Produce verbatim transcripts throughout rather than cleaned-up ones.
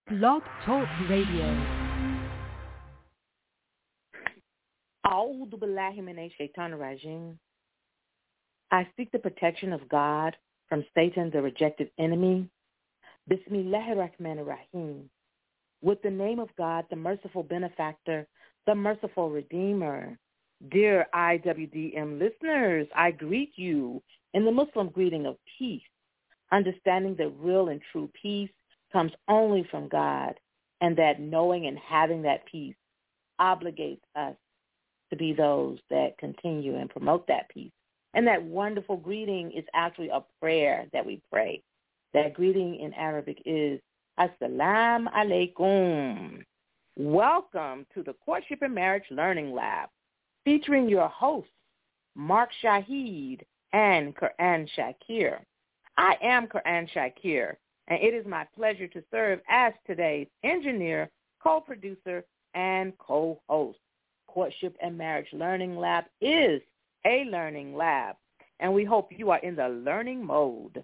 Blog Talk Radio. A'udhu billahi minash shaitanir rajim. I seek the protection of God from Satan, the rejected enemy. Bismillahir Rahmanir Rahim. With the name of God, the merciful benefactor, the merciful redeemer. Dear I W D M listeners, I greet you in the Muslim greeting of peace, understanding that real and true peace comes only from God, and that knowing and having that peace obligates us to be those that continue and promote that peace. And that wonderful greeting is actually a prayer that we pray. That greeting in Arabic is Assalamu alaikum. Welcome to the Courtship and Marriage Learning Lab, featuring your hosts, Mark Shahid and Quran Shakir. I am Quran Shakir, and it is my pleasure to serve as today's engineer, co-producer, and co-host. Courtship and Marriage Learning Lab is a learning lab, and we hope you are in the learning mode.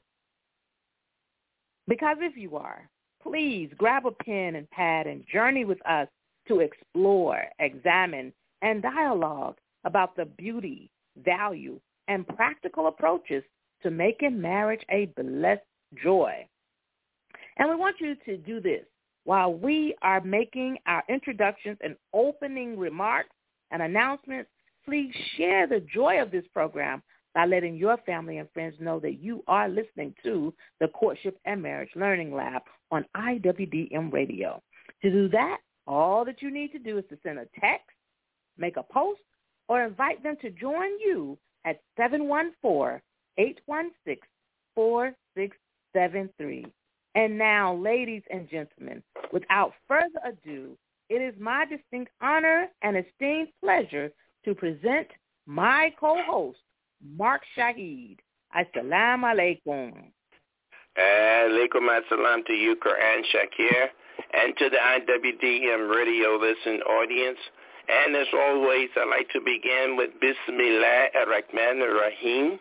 Because if you are, please grab a pen and pad and journey with us to explore, examine, and dialogue about the beauty, value, and practical approaches to making marriage a blessed joy. And we want you to do this while we are making our introductions and opening remarks and announcements. Please share the joy of this program by letting your family and friends know that you are listening to the Courtship and Marriage Learning Lab on I W D M Radio. To do that, all that you need to do is to send a text, make a post, or invite them to join you at seven one four, eight one six, four six seven three. And now, ladies and gentlemen, without further ado, it is my distinct honor and esteemed pleasure to present my co-host, Mark Shahid. Assalamu alaikum. Alaikum assalam to you, Quran Shakir, and to the I W D M radio listen audience. And as always, I'd like to begin with Bismillah ar-Rahman ar-Rahim.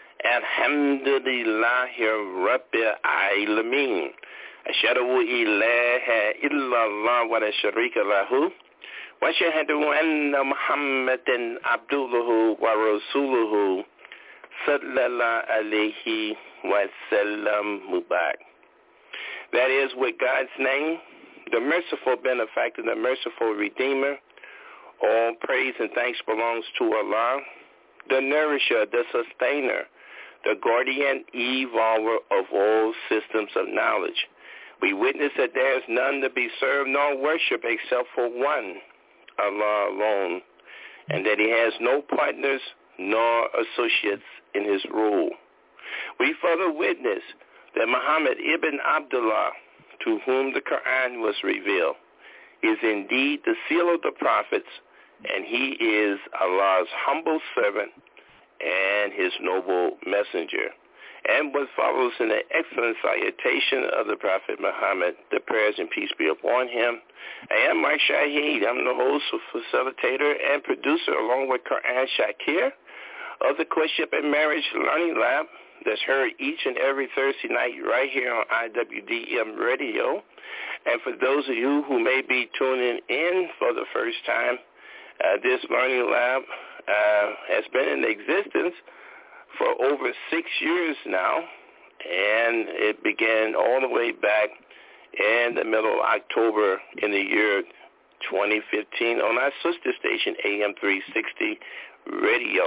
Alhamdulillahi Rabbil Alameen. Ashhadu ilaha illallah wa la sharika lahu. Wa ashhadu anna Muhammadan abduhu wa rasuluhu sallallahu alayhi wa sallam mubarak. That is, with God's name, the merciful benefactor, the merciful redeemer. All praise and thanks belongs to Allah, the nourisher, the sustainer, the guardian, evolver of all systems of knowledge. We witness that there is none to be served nor worship except for one, Allah alone, and that he has no partners nor associates in his rule. We further witness that Muhammad ibn Abdullah, to whom the Quran was revealed, is indeed the seal of the prophets, and he is Allah's humble servant and his noble messenger. And what follows in the excellent salutation of the Prophet Muhammad, the prayers and peace be upon him. I am Mark Shahid. I'm the host, facilitator, and producer, along with Quran Shakir, of the Courtship and Marriage Learning Lab that's heard each and every Thursday night right here on I W D M Radio. And for those of you who may be tuning in for the first time, uh, this learning lab uh, has been in existence for over six years now, and it began all the way back in the middle of October in the year twenty fifteen on our sister station, A M three sixty Radio.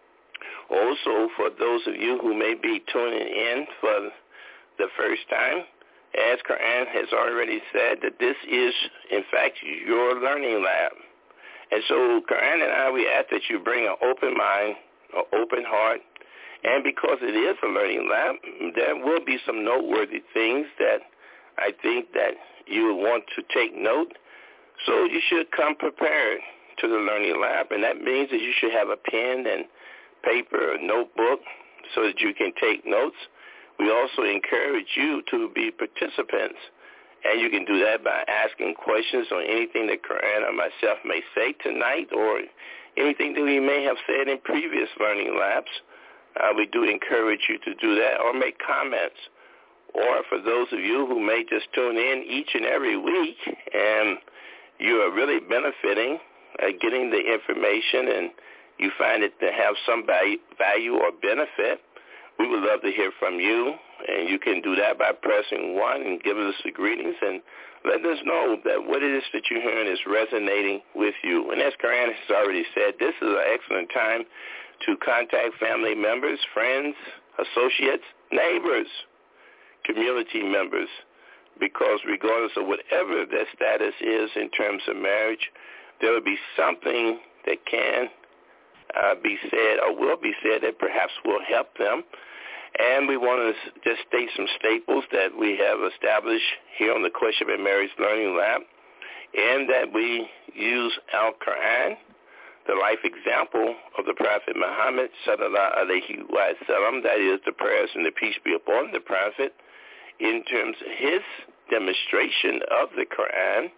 Also, for those of you who may be tuning in for the first time, as Quran has already said, that this is, in fact, your learning lab. And so, Quran and I, we ask that you bring an open mind, an open heart, and because it is a learning lab, there will be some noteworthy things that I think that you would want to take note. So you should come prepared to the learning lab, and that means that you should have a pen and paper, a notebook, so that you can take notes. We also encourage you to be participants, and you can do that by asking questions on anything that Quran or myself may say tonight, or anything that we may have said in previous learning labs. Uh, we do encourage you to do that, or make comments or for those of you who may just tune in each and every week and you are really benefiting, uh, getting the information, and you find it to have some value or benefit, we would love to hear from you, and you can do that by pressing one and give us the greetings and let us know that what it is that you're hearing is resonating with you. And as Karen has already said, this is an excellent time to contact family members, friends, associates, neighbors, community members, because regardless of whatever their status is in terms of marriage, there will be something that can uh, be said or will be said that perhaps will help them. And we want to just state some staples that we have established here on the Courtship and Marriage Learning Lab, and that we use Al-Quran, the life example of the Prophet Muhammad, sallallahu alaihi wasallam, that is the prayers and the peace be upon the Prophet, in terms of his demonstration of the Quran,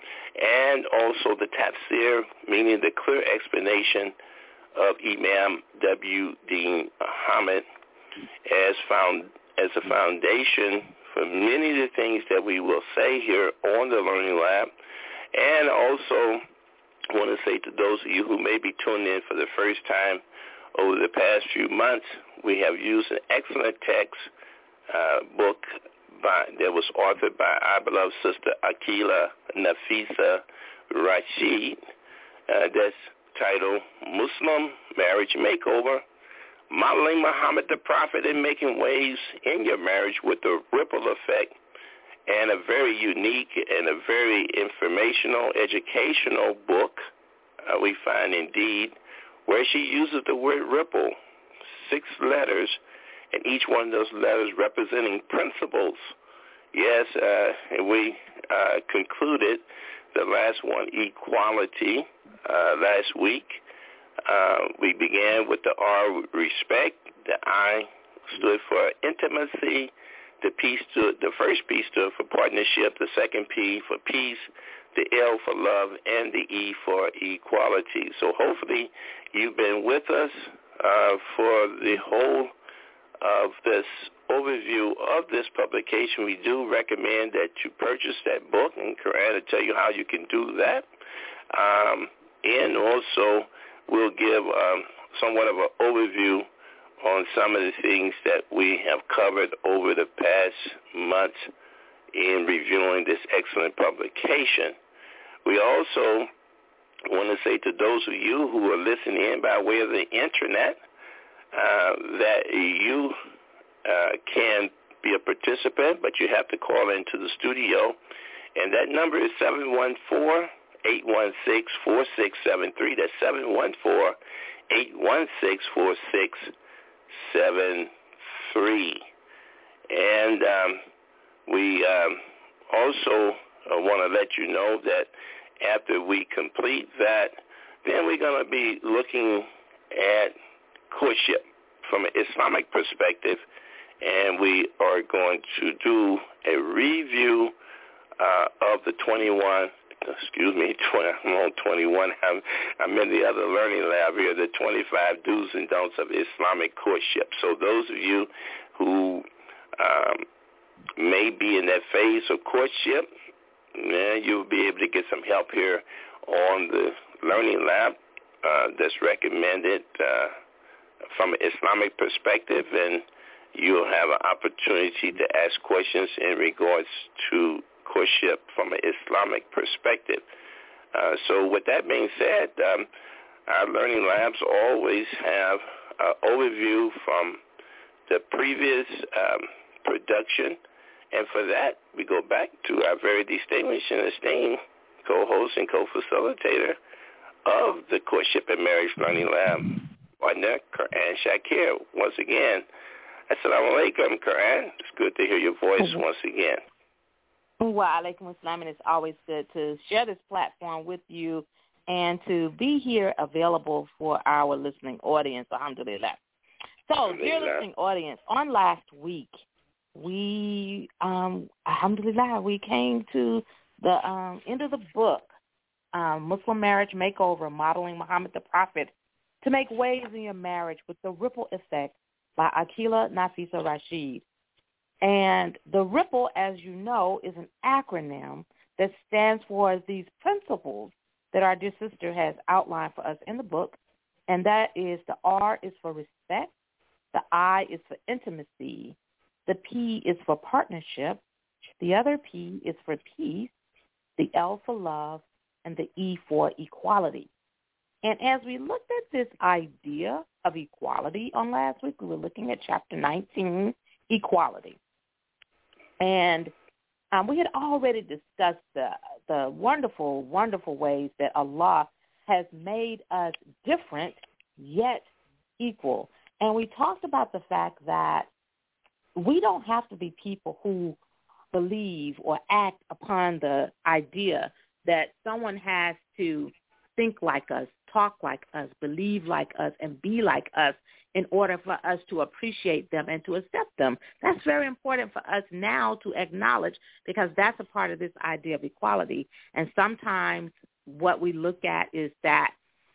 and also the tafsir, meaning the clear explanation of Imam W. Dean Muhammad, as found as a foundation for many of the things that we will say here on the Learning Lab. And also I want to say to those of you who may be tuning in for the first time, over the past few months, we have used an excellent text uh, book by, that was authored by our beloved sister Akila Nafisa Rashid. Uh, that's titled Muslim Marriage Makeover, Modeling Muhammad the Prophet and Making Waves in Your Marriage with a Ripple Effect, and a very unique and a very informational, educational book, uh, we find indeed, where she uses the word ripple, six letters, and each one of those letters representing principles. Yes, uh, and we uh, concluded the last one, equality, uh, last week. Uh, we began with the R, respect. The I stood for intimacy. The P stood, the first P stood for partnership. The second P for peace. The L for love, and the E for equality. So hopefully you've been with us uh, for the whole of this overview of this publication. We do recommend that you purchase that book, and Quran will tell you how you can do that. Um, and also we'll give um, somewhat of an overview on some of the things that we have covered over the past months in reviewing this excellent publication. We also want to say to those of you who are listening in by way of the internet uh, that you uh, can be a participant, but you have to call into the studio, and that number is seven one four, eight one six, four six seven three. That's seven one four, eight one six, four six seven three. And um, we um, also uh, want to let you know that after we complete that, then we're going to be looking at courtship from an Islamic perspective, and we are going to do a review uh, of the twenty-one, excuse me, twenty, I'm on twenty-one, I'm, I'm in the other learning lab here, the twenty-five do's and don'ts of Islamic courtship. So those of you who um, may be in that phase of courtship, yeah, you'll be able to get some help here on the Learning Lab uh, that's recommended uh, from an Islamic perspective, and you'll have an opportunity to ask questions in regards to courtship from an Islamic perspective. Uh, so with that being said, um, our Learning Labs always have an overview from the previous um, production. And for that, we go back to our very distinguished and esteemed co-host and co-facilitator of the Courtship and Marriage Learning Lab, partner Quran Shakir. Once again, Assalamu alaikum, Quran. It's good to hear your voice once again. Wa alaikum assalam, and it's always good to share this platform with you and to be here available for our listening audience, alhamdulillah. So, dear listening audience, on last week, we, um, alhamdulillah, we came to the um, end of the book, um, Muslim Marriage Makeover, Modeling Muhammad the Prophet to Make Waves in Your Marriage with the Ripple Effect by Akila Nafisa Rashid. And the RIPPLE, as you know, is an acronym that stands for these principles that our dear sister has outlined for us in the book. And that is the R is for respect, the I is for intimacy, the P is for partnership, the other P is for peace, the L for love, and the E for equality. And as we looked at this idea of equality on last week, we were looking at chapter nineteen, equality. And um, we had already discussed the, the wonderful, wonderful ways that Allah has made us different yet equal. And we talked about the fact that we don't have to be people who believe or act upon the idea that someone has to think like us, talk like us, believe like us, and be like us in order for us to appreciate them and to accept them. That's very important for us now to acknowledge, because that's a part of this idea of equality. And sometimes what we look at is that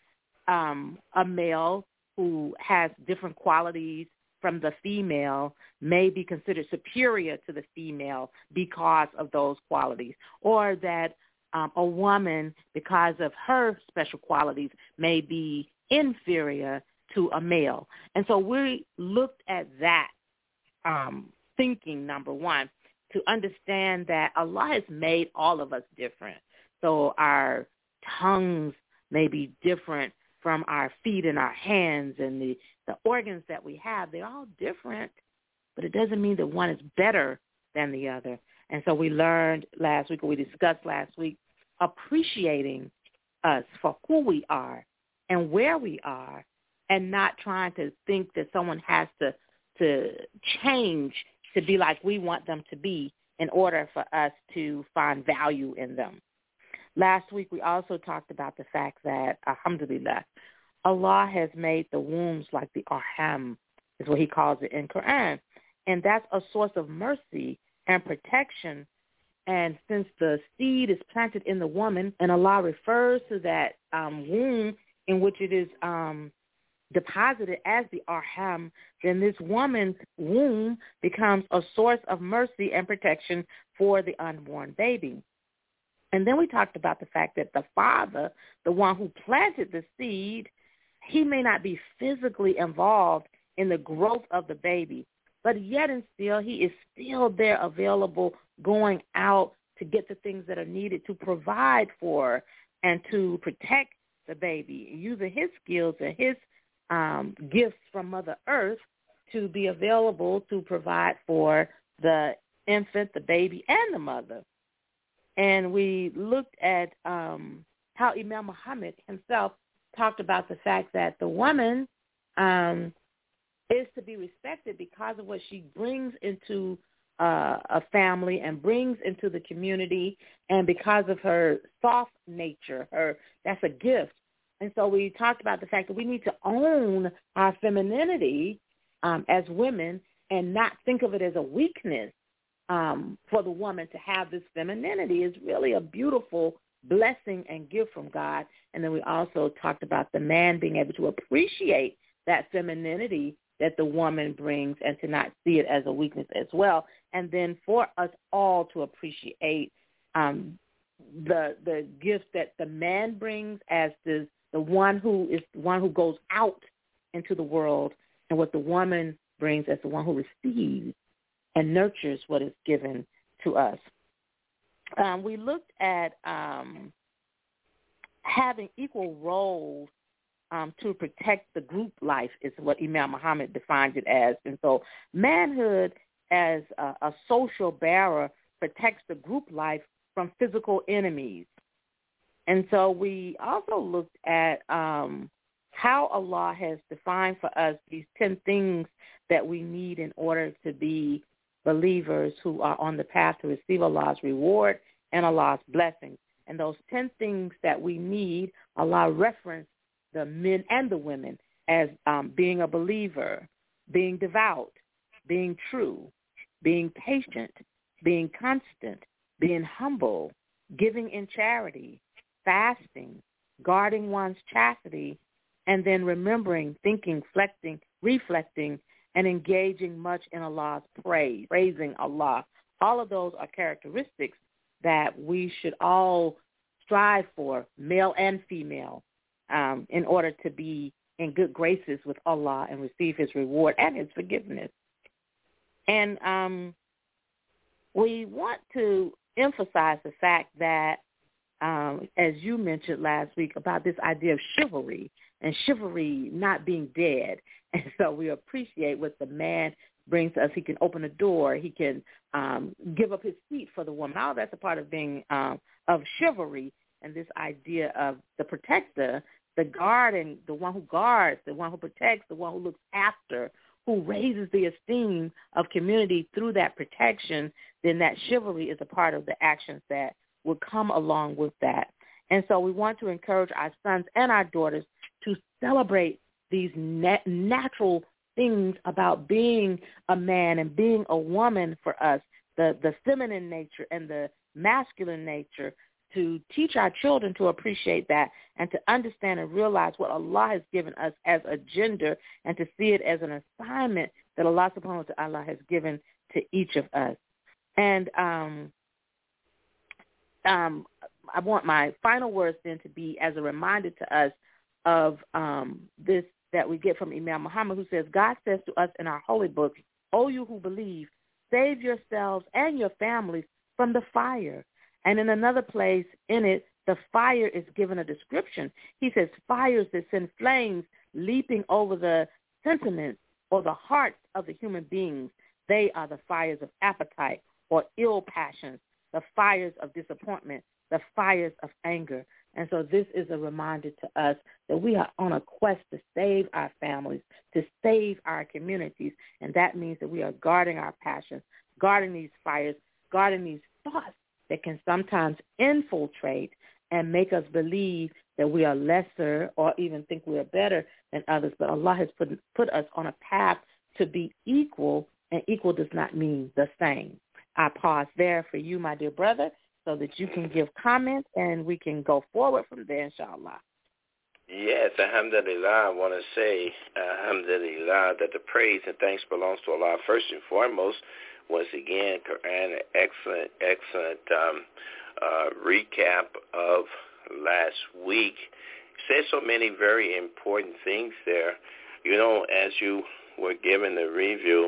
um, a male who has different qualities from the female may be considered superior to the female because of those qualities, or that um, a woman, because of her special qualities, may be inferior to a male. And so we looked at that um, thinking, number one, to understand that Allah has made all of us different. So our tongues may be different from our feet and our hands, and the, the organs that we have, they're all different, but it doesn't mean that one is better than the other. And so we learned last week, or we discussed last week, appreciating us for who we are and where we are, and not trying to think that someone has to, to change to be like we want them to be in order for us to find value in them. Last week, we also talked about the fact that, alhamdulillah, Allah has made the wombs like the arham, is what he calls it in Quran. And that's a source of mercy and protection. And since the seed is planted in the woman, and Allah refers to that um, womb in which it is um, deposited as the arham, then this woman's womb becomes a source of mercy and protection for the unborn baby. And then we talked about the fact that the father, the one who planted the seed, he may not be physically involved in the growth of the baby, but yet and still he is still there available, going out to get the things that are needed to provide for and to protect the baby, using his skills and his um, gifts from Mother Earth to be available to provide for the infant, the baby, and the mother. And we looked at um, how Imam Muhammad himself talked about the fact that the woman um, is to be respected because of what she brings into uh, a family and brings into the community, and because of her soft nature. Her that's a gift. And so we talked about the fact that we need to own our femininity um, as women and not think of it as a weakness. Um, for the woman to have this femininity is really a beautiful blessing and gift from God. And then we also talked about the man being able to appreciate that femininity that the woman brings and to not see it as a weakness as well. And then for us all to appreciate um, the the gift that the man brings as the, the one who is the one who goes out into the world, and what the woman brings as the one who receives and nurtures what is given to us. Um, we looked at um, having equal roles um, to protect the group life is what Imam Muhammad defined it as. And so manhood as a, a social bearer protects the group life from physical enemies. And so we also looked at um, how Allah has defined for us these ten things that we need in order to be believers who are on the path to receive Allah's reward and Allah's blessings. And those ten things that we need, Allah referenced the men and the women as um, being a believer, being devout, being true, being patient, being constant, being humble, giving in charity, fasting, guarding one's chastity, and then remembering, thinking, reflecting, reflecting, and engaging much in Allah's praise, praising Allah. All of those are characteristics that we should all strive for, male and female, um, in order to be in good graces with Allah and receive his reward and his forgiveness. And um, we want to emphasize the fact that, um, as you mentioned last week, about this idea of chivalry and chivalry not being dead. And so we appreciate what the man brings to us. He can open a door. He can um, give up his seat for the woman. All that's a part of being um, of chivalry, and this idea of the protector, the guarding, the one who guards, the one who protects, the one who looks after, who raises the esteem of community through that protection, then that chivalry is a part of the actions that will come along with that. And so we want to encourage our sons and our daughters to celebrate these nat- natural things about being a man and being a woman for us, the, the feminine nature and the masculine nature, to teach our children to appreciate that and to understand and realize what Allah has given us as a gender, and to see it as an assignment that Allah subhanahu wa ta'ala has given to each of us. And um, um, I want my final words then to be as a reminder to us of um, this that we get from Imam Muhammad, who says, God says to us in our holy book, O you who believe, save yourselves and your families from the fire. And in another place in it, the fire is given a description. He says, fires that send flames leaping over the sentiments or the hearts of the human beings. They are the fires of appetite or ill passions, the fires of disappointment, the fires of anger. And so this is a reminder to us that we are on a quest to save our families, to save our communities. And that means that we are guarding our passions, guarding these fires, guarding these thoughts that can sometimes infiltrate and make us believe that we are lesser or even think we are better than others. But Allah has put, put us on a path to be equal, and equal does not mean the same. I pause there for you, my dear brother, so that you can give comments and we can go forward from there, inshallah. Yes, alhamdulillah, I want to say, alhamdulillah, that the praise and thanks belongs to Allah first and foremost. Once again, Quran, an excellent, excellent um, uh, recap of last week. Said so many very important things there. You know, as you were given the review,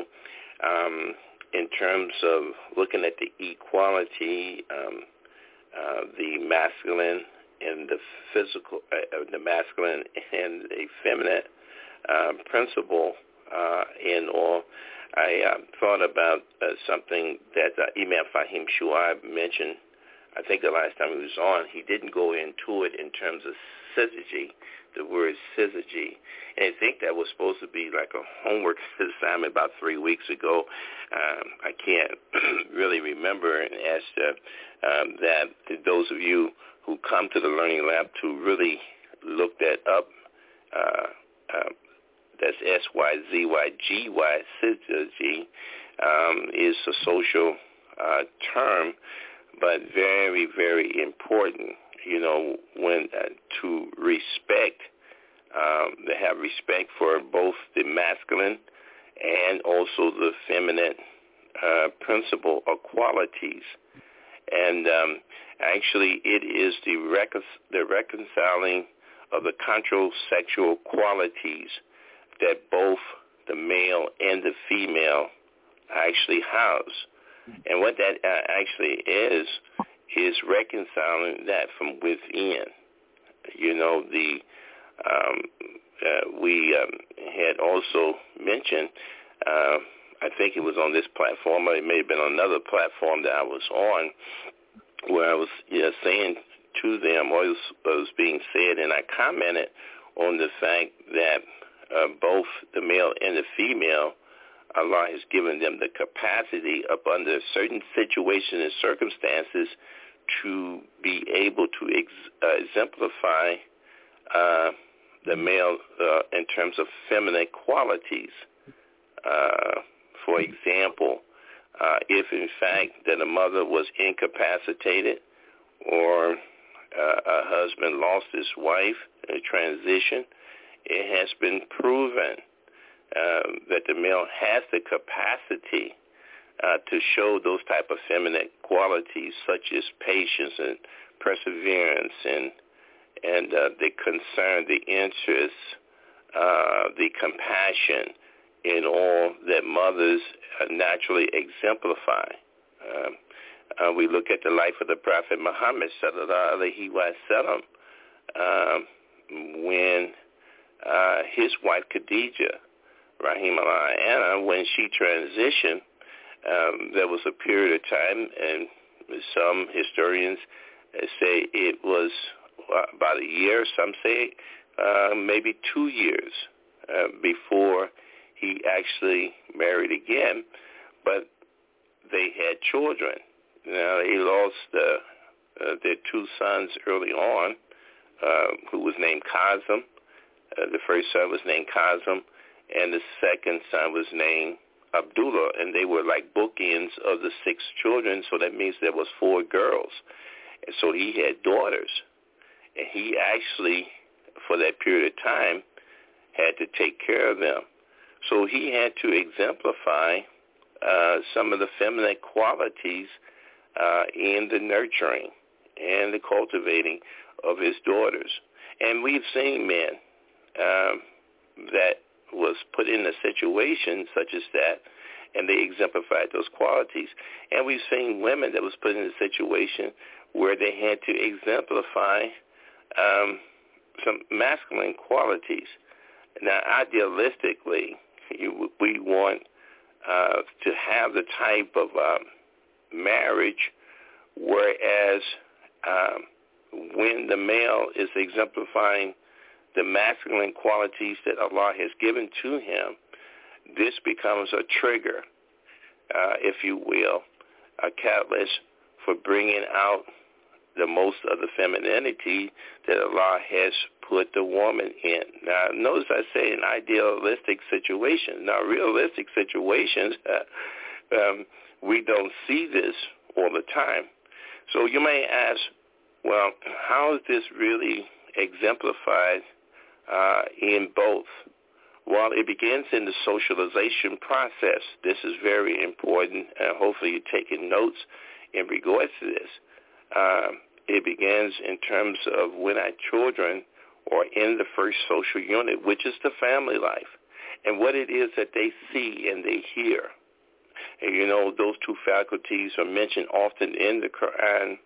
um, in terms of looking at the equality, um, uh, the masculine and the physical, uh, the masculine and the feminine uh, principle uh, in all, I uh, thought about uh, something that uh, Imam Fahim Shuaib mentioned. I think the last time he was on, he didn't go into it in terms of syzygy, the word syzygy. And I think that was supposed to be like a homework assignment about three weeks ago. Um, I can't really remember, and ask uh, um, that those of you who come to the Learning Lab to really look that up. Uh, uh, that's S Y Z Y G Y, syzygy, um, is a social uh, term, but very, very important, you know, when uh, to respect, um, to have respect for both the masculine and also the feminine uh, principle or qualities. And um, actually it is the, recon- the reconciling of the contrasexual qualities that both the male and the female actually house. And what that uh, actually is, is reconciling that from within. You know, the um, uh, we um, had also mentioned, uh, I think it was on this platform, or it may have been on another platform that I was on, where I was you know, saying to them, or it was, it was being said, and I commented on the fact that uh, both the male and the female, Allah has given them the capacity up under certain situations and circumstances to be able to ex- uh, exemplify uh, the male uh, in terms of feminine qualities. Uh, for example, uh, if in fact that a mother was incapacitated or uh, a husband lost his wife in a transition, it has been proven um, that the male has the capacity uh, to show those type of feminine qualities such as patience and perseverance and and uh, the concern, the interest, uh, the compassion in all that mothers uh, naturally exemplify. Um, uh, we look at the life of the Prophet Muhammad sallallahu alaihi wasallam, um, when uh, his wife Khadijah, rahimahullah anha, when she transitioned, um, there was a period of time, and some historians say it was about a year, some say uh, maybe two years uh, before he actually married again, but they had children. Now, he lost uh, uh, their two sons early on, uh, who was named Qasim. Uh, the first son was named Qasim, and the second son was named Abdullah, and they were like bookends of the six children, so that means there was four girls. And so he had daughters, and he actually, for that period of time, had to take care of them. So he had to exemplify uh, some of the feminine qualities uh, in the nurturing and the cultivating of his daughters. And we've seen men um, that was put in a situation such as that, and they exemplified those qualities. And we've seen women that was put in a situation where they had to exemplify um, some masculine qualities. Now, idealistically, you, we want uh, to have the type of um, marriage whereas um, when the male is exemplifying the masculine qualities that Allah has given to him, this becomes a trigger, uh, if you will, a catalyst for bringing out the most of the femininity that Allah has put the woman in. Now, notice I say an idealistic situation. Now, realistic situations, uh, um, we don't see this all the time. So you may ask, well, how is this really exemplified uh, in both? Well, it begins in the socialization process. This is very important, and hopefully you're taking notes in regards to this. Um, it begins in terms of when our children are in the first social unit, which is the family life, and what it is that they see and they hear. And, you know, those two faculties are mentioned often in the Quran,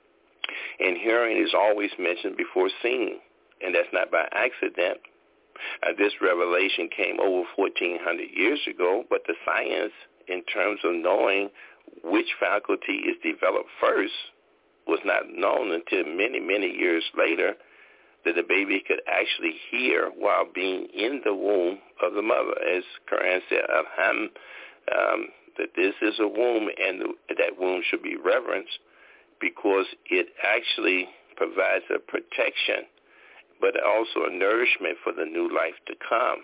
and hearing is always mentioned before seeing, and that's not by accident. Uh, this revelation came over fourteen hundred years ago, but the science in terms of knowing which faculty is developed first was not known until many, many years later, that the baby could actually hear while being in the womb of the mother. As Quran said, Alham, um, that this is a womb, and that womb should be reverenced because it actually provides a protection, but also a nourishment for the new life to come.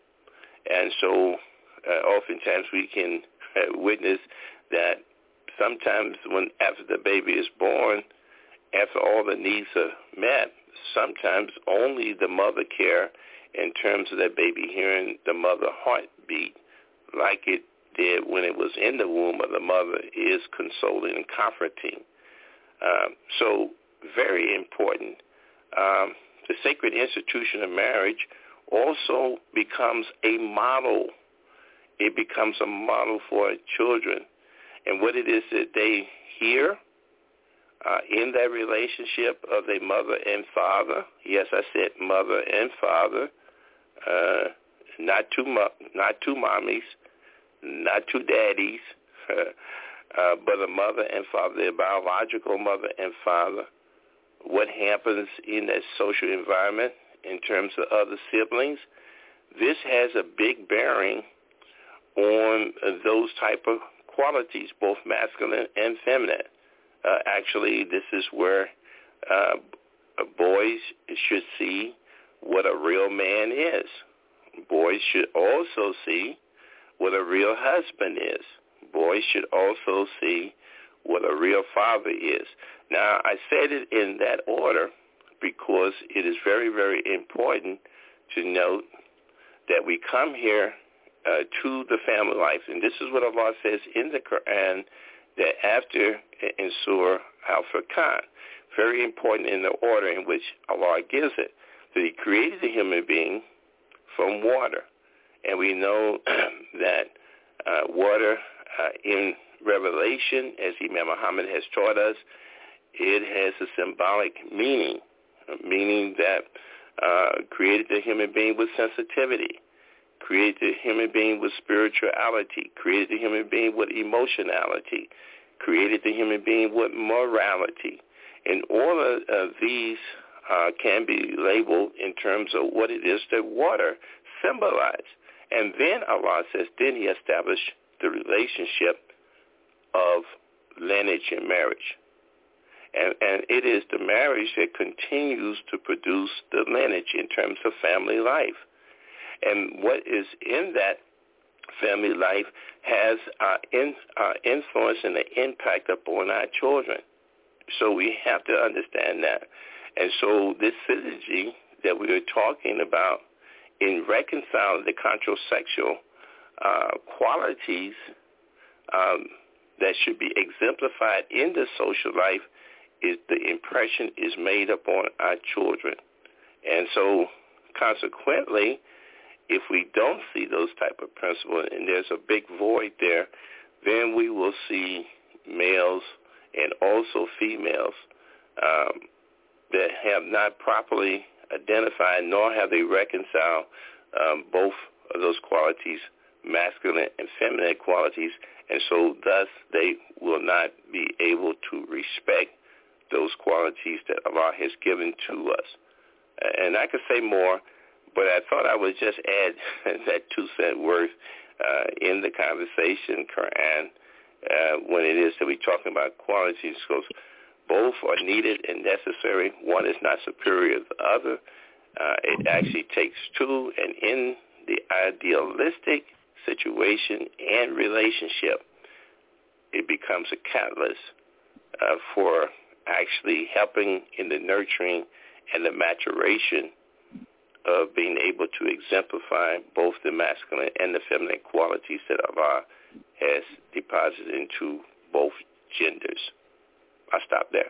And so uh, oftentimes we can uh, witness that sometimes when after the baby is born, after all the needs are met, sometimes only the mother care in terms of that baby hearing the mother heartbeat like it did when it was in the womb of the mother is consoling and comforting. Um, so very important. Um, the sacred institution of marriage also becomes a model. It becomes a model for children. And what it is that they hear uh, in that relationship of a mother and father. Yes, I said mother and father. Uh, not two mo- not two mommies, not two daddies, uh, but a mother and father, their biological mother and father. What happens in that social environment in terms of other siblings, this has a big bearing on uh, those type of qualities, both masculine and feminine. Uh, actually, this is where uh, boys should see what a real man is. Boys should also see what a real husband is. Boys should also see what a real father is. Now, I said it in that order because it is very, very important to note that we come here uh, to the family life. And this is what Allah says in the Quran, that after in Surah Al-Furqan, very important in the order in which Allah gives it, that he created the human being from water. And we know that uh, water uh, in Revelation, as Imam Muhammad has taught us, it has a symbolic meaning, meaning that uh, created the human being with sensitivity, created the human being with spirituality, created the human being with emotionality, created the human being with morality. And all of uh, these uh, can be labeled in terms of what it is that water symbolizes. And then Allah says, then he established the relationship of lineage and marriage. And, and it is the marriage that continues to produce the lineage in terms of family life. And what is in that family life has uh, in, uh, influence and an impact upon our children. So we have to understand that. And so this synergy that we are talking about in reconciling the contrasexual uh, qualities um, that should be exemplified in the social life, is the impression is made upon our children. And so consequently, if we don't see those type of principles and there's a big void there, then we will see males and also females um, that have not properly identified nor have they reconciled um, both of those qualities, masculine and feminine qualities, and so thus they will not be able to respect those qualities that Allah has given to us. And I could say more, but I thought I would just add that two cent worth uh, in the conversation, Quran, uh, when it is that we're talking about qualities, because both are needed and necessary. One is not superior to the other. Uh, it actually takes two, and in the idealistic situation and relationship, it becomes a catalyst uh, for actually helping in the nurturing and the maturation of being able to exemplify both the masculine and the feminine qualities that Allah has deposited into both genders. I'll stop there.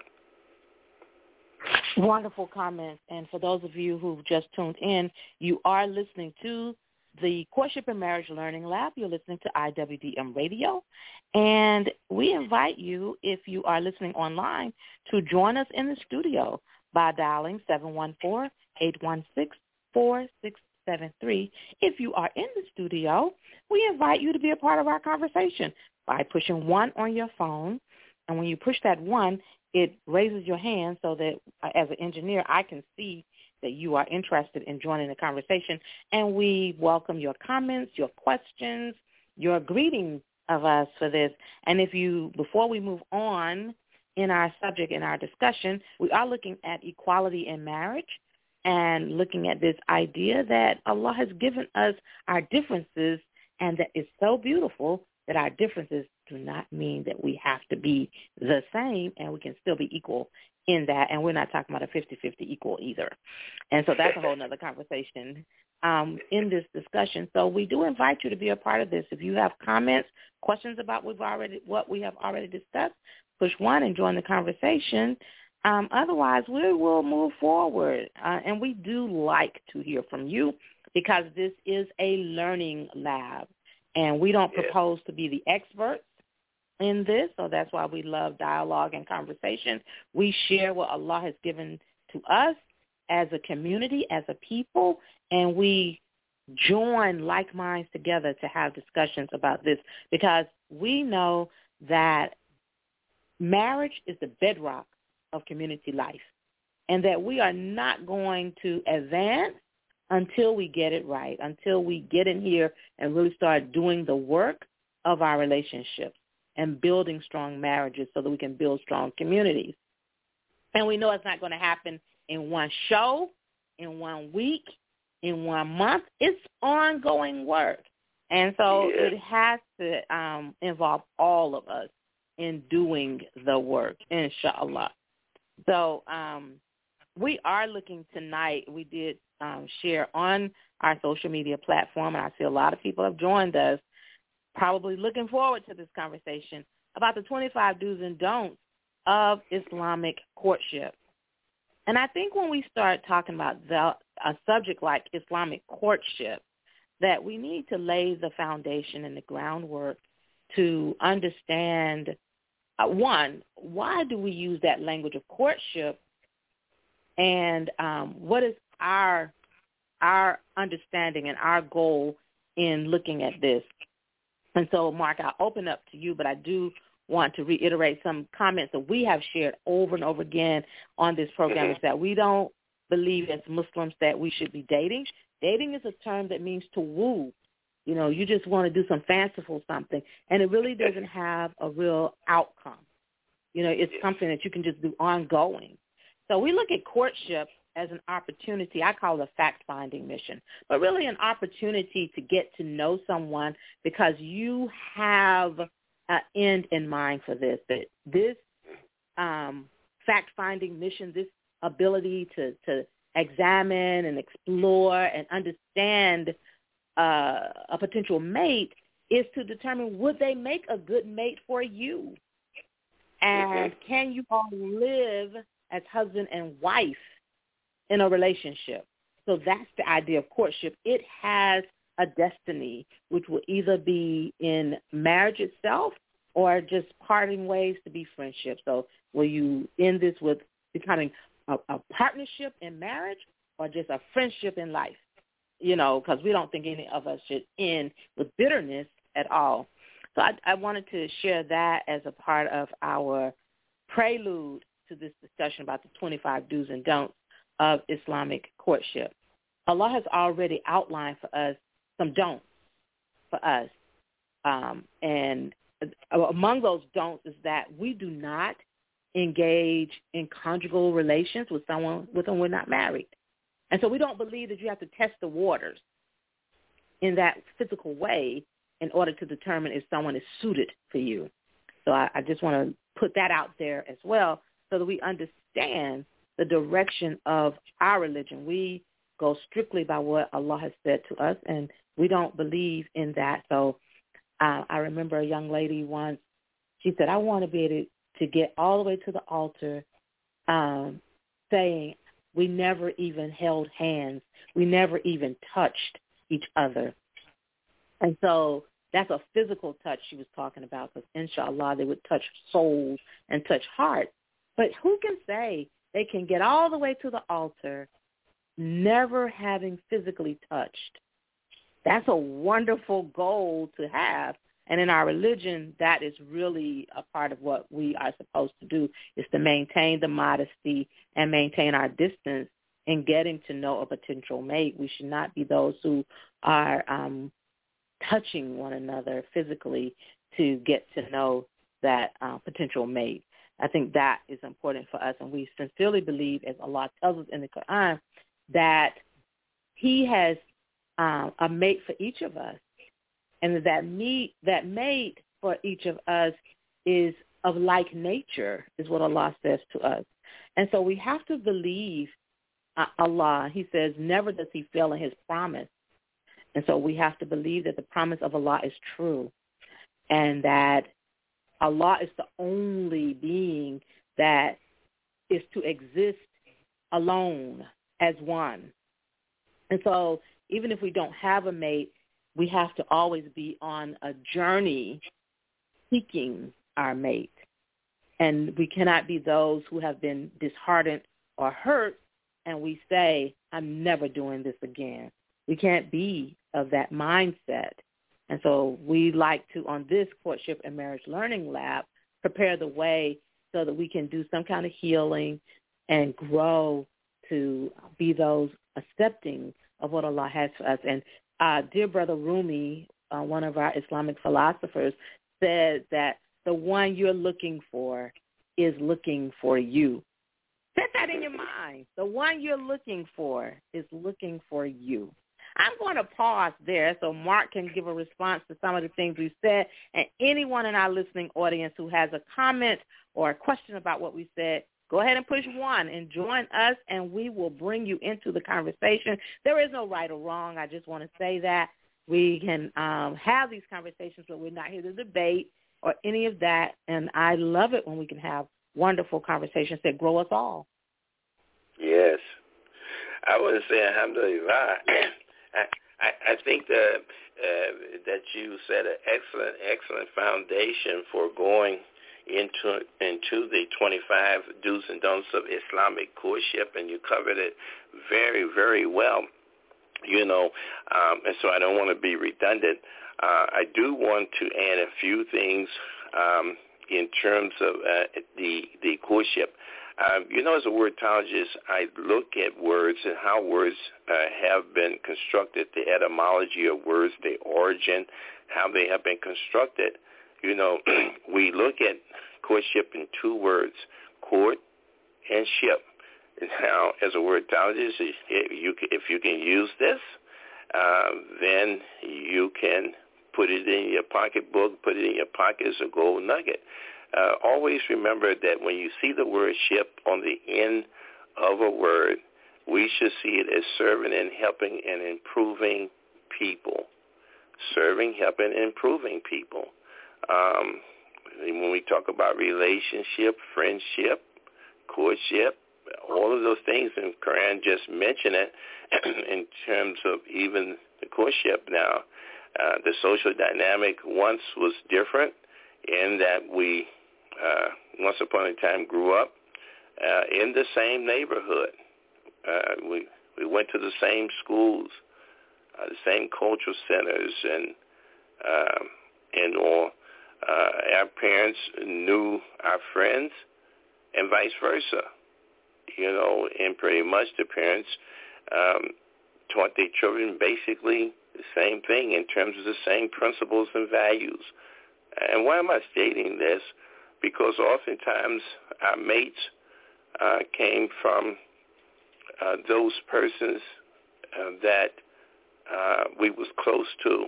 Wonderful comments. And for those of you who've just tuned in, you are listening to the Courtship and Marriage Learning Lab. You're listening to I W D M Radio. And we invite you, if you are listening online, to join us in the studio by dialing seven one four, eight one six, four six seven three. If you are in the studio, we invite you to be a part of our conversation by pushing one on your phone. And when you push that one, it raises your hand so that uh, as an engineer, I can see that you are interested in joining the conversation. And we welcome your comments, your questions, your greeting of us for this. And if you, before we move on in our subject, in our discussion, we are looking at equality in marriage and looking at this idea that Allah has given us our differences, and that is so beautiful that our differences do not mean that we have to be the same, and we can still be equal in that. And we're not talking about a fifty-fifty equal either. And so that's a whole other conversation um, in this discussion. So we do invite you to be a part of this. If you have comments, questions about we've already, what we have already discussed, push one and join the conversation. Um, otherwise, we will move forward. Uh, and we do like to hear from you, because this is a learning lab. And we don't yeah. propose to be the experts in this, so that's why we love dialogue and conversation. We share what Allah has given to us as a community, as a people, and we join like minds together to have discussions about this, because we know that marriage is the bedrock of community life, and that we are not going to advance until we get it right, until we get in here and really start doing the work of our relationships and building strong marriages so that we can build strong communities. And we know it's not going to happen in one show, in one week, in one month. It's ongoing work. And so yeah. it has to um, involve all of us in doing the work, inshallah. So um, we are looking tonight. We did um, share on our social media platform, and I see a lot of people have joined us, probably looking forward to this conversation about the twenty-five do's and don'ts of Islamic courtship. And I think when we start talking about the, a subject like Islamic courtship, that we need to lay the foundation and the groundwork to understand, uh, one, why do we use that language of courtship, and um, what is our our understanding and our goal in looking at this. And so, Mark, I'll open up to you, but I do want to reiterate some comments that we have shared over and over again on this program, mm-hmm. is that we don't believe as Muslims that we should be dating. Dating is a term that means to woo. You know, you just want to do some fanciful something, and it really doesn't have a real outcome. You know, it's something that you can just do ongoing. So we look at courtship as an opportunity. I call it a fact-finding mission, but really an opportunity to get to know someone because you have an end in mind for this. That this um, fact-finding mission, this ability to, to examine and explore and understand uh, a potential mate is to determine would they make a good mate for you, and can you all live as husband and wife in a relationship. So that's the idea of courtship. It has a destiny, which will either be in marriage itself or just parting ways to be friendship. So will you end this with becoming a, a partnership in marriage or just a friendship in life? You know, because we don't think any of us should end with bitterness at all. So I, I wanted to share that as a part of our prelude to this discussion about the twenty-five do's and don'ts of Islamic courtship. Allah has already outlined for us some don'ts for us. Um, and among those don'ts is that we do not engage in conjugal relations with someone with whom we're not married. And so we don't believe that you have to test the waters in that physical way in order to determine if someone is suited for you. So I, I just want to put that out there as well so that we understand the direction of our religion. We go strictly by what Allah has said to us, and we don't believe in that. So uh, I remember a young lady once, she said, I want to be able to get all the way to the altar um, saying we never even held hands. We never even touched each other. And so that's a physical touch she was talking about, because inshallah they would touch souls and touch hearts. But who can say they can get all the way to the altar never having physically touched? That's a wonderful goal to have. And in our religion, that is really a part of what we are supposed to do, is to maintain the modesty and maintain our distance in getting to know a potential mate. We should not be those who are um, touching one another physically to get to know that uh, potential mate. I think that is important for us, and we sincerely believe, as Allah tells us in the Quran, that he has um, a mate for each of us, and that meet, that mate for each of us is of like nature, is what Allah says to us. And so we have to believe uh, Allah. He says never does he fail in his promise. And so we have to believe that the promise of Allah is true, and that Allah is the only being that is to exist alone as one. And so even if we don't have a mate, we have to always be on a journey seeking our mate. And we cannot be those who have been disheartened or hurt and we say, I'm never doing this again. We can't be of that mindset. And so we like to, on this Courtship and Marriage Learning Lab, prepare the way so that we can do some kind of healing and grow to be those accepting of what Allah has for us. And uh, dear brother Rumi, uh, one of our Islamic philosophers, said that the one you're looking for is looking for you. Set that in your mind. The one you're looking for is looking for you. I'm going to pause there so Mark can give a response to some of the things we said, and anyone in our listening audience who has a comment or a question about what we said, Go ahead and push one and join us, and we will bring you into the conversation. There is no right or wrong. I just want to say that. We can um, have these conversations, but we're not here to debate or any of that, and I love it when we can have wonderful conversations that grow us all. Yes. I would say, alhamdulillah, I, I, I think that, uh, that you set an excellent, excellent foundation for going into into the twenty-five do's and don'ts of Islamic courtship, and you covered it very, very well. You know, um, and so I don't want to be redundant. Uh, I do want to add a few things um, in terms of uh, the the courtship. Um, you know, as a wordologist, I look at words and how words uh, have been constructed, the etymology of words, the origin, how they have been constructed. You know, we look at courtship in two words, court and ship. Now, as a wordologist, if you, if you can use this, uh, then you can put it in your pocketbook, put it in your pocket as a gold nugget. Uh, always remember that when you see the word ship on the end of a word, we should see it as serving and helping and improving people. Serving, helping, and improving people. Um, when we talk about relationship, friendship, courtship, all of those things, and Quran just mentioned it in terms of even the courtship now. Uh, the social dynamic once was different in that we uh, once upon a time grew up uh, in the same neighborhood. Uh, we we went to the same schools, uh, the same cultural centers, and uh, and all. Uh, our parents knew our friends, and vice versa. You know, and pretty much the parents um, taught their children basically the same thing in terms of the same principles and values. And why am I stating this? Because oftentimes our mates uh, came from uh, those persons uh, that uh, we was close to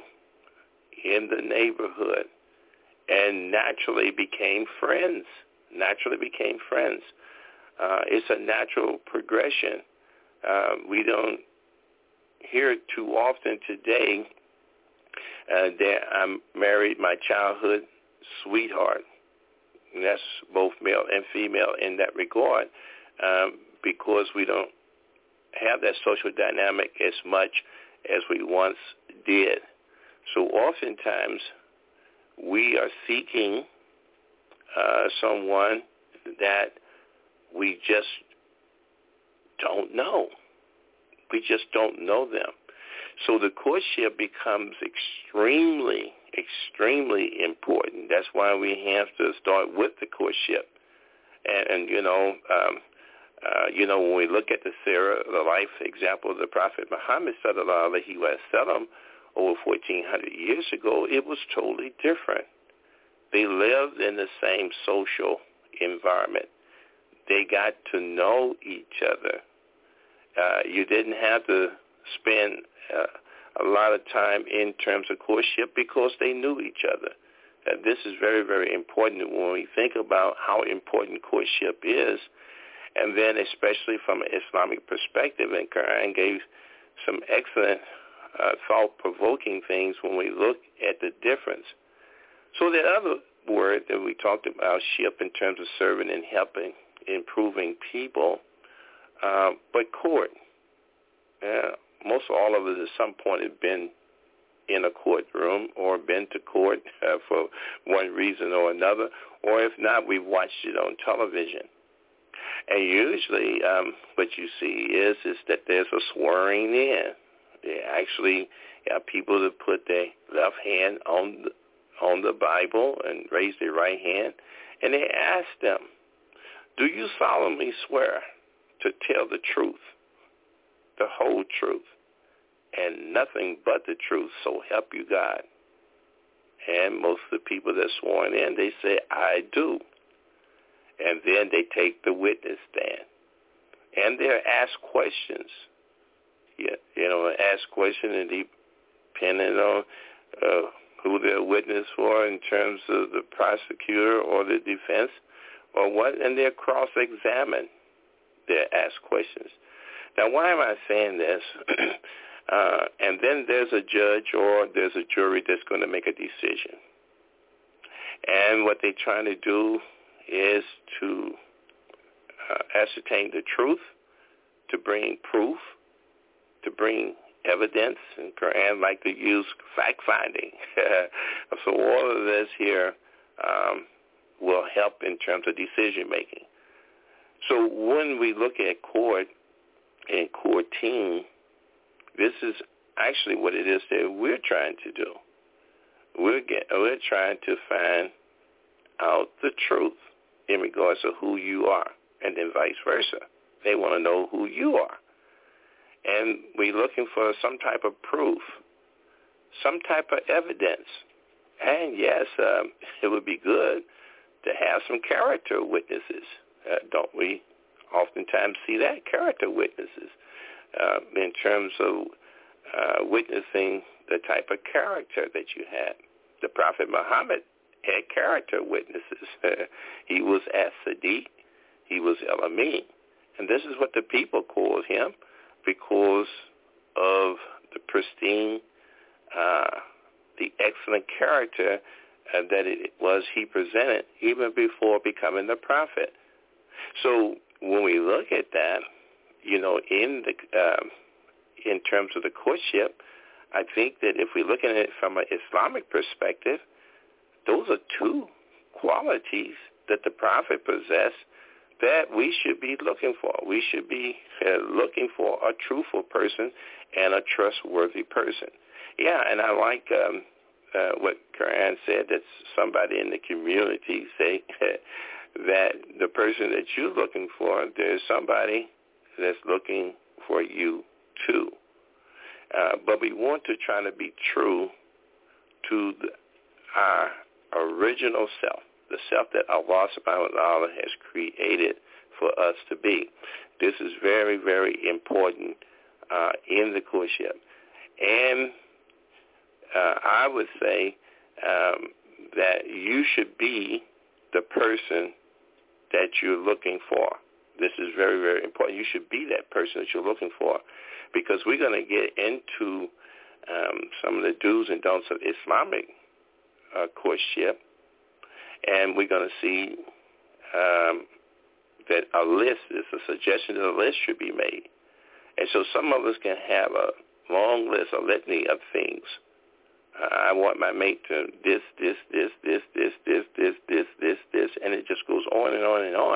in the neighborhood and naturally became friends, naturally became friends. Uh, it's a natural progression. Uh, we don't hear it too often today uh, that I married my childhood sweetheart. And that's both male and female in that regard, um, because we don't have that social dynamic as much as we once did. So oftentimes we are seeking uh, someone that we just don't know. We just don't know them. So the courtship becomes extremely, extremely important. That's why we have to start with the courtship. And, and you know, um, uh, you know, when we look at the seerah, the life example of the Prophet Muhammad sallallahu alaihi wasallam over fourteen hundred years ago, it was totally different. They lived in the same social environment. They got to know each other. Uh, you didn't have to spend uh, a lot of time in terms of courtship because they knew each other. Uh, this is very, very important when we think about how important courtship is, and then especially from an Islamic perspective, and Quran gave some excellent uh, thought-provoking things when we look at the difference. So the other word that we talked about, ship, in terms of serving and helping, improving people, uh, but court. Uh, most all of us at some point have been in a courtroom or been to court uh, for one reason or another, or if not, we've watched it on television. And usually um, what you see is is that there's a swearing in. They actually have people that put their left hand on the, on the Bible and raise their right hand, and they ask them, do you solemnly swear to tell the truth, the whole truth, and nothing but the truth, so help you God? And most of the people that sworn in, they say, I do. And then they take the witness stand. And they're asked questions. Yeah, you know, ask questions, and depending on uh, who they're witness for in terms of the prosecutor or the defense, or what, and they're cross-examined. They're asked questions. Now, why am I saying this? uh, and then there's a judge or there's a jury that's going to make a decision. And what they're trying to do is to uh, ascertain the truth, to bring proof, to bring evidence, and Quran like to use fact-finding. So all of this here um, will help in terms of decision-making. So when we look at court and court team, this is actually what it is that we're trying to do. We're, get, we're trying to find out the truth in regards to who you are, and then vice versa. They want to know who you are. And we're looking for some type of proof, some type of evidence. And yes, um, it would be good to have some character witnesses. Uh, don't we oftentimes see that, character witnesses, uh, in terms of uh, witnessing the type of character that you had. The Prophet Muhammad had character witnesses. He was as-Sadiq. He was El-Amin. And this is what the people called him because of the pristine, uh, the excellent character uh, that it was he presented even before becoming the prophet. So when we look at that, you know, in the um, in terms of the courtship, I think that if we look at it from an Islamic perspective, those are two qualities that the prophet possessed that we should be looking for. We should be uh, looking for a truthful person and a trustworthy person. Yeah, and I like um, uh, what Quran said, that somebody in the community say that the person that you're looking for, there's somebody that's looking for you too. Uh, but we want to try to be true to the, our original self, the self that Allah subhanahu wa ta'ala has created for us to be. This is very, very important uh, in the courtship. And uh, I would say um, that you should be the person that you're looking for. This is very, very important. You should be that person that you're looking for, because we're going to get into um, some of the do's and don'ts of Islamic uh, courtship, and we're going to see um, that a list, is a suggestion that a list should be made. And so some of us can have a long list, a litany of things. Uh, I want my mate to this, this, this, this, this, this, this, this, this, this, and it just goes on and on and on.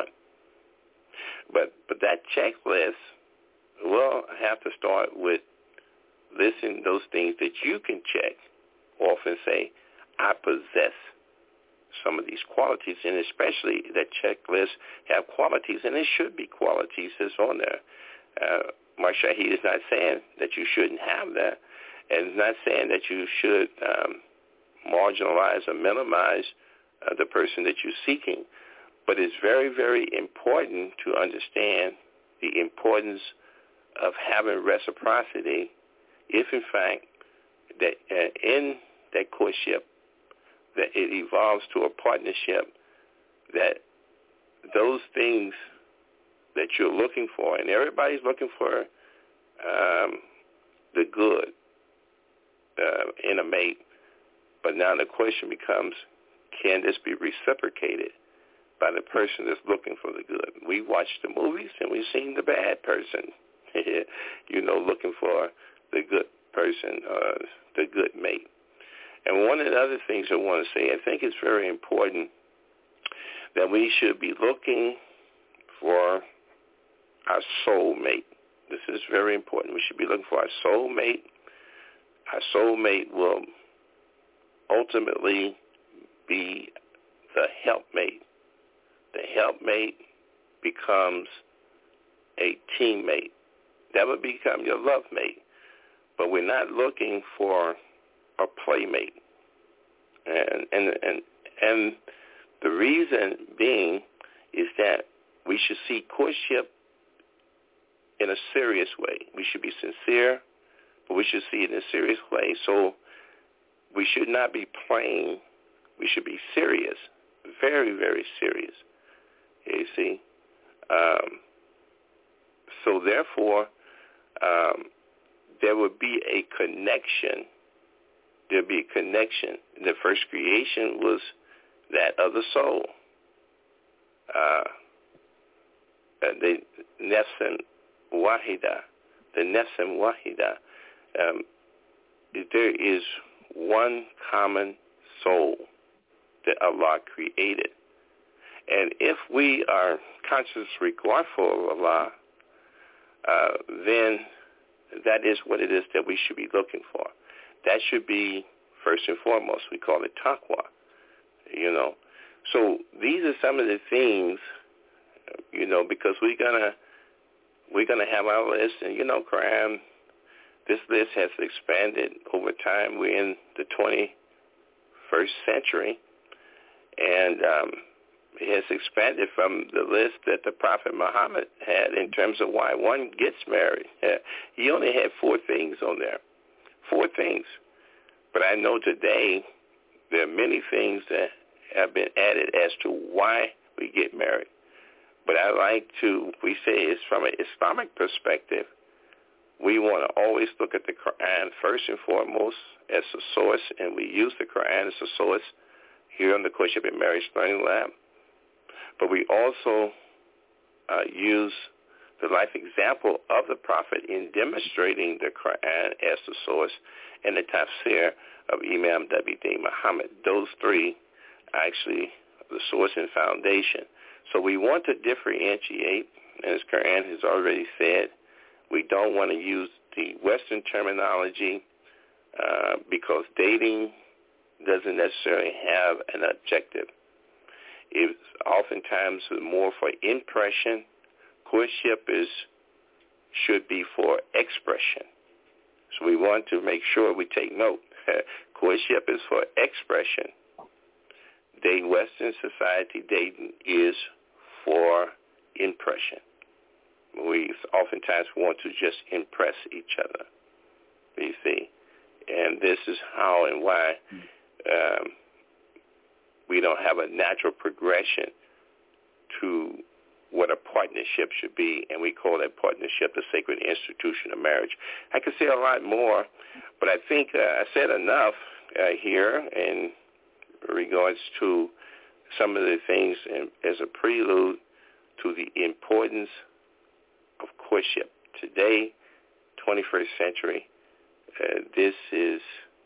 But but that checklist, well, I have to start with listing those things that you can check off and say, I possess some of these qualities, and especially that checklist have qualities, and it should be qualities that's on there. Uh, Mark Shahid is not saying that you shouldn't have that, and it's not saying that you should um, marginalize or minimize uh, the person that you're seeking. But it's very, very important to understand the importance of having reciprocity if, in fact, that uh, in that courtship, that it evolves to a partnership, that those things that you're looking for, and everybody's looking for um, the good uh, in a mate, but now the question becomes, can this be reciprocated by the person that's looking for the good? We watch the movies and we've seen the bad person, you know, looking for the good person, uh, the good mate. And one of the other things I want to say, I think it's very important that we should be looking for our soulmate. This is very important. We should be looking for our soulmate. Our soulmate will ultimately be the helpmate. The helpmate becomes a teammate. That would become your love mate. But we're not looking for a playmate. And and and and the reason being is that we should see courtship in a serious way. We should be sincere, but we should see it in a serious way. So we should not be playing. We should be serious, very, very serious. You see? Um, so therefore, um, there would be a connection. There would be a connection. The first creation was that of the soul. Uh, the nefsim wahida. The nefsim wahida. Um, there is one common soul that Allah created. And if we are consciously regardful of Allah, uh, then that is what it is that we should be looking for. That should be first and foremost. We call it taqwa, you know. So these are some of the things, you know, because we're gonna we're gonna have our list, and you know, Quran. This list has expanded over time. We're in the twenty-first century, and um, it has expanded from the list that the Prophet Muhammad had in terms of why one gets married. He only had four things on there, four things. But I know today there are many things that have been added as to why we get married. But I like to, we say it's from an Islamic perspective, we want to always look at the Quran first and foremost as a source, and we use the Quran as a source here on the Courtship and Marriage Learning Lab. But we also uh, use the life example of the Prophet in demonstrating the Quran as the source and the tafsir of Imam W D Muhammad. Those three are actually the source and foundation. So we want to differentiate, and as Quran has already said, we don't want to use the Western terminology uh, because dating doesn't necessarily have an objective. It's oftentimes more for impression. Courtship is should be for expression. So we want to make sure we take note. Courtship is for expression. Dating, Western society dating is for impression. We oftentimes want to just impress each other, you see. And this is how and why um, we don't have a natural progression to what a partnership should be, and we call that partnership the sacred institution of marriage. I could say a lot more, but I think uh, I said enough uh, here in regards to some of the things in, as a prelude to the importance of courtship. Today, twenty-first century, uh, this is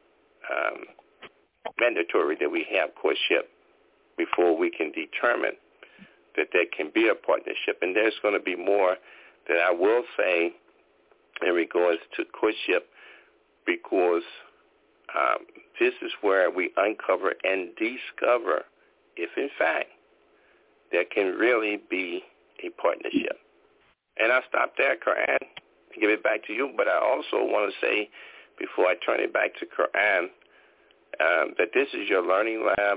um, mandatory that we have courtship before we can determine that there can be a partnership. And there's going to be more that I will say in regards to courtship, because um, this is where we uncover and discover if, in fact, there can really be a partnership. And I'll stop there, Quran, and give it back to you. But I also want to say, before I turn it back to Quran, um, that this is your learning lab.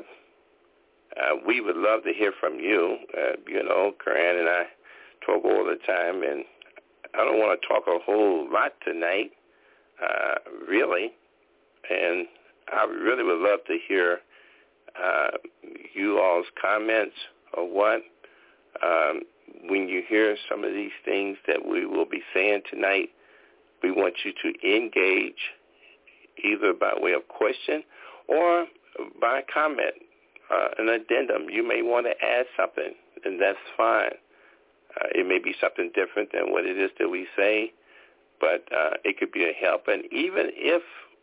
Uh, we would love to hear from you. Uh, you know, Quran and I talk all the time, and I don't want to talk a whole lot tonight, uh, really. And I really would love to hear uh, you all's comments or what. Um, when you hear some of these things that we will be saying tonight, we want you to engage either by way of question or by comment, uh, an addendum. You may want to add something, and that's fine. Uh, it may be something different than what it is that we say, but uh, it could be a help. And even if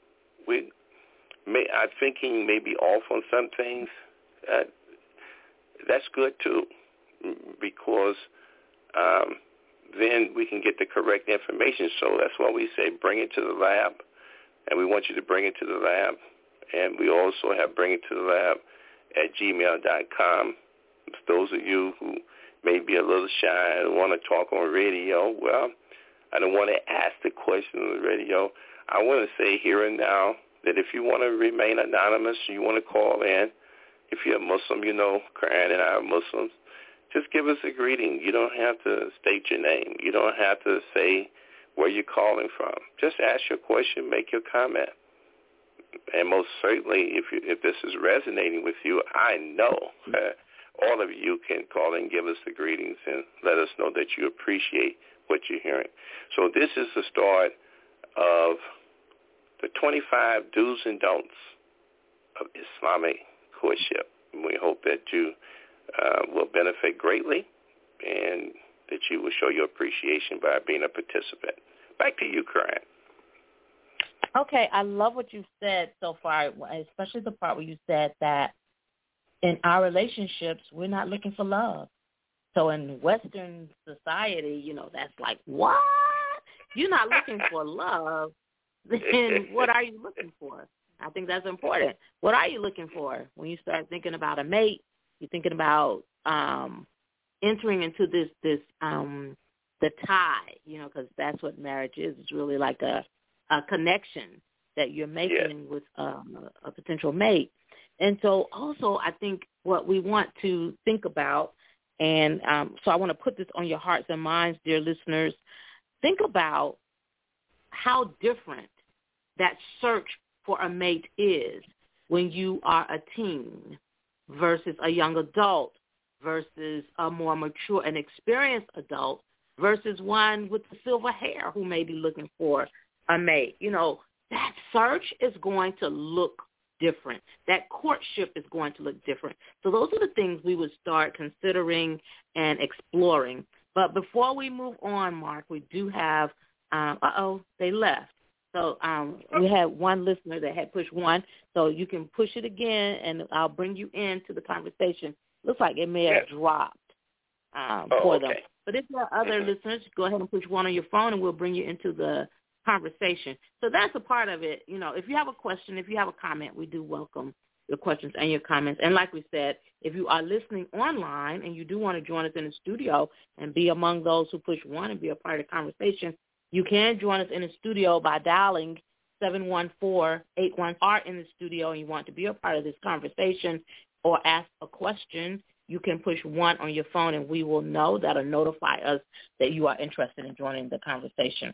we may, our thinking may be off on some things, uh, that's good too, because um, then we can get the correct information. So that's why we say bring it to the lab, and we want you to bring it to the lab. And we also have bring it to the lab at gmail dot com. Those of you who may be a little shy and want to talk on radio, well, I don't want to ask the question on the radio. I want to say here and now that if you want to remain anonymous, you want to call in, if you're a Muslim, you know, Quran and I are Muslims, just give us a greeting. You don't have to state your name. You don't have to say where you're calling from. Just ask your question, make your comment. And most certainly, if you, if this is resonating with you, I know uh, all of you can call and give us the greetings and let us know that you appreciate what you're hearing. So this is the start of the twenty-five do's and don'ts of Islamic courtship. And we hope that you uh, will benefit greatly and that you will show your appreciation by being a participant. Back to you, Corinne. Okay, I love what you said so far, especially the part where you said that in our relationships, we're not looking for love. So in Western society, you know, that's like, what? You're not looking for love, then what are you looking for? I think that's important. What are you looking for? When you start thinking about a mate, you're thinking about um, entering into this, this um, the tie, you know, because that's what marriage is. It's really like a, a connection that you're making yeah. with um, a, a potential mate. And so also I think what we want to think about, and um, so I want to put this on your hearts and minds, dear listeners, think about how different that search for a mate is when you are a teen versus a young adult versus a more mature and experienced adult versus one with the silver hair who may be looking for a mate. You know, that search is going to look different. That courtship is going to look different. So those are the things we would start considering and exploring. But before we move on, Mark, we do have, um, uh-oh, they left. So um, we had one listener that had pushed one, so you can push it again, and I'll bring you into the conversation. Looks like it may have yeah. dropped um, oh, for okay. them. But if there are other mm-hmm. listeners, go ahead and push one on your phone, and we'll bring you into the conversation. So that's a part of it. You know, if you have a question, if you have a comment, we do welcome your questions and your comments. And like we said, if you are listening online and you do want to join us in the studio and be among those who push one and be a part of the conversation, you can join us in the studio by dialing seven one four, eight one are in the studio and you want to be a part of this conversation or ask a question, you can push one on your phone and we will know. That'll notify us that you are interested in joining the conversation.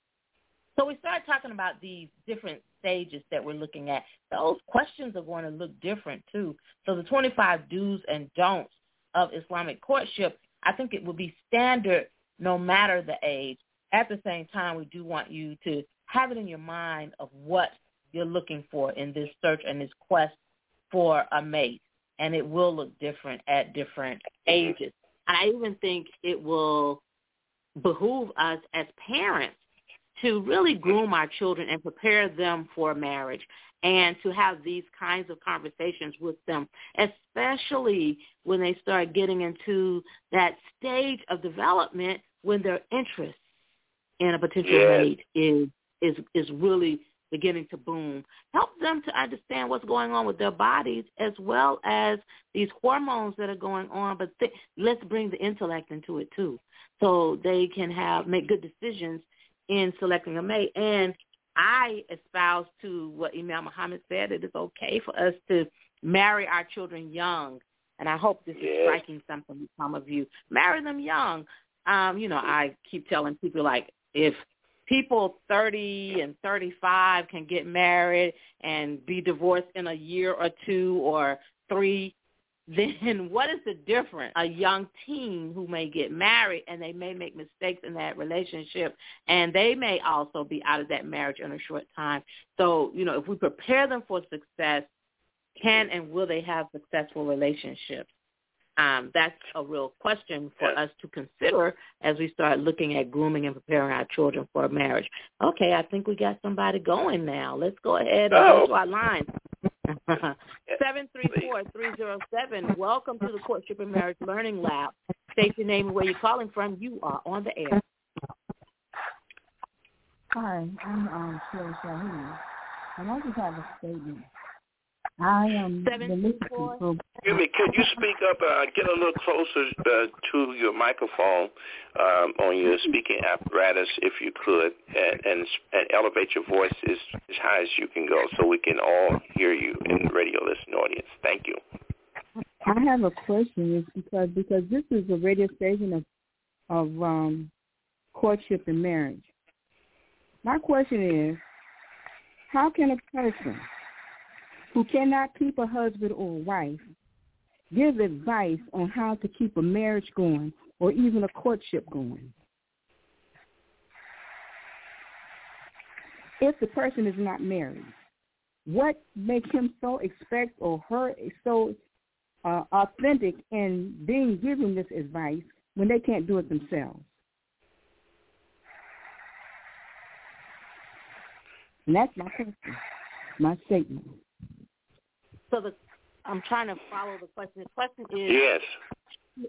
So we started talking about these different stages that we're looking at. Those questions are going to look different, too. So the twenty-five do's and don'ts of Islamic courtship, I think it will be standard no matter the age. At the same time, we do want you to have it in your mind of what you're looking for in this search and this quest for a mate, and it will look different at different ages. And I even think it will behoove us as parents to really groom our children and prepare them for marriage and to have these kinds of conversations with them, especially when they start getting into that stage of development when their interest in a potential yes. mate is, is, is really beginning to boom. Help them to understand what's going on with their bodies as well as these hormones that are going on, but th- let's bring the intellect into it too so they can have make good decisions in selecting a mate. And I espouse to what Imam Muhammad said, that it's okay for us to marry our children young. And I hope this yes. is striking something with some of you. Marry them young. Um, you know, I keep telling people, like, if people thirty and thirty-five can get married and be divorced in a year or two or three, then what is the difference? A young teen who may get married and they may make mistakes in that relationship and they may also be out of that marriage in a short time. So, you know, if we prepare them for success, can and will they have successful relationships? Um, that's a real question for us to consider as we start looking at grooming and preparing our children for marriage. Okay, I think we got somebody going now. Let's go ahead and oh. go to our line. seven three four, three zero seven. Welcome to the Courtship and Marriage Learning Lab. State your name and where you're calling from. You are on the air. Hi, I'm um, Sherry Shaheen, and I just have a statement. I am Seven, the four. Excuse me, could you speak up, uh, get a little closer uh, to your microphone um, on your speaking apparatus, if you could, and, and, and elevate your voice as, as high as you can go so we can all hear you in the radio listening audience. Thank you. I have a question. It's because because this is a radio station of of um, courtship and marriage. My question is, how can a person who cannot keep a husband or a wife give advice on how to keep a marriage going or even a courtship going. If the person is not married, what makes him so expect or her so uh, authentic in being given this advice when they can't do it themselves? And that's my question, my statement. So the I'm trying to follow the question. The question is yes.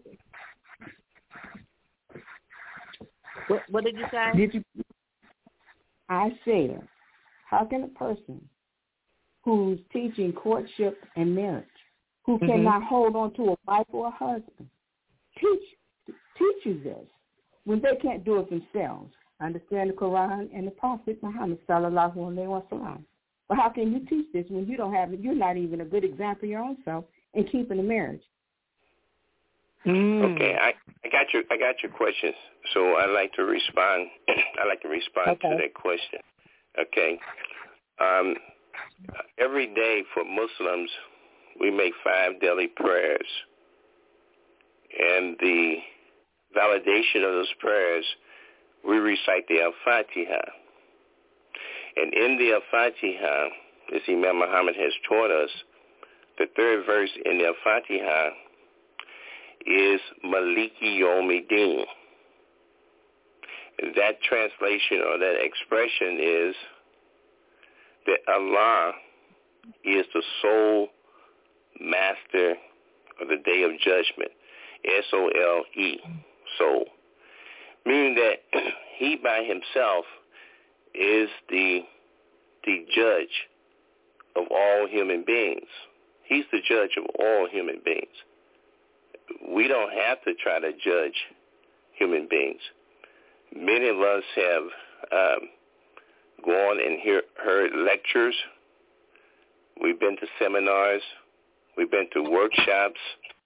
What, what did you say? Did you? I said, how can a person who's teaching courtship and marriage, who mm-hmm. cannot hold on to a wife or a husband, teach teaches this when they can't do it themselves? I understand the Quran and the Prophet Muhammad sallallahu alaihi wasallam. But how can you teach this when you don't have it? You're not even a good example of your own self in keeping a marriage. Mm. Okay, I, I got your I got your questions. So I'd like to respond. I'd like to respond okay. to that question. Okay. Um, every day for Muslims, we make five daily prayers, and the validation of those prayers, we recite the Al-Fatiha. And in the Al-Fatiha, as Imam Muhammad has taught us, the third verse in the Al-Fatiha is Maliki Yawmiddin. That translation or that expression is that Allah is the sole master of the day of judgment, S O L E, soul, meaning that he by himself is the the judge of all human beings. He's the judge of all human beings. We don't have to try to judge human beings. Many of us have um, gone and hear, heard lectures. We've been to seminars. We've been to workshops.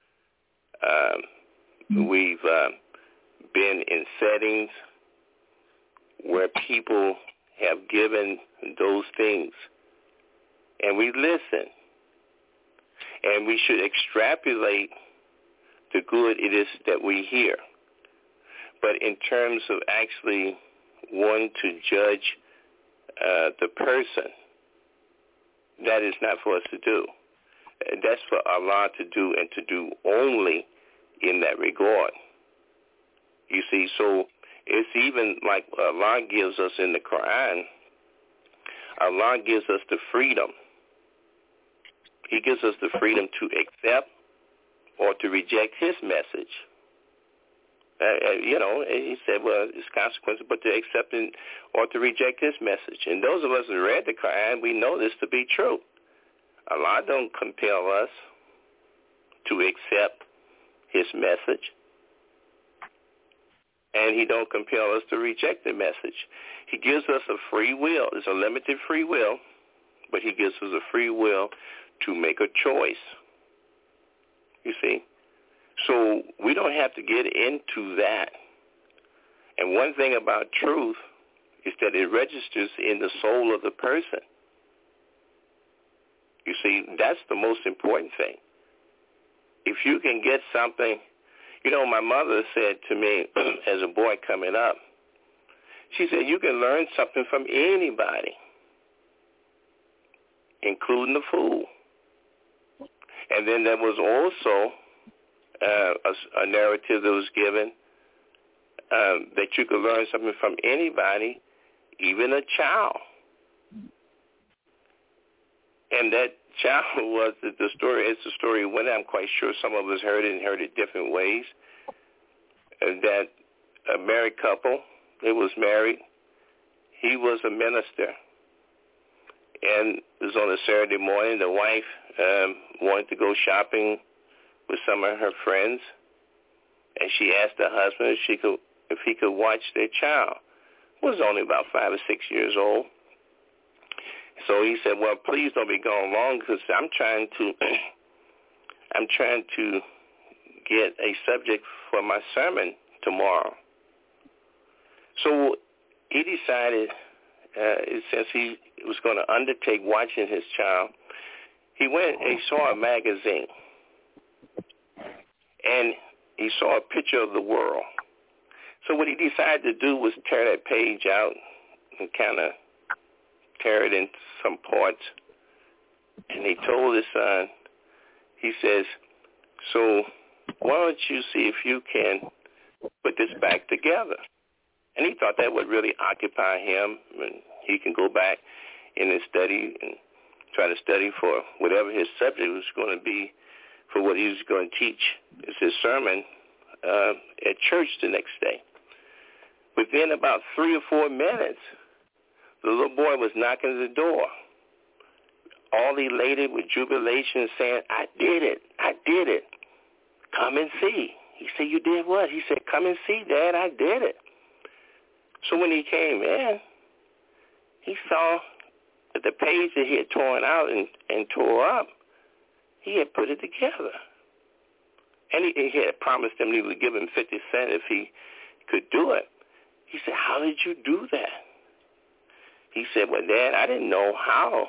Um, we've uh, been in settings where people have given those things, and we listen. And we should extrapolate the good it is that we hear. But in terms of actually wanting to judge uh, the person, that is not for us to do. That's for Allah to do, and to do only in that regard. You see, so it's even like Allah gives us in the Quran, Allah gives us the freedom. He gives us the freedom to accept or to reject his message. Uh, you know, he said, well, it's consequences, but to accept and, or to reject his message. And those of us who read the Quran, we know this to be true. Allah don't compel us to accept his message, and he don't compel us to reject the message. He gives us a free will. It's a limited free will, but he gives us a free will to make a choice. You see? So we don't have to get into that. And one thing about truth is that it registers in the soul of the person. You see, that's the most important thing. If you can get something, you know, my mother said to me as a boy coming up, she said, you can learn something from anybody, including the fool. And then there was also uh, a, a narrative that was given um, that you could learn something from anybody, even a child. And that child was the, the story. It's the story when I'm quite sure some of us heard it and heard it different ways. Uh, that a married couple, they was married. He was a minister. And it was on a Saturday morning. The wife um, wanted to go shopping with some of her friends, and she asked her husband if she could, if he could watch their child. It was only about five or six years old. So he said, "Well, please don't be going long because I'm trying to, I'm trying to get a subject for my sermon tomorrow." So he decided, uh, since he was going to undertake watching his child, he went and he saw a magazine. and he saw a picture of the world. So what he decided to do was tear that page out and kind of tear it into some parts. And he told his son, he says, so why don't you see if you can put this back together? And he thought that would really occupy him, and he can go back in his study and try to study for whatever his subject was going to be for what he was going to teach as his sermon uh, at church the next day. Within about three or four minutes, the little boy was knocking at the door, all elated with jubilation, saying, I did it, I did it. Come and see. He said, you did what? He said, come and see, Dad, I did it. So when he came in, he saw that the page that he had torn out and, and tore up, he had put it together. And he, he had promised him he would give him fifty cents if he could do it. He said, how did you do that? He said, well, Dad, I didn't know how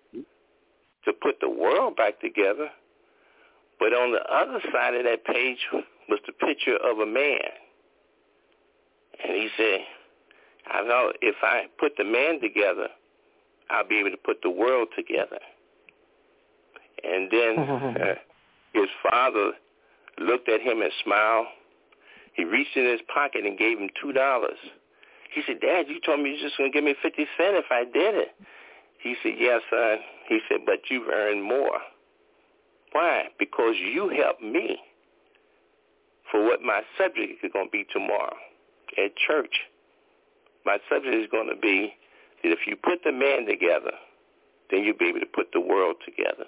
to put the world back together. But on the other side of that page was the picture of a man. And he said, I know if I put the man together, I'll be able to put the world together. And then uh, his father looked at him and smiled. He reached in his pocket and gave him two dollars. He said, Dad, you told me you were just going to give me fifty cents if I did it. He said, yes, son. He said, but you've earned more. Why? Because you helped me for what my subject is going to be tomorrow at church. My subject is going to be that if you put the man together, then you'll be able to put the world together.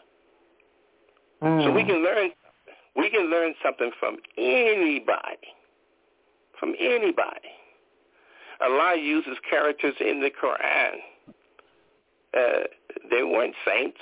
Mm. So we can learn we can learn something from anybody, from anybody. Allah uses characters in the Quran. Uh, they weren't saints.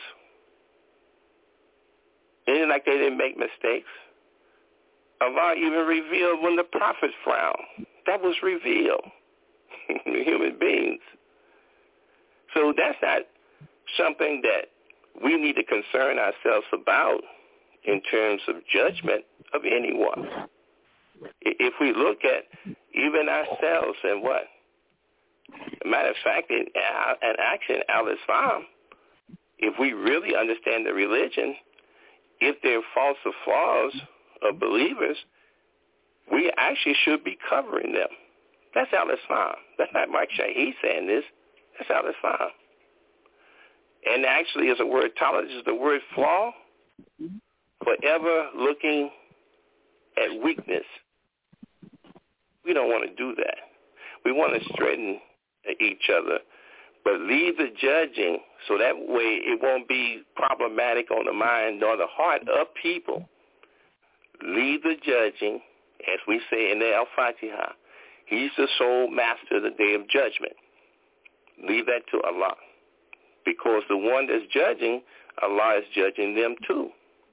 It isn't like they didn't make mistakes. Allah even revealed when the prophets frowned. That was revealed. Human beings. So that's not something that we need to concern ourselves about in terms of judgment of anyone. If we look at even ourselves and what? Matter of fact, in, in action, al-Islam, if we really understand the religion, if there are false or flaws of believers, we actually should be covering them. That's al-Islam. That's not Mark Shahid saying this. That's al-Islam. And actually, as a word, tolerance is the word flaw, forever looking at weakness. We don't want to do that. We want to straighten each other, but leave the judging so that way it won't be problematic on the mind nor the heart of people. Leave the judging, as we say in the Al-Fatiha. He's the sole master of the day of judgment. Leave that to Allah. Because the one that's judging, Allah is judging them too.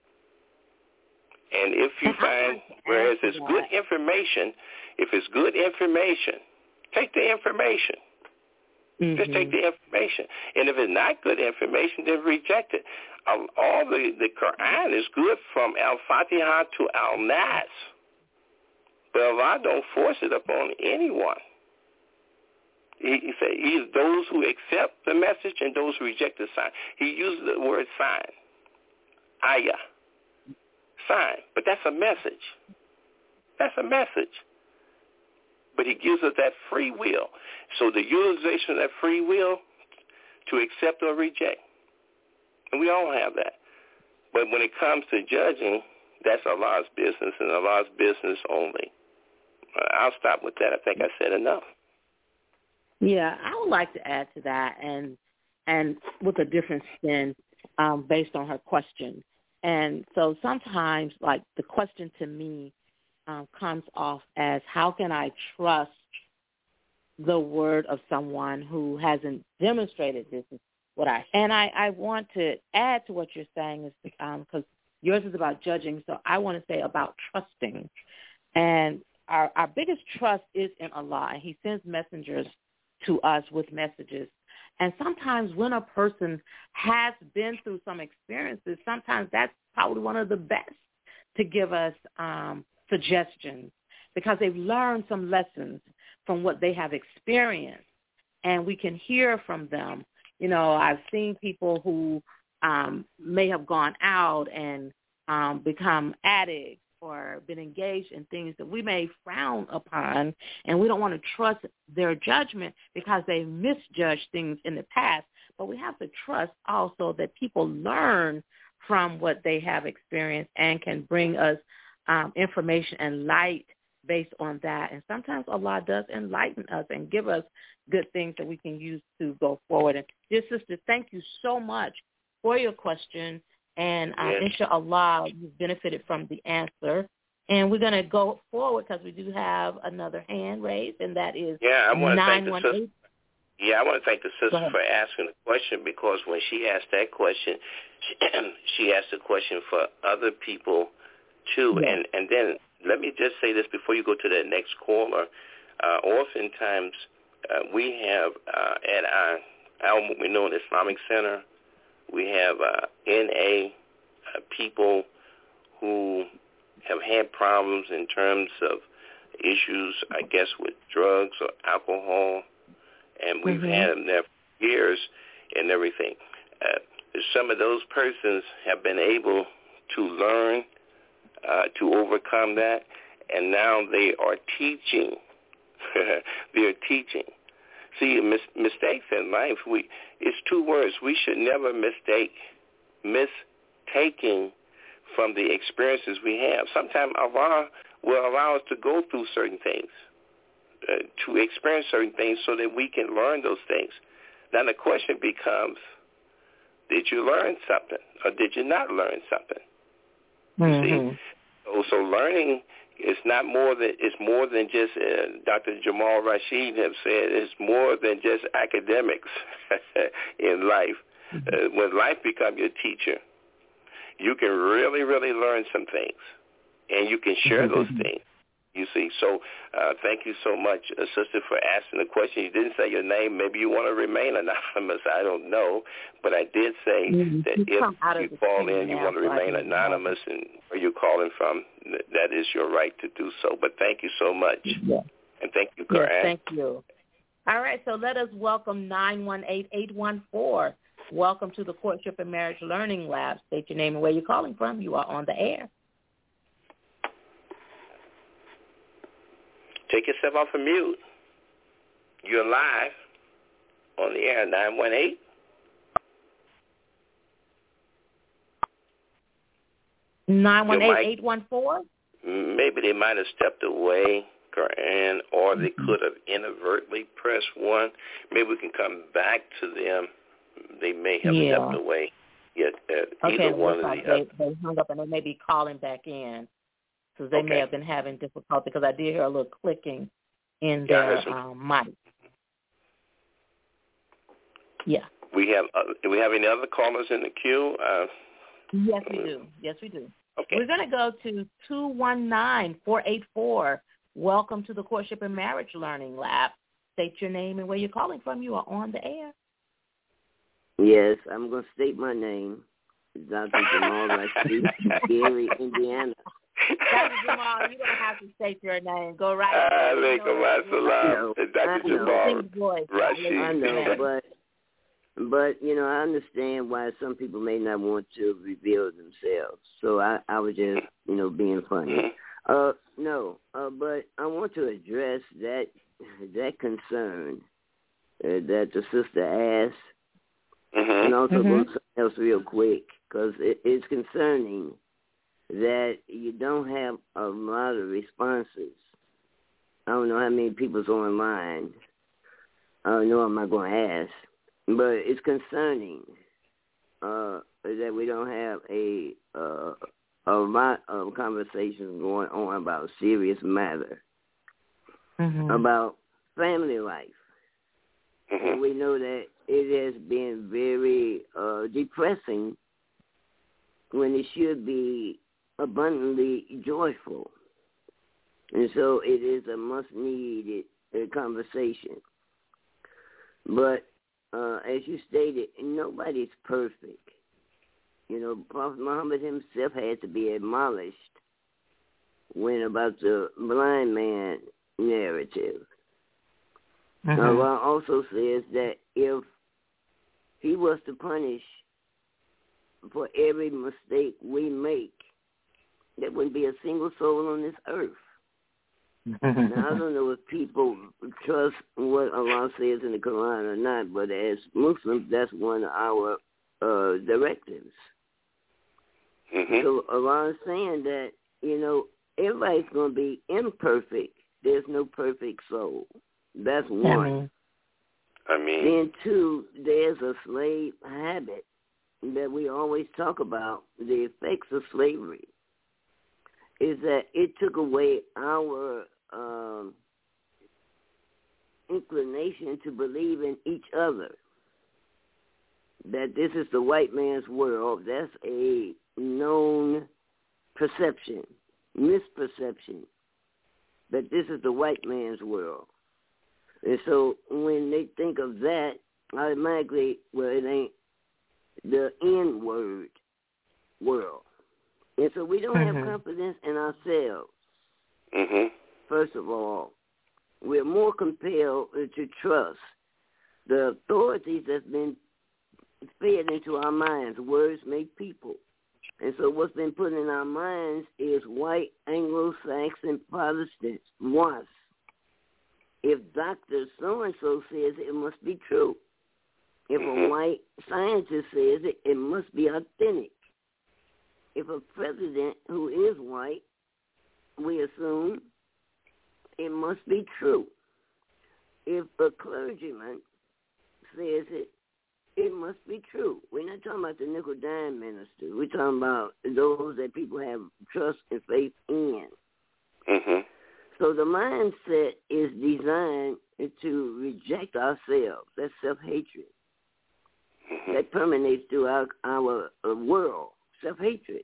And if you find, whereas it's good information, if it's good information, take the information. Mm-hmm. Just take the information. And if it's not good information, then reject it. All the, the Quran is good from Al-Fatiha to Al-Nas. But Allah don't force it upon anyone. He, he said, he, those who accept the message and those who reject the sign. He uses the word sign, ayah, sign. But that's a message. That's a message. But he gives us that free will. So the utilization of that free will to accept or reject. And we all have that. But when it comes to judging, that's Allah's business and Allah's business only. I'll stop with that. I think I said enough. Yeah, I would like to add to that, and and with a different spin um, based on her question. And so sometimes, like, the question to me um, comes off as, how can I trust the word of someone who hasn't demonstrated this is what I, and I, I want to add to what you're saying is because um, yours is about judging, so I want to say about trusting. And our, our biggest trust is in Allah, and he sends messengers to us with messages. And sometimes when a person has been through some experiences, sometimes that's probably one of the best to give us um, suggestions because they've learned some lessons from what they have experienced, and we can hear from them. You know, I've seen people who um, may have gone out and um, become addicts or been engaged in things that we may frown upon, and we don't want to trust their judgment because they misjudged things in the past. But we have to trust also that people learn from what they have experienced and can bring us um, information and light based on that. And sometimes Allah does enlighten us and give us good things that we can use to go forward. And dear sister, thank you so much for your question. And uh, yes. inshallah, you've benefited from the answer. And we're going to go forward because we do have another hand raised, and that is yeah, I want to thank the sister. eight. Yeah, I want to thank the sister for asking the question, because when she asked that question, she, she asked the question for other people too. Yes. And and then let me just say this before you go to that next caller. Uh, oftentimes uh, we have uh, at our Al Mu'minun Islamic Center, we have uh, N A uh, people who have had problems in terms of issues, I guess, with drugs or alcohol, and we've mm-hmm. had them there for years and everything. Uh, some of those persons have been able to learn uh, to overcome that, and now they are teaching. They are teaching. See, mis- mistakes in life, we it's two words. We should never mistake, mistaking from the experiences we have. Sometimes Allah will allow us to go through certain things, uh, to experience certain things so that we can learn those things. Now the question becomes, did you learn something or did you not learn something? Mm-hmm. You see? So, so learning is not more than, it's more than just, uh, Doctor Jamal Rashid have said, it's more than just academics in life. Mm-hmm. Uh, when life becomes your teacher, you can really, really learn some things, and you can share those things, you see. So uh, thank you so much, uh, sister, for asking the question. You didn't say your name. Maybe you want to remain anonymous. I don't know. But I did say mm-hmm. that you if you call in, you want to remain anonymous, and where you're calling from, that is your right to do so. But thank you so much. Yes. And thank you, Quran. Yes, thank you. All right, so let us welcome nine one eight, eight one four. Welcome to the Courtship and Marriage Learning Lab. State your name and where you're calling from. You are on the air. Take yourself off of mute. You're live on the air, nine one eight. nine one eight, eight one four? Maybe they might have stepped away, Quran, or they could have inadvertently pressed one. Maybe we can come back to them. They may have yeah. stepped away. Yet, uh, okay, either one or like the they, other. they hung up and they may be calling back in because they okay. may have been having difficulty because I did hear a little clicking in their yeah, um, mic. Yeah. We have. Uh, do we have any other callers in the queue? Uh, yes, we do. Yes, we do. Okay. We're going to go to two one nine, four eight four. Welcome to the Courtship and Marriage Learning Lab. State your name and where you're calling from. You are on the air. Yes, I'm going to state my name. Doctor Jamal Rashid, Gary, Indiana. Doctor Jamal, you don't have to state your name. Go right ahead. Alaikum assalam. Doctor Jamal Rashid. I know, but, but, you know, I understand why some people may not want to reveal themselves. So I, I was just, you know, being funny. Uh, no, uh, but I want to address that that concern uh, that the sister asked. Mm-hmm. And also mm-hmm. go to something else real quick, because it, it's concerning that you don't have a lot of responses. I don't know how many people's online. I don't know, I'm not going to ask. But it's concerning uh, that we don't have a, uh, a lot of conversations going on about a serious matter, mm-hmm. about family life. Mm-hmm. And we know that it has been very uh, depressing when it should be abundantly joyful. And so it is a must-needed uh, conversation. But uh, as you stated, nobody's perfect. You know, Prophet Muhammad himself had to be admonished when about the blind man narrative. Mm-hmm. Allah also says that if he was to punish for every mistake we make, there wouldn't be a single soul on this earth. Now, I don't know if people trust what Allah says in the Quran or not, but as Muslims, that's one of our uh, directives. Mm-hmm. So Allah is saying that, you know, everybody's going to be imperfect. There's no perfect soul. That's one. I mean, Then two, there's a slave habit that we always talk about, the effects of slavery, is that it took away our um, inclination to believe in each other, that this is the white man's world. That's a known perception, misperception, that this is the white man's world. And so when they think of that, automatically, well, it ain't the N-word world. And so we don't mm-hmm. have confidence in ourselves. mm-hmm. First of all, we're more compelled to trust the authorities that's been fed into our minds. Words make people. And so what's been put in our minds is white Anglo-Saxon Protestants, W A S. If Doctor So-and-so says it, it must be true. If mm-hmm. a white scientist says it, it must be authentic. If a president who is white, we assume it must be true. If a clergyman says it, it must be true. We're not talking about the nickel dime ministers. We're talking about those that people have trust and faith in. Mm-hmm. So the mindset is designed to reject ourselves. That's self-hatred. Mm-hmm. That permeates through our, our uh, world, self-hatred.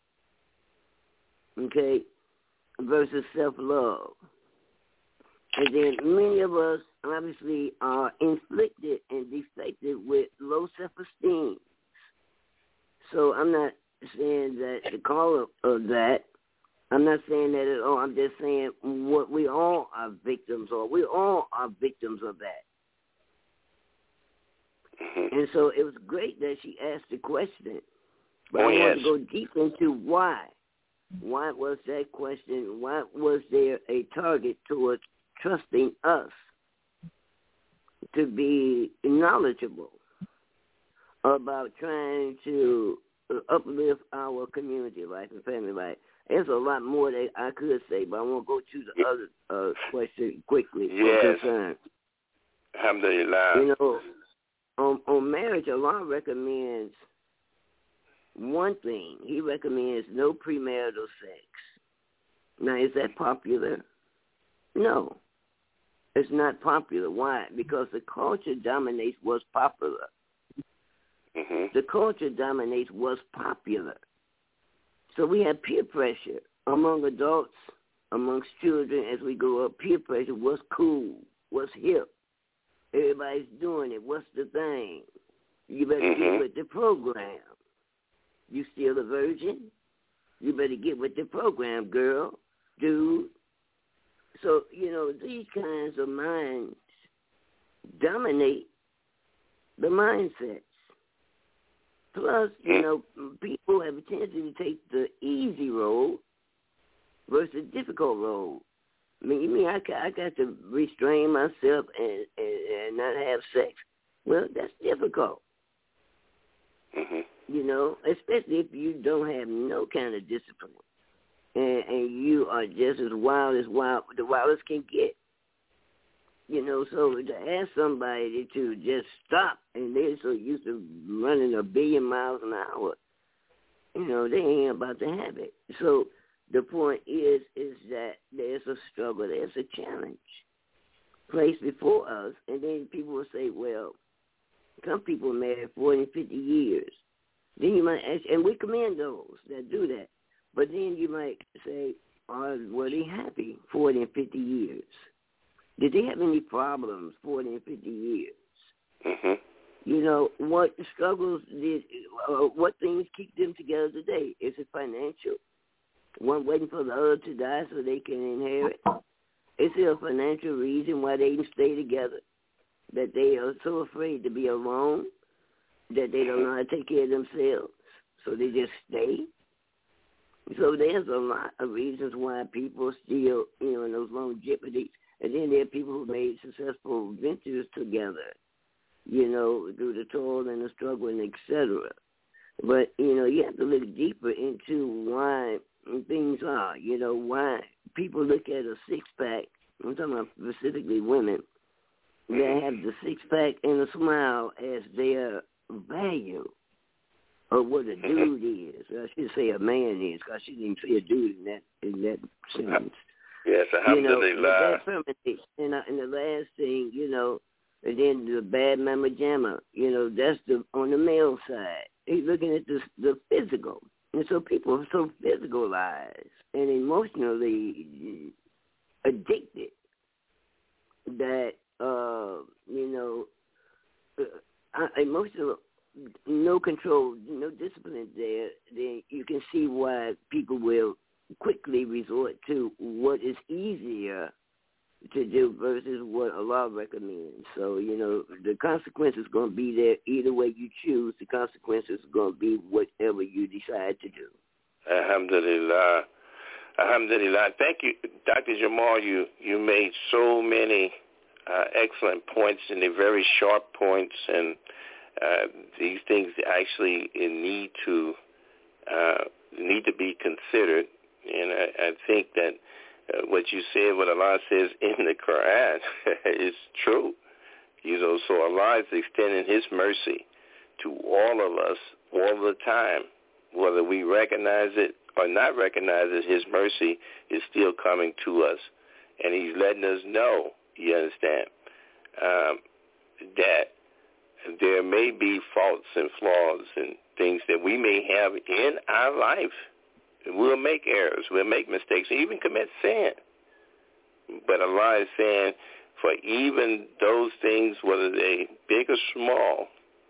Okay? Versus self-love. And then many of us obviously are inflicted and defected with low self-esteem. So I'm not saying that the call of, of that, I'm not saying that at all. I'm just saying what we all are victims of. We all are victims of that. Mm-hmm. And so it was great that she asked the question. But oh, I yes. want to go deep into why. Why was that question? Why was there a target towards trusting us to be knowledgeable about trying to uplift our community life and family life? There's a lot more that I could say, but I want to go to the other uh, question quickly. Yes. Concern. Alhamdulillah. You know, on, on marriage, Allah recommends one thing. He recommends no premarital sex. Now, is that popular? No. It's not popular. Why? Because the culture dominates what's popular. Mm-hmm. The culture dominates what's popular. So we have peer pressure among adults, amongst children as we grow up. Peer pressure, what's cool, what's hip. Everybody's doing it. What's the thing? You better mm-hmm. get with the program. You still a virgin? You better get with the program, girl, dude. So, you know, these kinds of minds dominate the mindsets. Plus, you know, people have a tendency to take the easy road versus the difficult road. I mean, you mean I, I got to restrain myself and, and, and not have sex? Well, that's difficult. Mm-hmm. You know, especially if you don't have no kind of discipline. And, and you are just as wild as wild, the wildest can get. You know, so to ask somebody to just stop, and they're so used to running a billion miles an hour, you know, they ain't about to have it. So the point is, is that there's a struggle, there's a challenge placed before us, and then people will say, well, some people marry forty, fifty years. Then you might ask, and we commend those that do that, but then you might say, are, were they happy forty and fifty years? Did they have any problems forty and fifty years? Mm-hmm. You know, what struggles did, uh, what things keep them together today? Is it financial? one waiting for the other to die so they can inherit? Is there a financial reason why they stay together? That they are so afraid to be alone that they don't know how to take care of themselves, so they just stay? So there's a lot of reasons why people still, you know, in those longevities. And then there are people who made successful ventures together, you know, through the toil and the struggle and et cetera. But, you know, you have to look deeper into why things are, you know, why people look at a six-pack, I'm talking about specifically women, that have the six-pack and a smile as their value of what a dude is. I should say a man is, because she didn't say a dude in that in that sentence. Yes, alhamdulillah. You know, that and, uh, and the last thing, you know, and then the bad mama jamma, you know, that's the on the male side. He's looking at the the physical. And so people are so physicalized and emotionally addicted that, uh, you know, uh, emotional, no control, no discipline there, then you can see why people will quickly resort to what is easier to do versus what Allah recommends. So, you know, the consequence is going to be there either way you choose. The consequence is going to be whatever you decide to do. Alhamdulillah. Alhamdulillah. Thank you, Doctor Jamal. You, you made so many uh, excellent points, and they're very sharp points, and uh, these things actually need to uh, need to be considered. And I, I think that Uh, what you said, what Allah says in the Quran is true. You know, so Allah is extending His mercy to all of us all the time. Whether we recognize it or not recognize it, His mercy is still coming to us. And He's letting us know, you understand, um, that there may be faults and flaws and things that we may have in our life. We'll make errors, we'll make mistakes, even commit sin. But Allah is saying, for even those things, whether they big or small,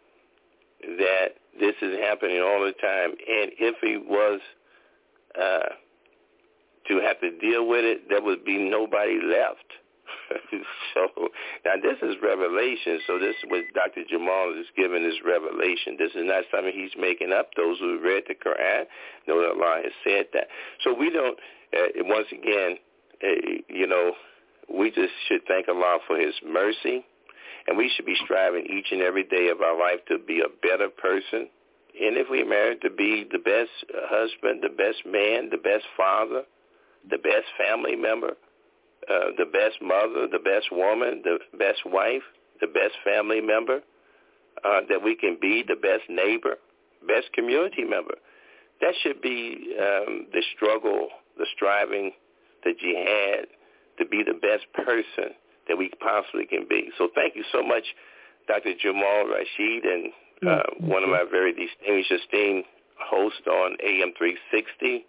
that this is happening all the time. And if He was uh, to have to deal with it, there would be nobody left. So now this is revelation. So this is what Doctor Jamal is giving is revelation. This is not something he's making up. Those who read the Quran know that Allah has said that. So we don't, uh, once again, uh, you know, we just should thank Allah for His mercy, and we should be striving each and every day of our life to be a better person. And if we're married, to be the best husband, the best man, the best father, the best family member. Uh, the best mother, the best woman, the best wife, the best family member uh, that we can be, the best neighbor, best community member. That should be um, the struggle, the striving, the jihad, to be the best person that we possibly can be. So thank you so much, Doctor Jamal Rashid, and uh, one of my very distinguished, esteemed hosts on A M three sixty.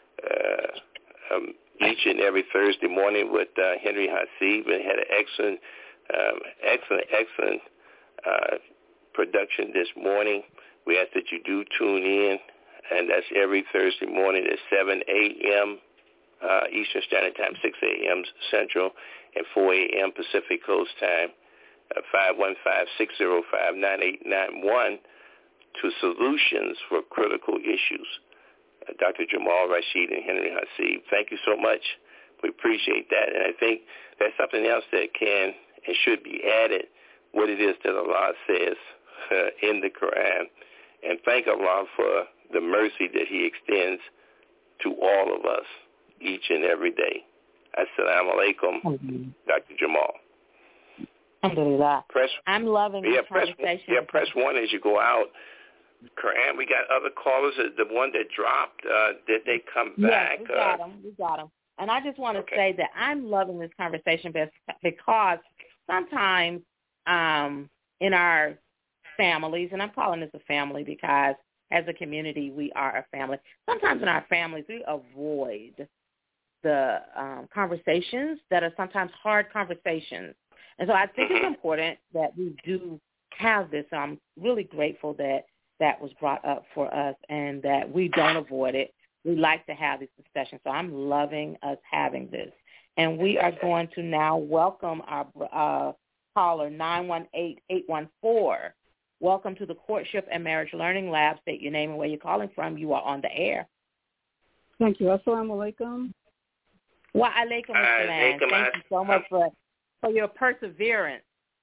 Uh, um, each and every Thursday morning with uh, Henry Hassib, and had an excellent, um, excellent, excellent uh, production this morning. We ask that you do tune in, and that's every Thursday morning at seven a.m. Uh, Eastern Standard Time, six a.m. Central, and four a.m. Pacific Coast Time, uh, five one five, six zero five, nine eight nine one to Solutions for Critical Issues. Doctor Jamal Rashid and Henry Hassib. Thank you so much. We appreciate that. And I think that's something else that can and should be added, what it is that Allah says uh, in the Quran. And thank Allah for the mercy that He extends to all of us each and every day. Assalamu alaikum, mm-hmm. Doctor Jamal. Alhamdulillah. Press, I'm loving yeah, this press, conversation. Yeah, press one as you go out. Quran, we got other callers. The one that dropped, uh, did they come back? Yes, we got them. We got them. And I just want to okay. say that I'm loving this conversation because sometimes um, in our families, and I'm calling this a family because as a community we are a family, sometimes in our families we avoid the um, conversations that are sometimes hard conversations. And so I think it's important that we do have this. I'm really grateful that that was brought up for us and that we don't avoid it. we like to have these discussions. So I'm loving us having this. And we are going to now welcome our uh, caller, nine one eight, eight one four. Welcome to the Courtship and Marriage Learning Lab. State your name and where you're calling from. You are on the air. Thank you. Assalamu alaikum. Wa alaikum assalam. Thank you so much for, for your perseverance.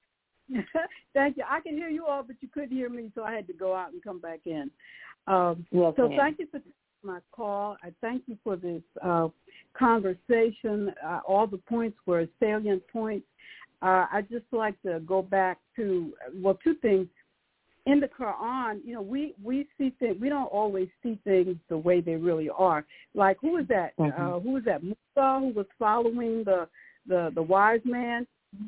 Thank you. I can hear you all, but you couldn't hear me, so I had to go out and come back in. Um, yes, so ma'am. Thank you for my call. I thank you for this uh, conversation. Uh, all the points were salient points. Uh, I just like to go back to, well, two things. In the Quran, you know, we, we see things, we don't always see things the way they really are. Like, who is that? Mm-hmm. Uh, who is that? Musa, who was following the, the, the wise man,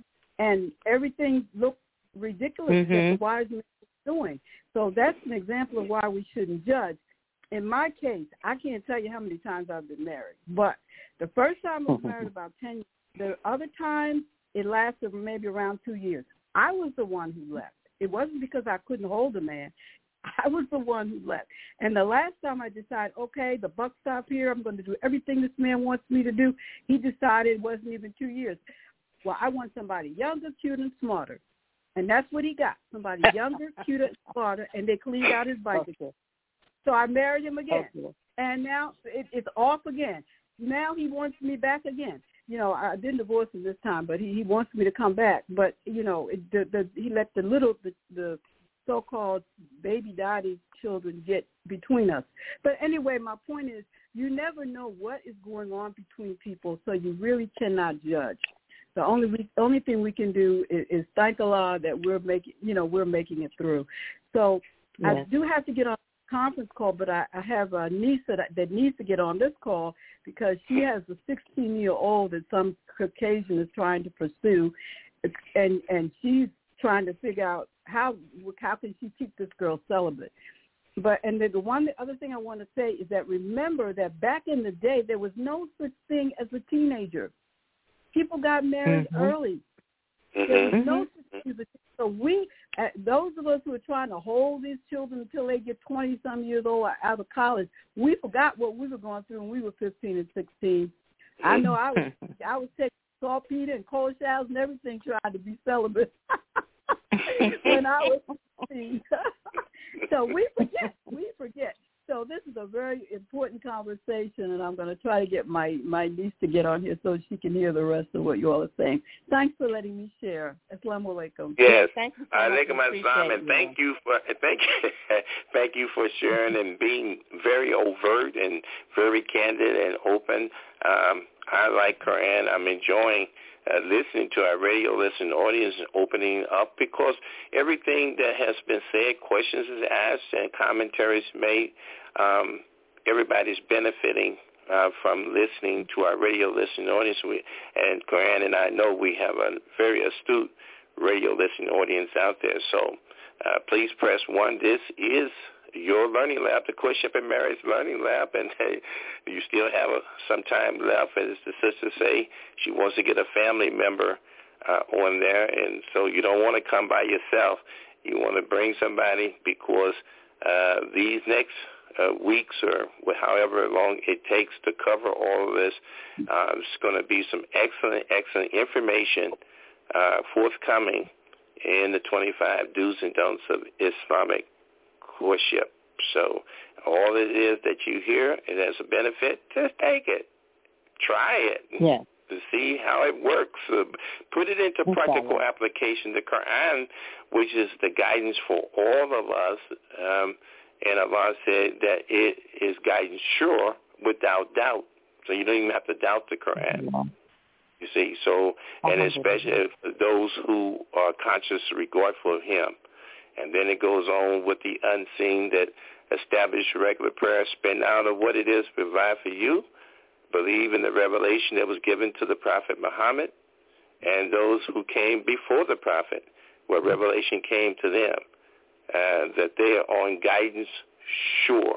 and everything looked ridiculous mm-hmm. that the wise man was doing. So that's an example of why we shouldn't judge. In my case, I can't tell you how many times I've been married, but the first time I was married about ten years. The other time, it lasted maybe around two years. I was the one who left. It wasn't because I couldn't hold a man. I was the one who left. And the last time I decided, okay, the buck stopped here. I'm going to do everything this man wants me to do. He decided it wasn't even two years. Well, I want somebody younger, cuter, and smarter. And that's what he got, somebody younger, cuter, and smarter, and they cleaned out his bicycle. So I married him again. And now it, it's off again. Now he wants me back again. You know, I didn't divorce him this time, but he, he wants me to come back. But, you know, it, the, the, he let the little, the, the so-called baby daddy children get between us. But anyway, my point is you never know what is going on between people, so you really cannot judge. The only we, only thing we can do is, is thank Allah that we're making, you know, we're making it through. So yes. I do have to get on conference call, but I, I have a niece that, that needs to get on this call because she has a sixteen-year-old that some Caucasian is trying to pursue, and and she's trying to figure out how how can she keep this girl celibate. But and the, the one the other thing I want to say is that remember that back in the day there was no such thing as a teenager. People got married mm-hmm. early. There was no such thing as a So we, uh, those of us who are trying to hold these children until they get twenty-some years old or out of college, we forgot what we were going through when we were fifteen and sixteen. I know I was I was taking saltpeter and cold showers and everything trying to be celibate when I was fifteen. So we forget. We forget. So this is a very important conversation, and I'm going to try to get my, my niece to get on here so she can hear the rest of what you all are saying. Thanks for letting me share. Assalamu alaikum. Yes. Thank you so Alaikum assalam, and thank you for thank you, thank you for sharing and being very overt and very candid and open. Um, I like Quran. I'm enjoying Uh, listening to our radio listening audience and opening up because everything that has been said, questions is asked and commentaries made, um, everybody's benefiting uh, from listening to our radio listening audience. We, and Quran and I know we have a very astute radio listening audience out there. So uh, please press one. This is your learning lab, the Courtship and Marriage Learning Lab, and hey, you still have a, some time left. As the sister say, she wants to get a family member uh, on there, and so you don't want to come by yourself. You want to bring somebody because uh, these next uh, weeks or however long it takes to cover all of this, uh, it's going to be some excellent, excellent information uh, forthcoming in the twenty-five do's and don'ts of Islamic courtship. So all it is that you hear, it has a benefit, just take it. Try it. Yeah. To see how it works. Uh, put it into practical okay. application. The Quran, which is the guidance for all of us, um, and Allah said that it is guidance sure without doubt. So you don't even have to doubt the Quran. Yeah. You see, so, and especially those who are conscious regardful of Him. And then it goes on with the unseen that establish regular prayer, spend out of what it is to provide for you, believe in the revelation that was given to the Prophet Muhammad and those who came before the Prophet, where revelation came to them, uh, that they are on guidance sure.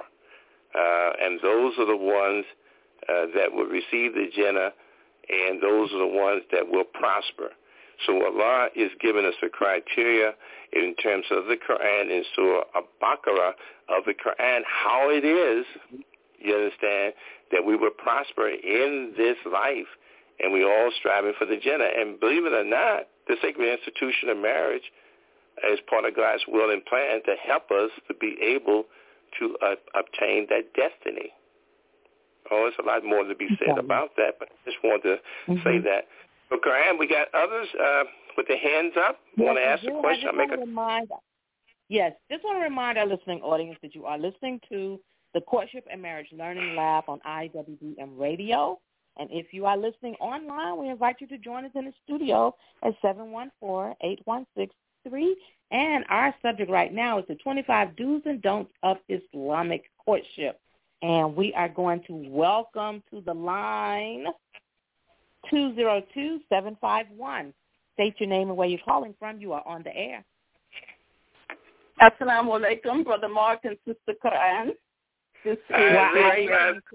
Uh, and those are the ones uh, that will receive the Jannah, and those are the ones that will prosper. So Allah is giving us a criteria in terms of the Quran in Surah Al-Baqarah of the Quran, how it is You understand? That we would prosper in this life, and we all striving for the Jannah. And believe it or not, the sacred institution of marriage is part of God's will and plan to help us to be able to uh, obtain that destiny. Oh, there's a lot more to be said about that, but I just wanted to mm-hmm. say that. So, Graham, we got others uh, with their hands up. Yes, want to ask a question? I just want to remind, yes, just want to remind our listening audience that you are listening to the Courtship and Marriage Learning Lab on I W D M Radio. And if you are listening online, we invite you to join us in the studio at seven one four, eight one six, three. And our subject right now is the twenty-five do's and don'ts of Islamic courtship. And we are going to welcome to the line two zero two, seven five one. State your name and where you're calling from. You are on the air. Assalamu alaikum, Brother Mark and Sister Quran. This is Ray.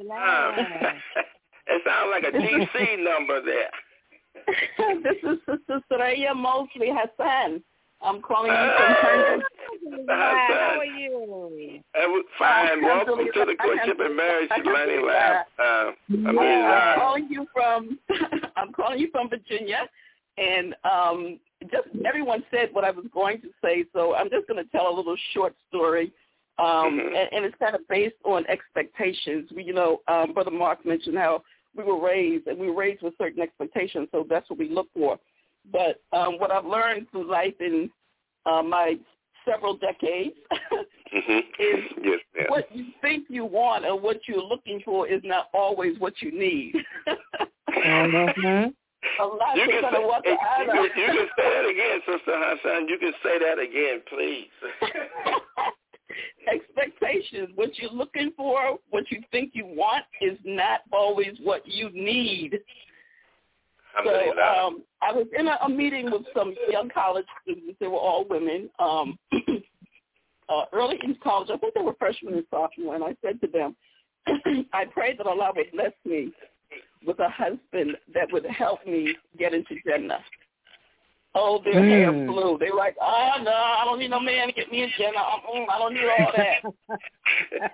It sounds like a D C number there. This is Sister Saraya Mosley Hassan. I'm calling you from Herndon. How are you? Fine. Welcome to the Courtship and Marriage Learning Lab. Uh, I mean, I'm calling you from. I'm calling you from Virginia, and um, just everyone said what I was going to say, so I'm just going to tell a little short story, um, mm-hmm. and, and it's kind of based on expectations. We, you know, um, Brother Mark mentioned how we were raised, and we were raised with certain expectations, so that's what we look for. But um, what I've learned through life in uh, my several decades mm-hmm. is yes, yes. what you think you want and what you're looking for is not always what you need. mm-hmm. A lot you of can kind of what say, I you, can, you can say that again, Sister Hassan. You can say that again, please. Expectations. What you're looking for, what you think you want, is not always what you need. So um, I was in a, a meeting with some young college students. They were all women. Um, uh, early in college, I think they were freshmen and sophomore, and I said to them, I pray that Allah would bless me with a husband that would help me get into Jannah. Oh, their mm. hair flew. They were like, oh, no, I don't need no man to get me in Jannah. Mm, I don't need all that.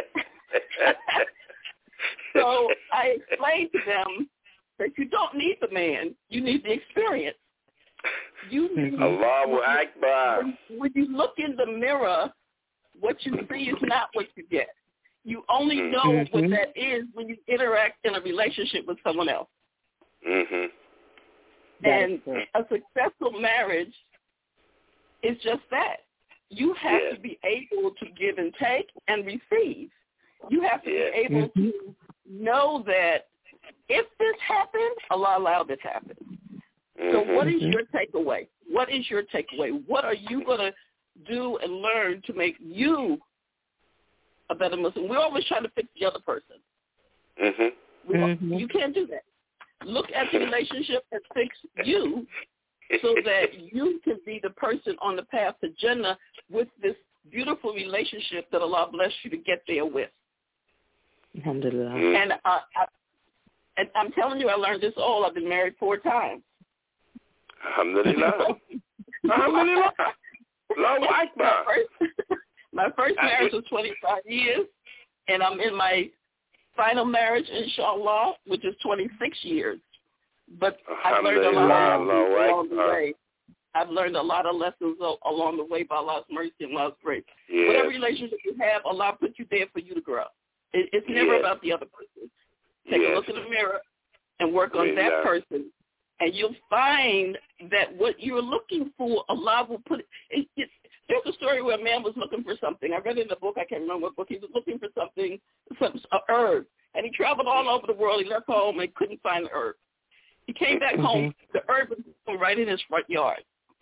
So I explained to them that you don't need the man. You need the experience. You need, Allahu Akbar. When, when you look in the mirror, what you see is not what you get. You only know mm-hmm. what that is when you interact in a relationship with someone else. Mm-hmm. And a successful marriage is just that. You have yeah. to be able to give and take and receive. You have to yeah. be able mm-hmm. to know that if this happens, Allah allowed this happen. Mm-hmm. So what is your takeaway? What is your takeaway? What are you going to do and learn to make you a better Muslim? We're always trying to fix the other person. Mm-hmm. We, mm-hmm. You can't do that. Look at the relationship and fix you so that you can be the person on the path to Jannah with this beautiful relationship that Allah bless you to get there with. Alhamdulillah. And, uh, I, and I'm telling you, I learned this all. I've been married four times. Alhamdulillah. Alhamdulillah. Allahu Akbar. My first, my first marriage was twenty-five years, and I'm in my final marriage, inshallah, which is twenty-six years. But I've learned a lot of lessons along the way. I've learned a lot of lessons along the way by Allah's mercy and Allah's grace. Yes. Whatever relationship you have, Allah put you there for you to grow. It, it's never yes. about the other person. Take yes. a look in the mirror and work on yes. that person, and you'll find that what you're looking for, Allah will put it. it, it There's a story where a man was looking for something. I read it in a book. I can't remember what book. He was looking for something, some a herb, and he traveled all over the world. He left home and couldn't find the herb. He came back mm-hmm. home. The herb was right in his front yard.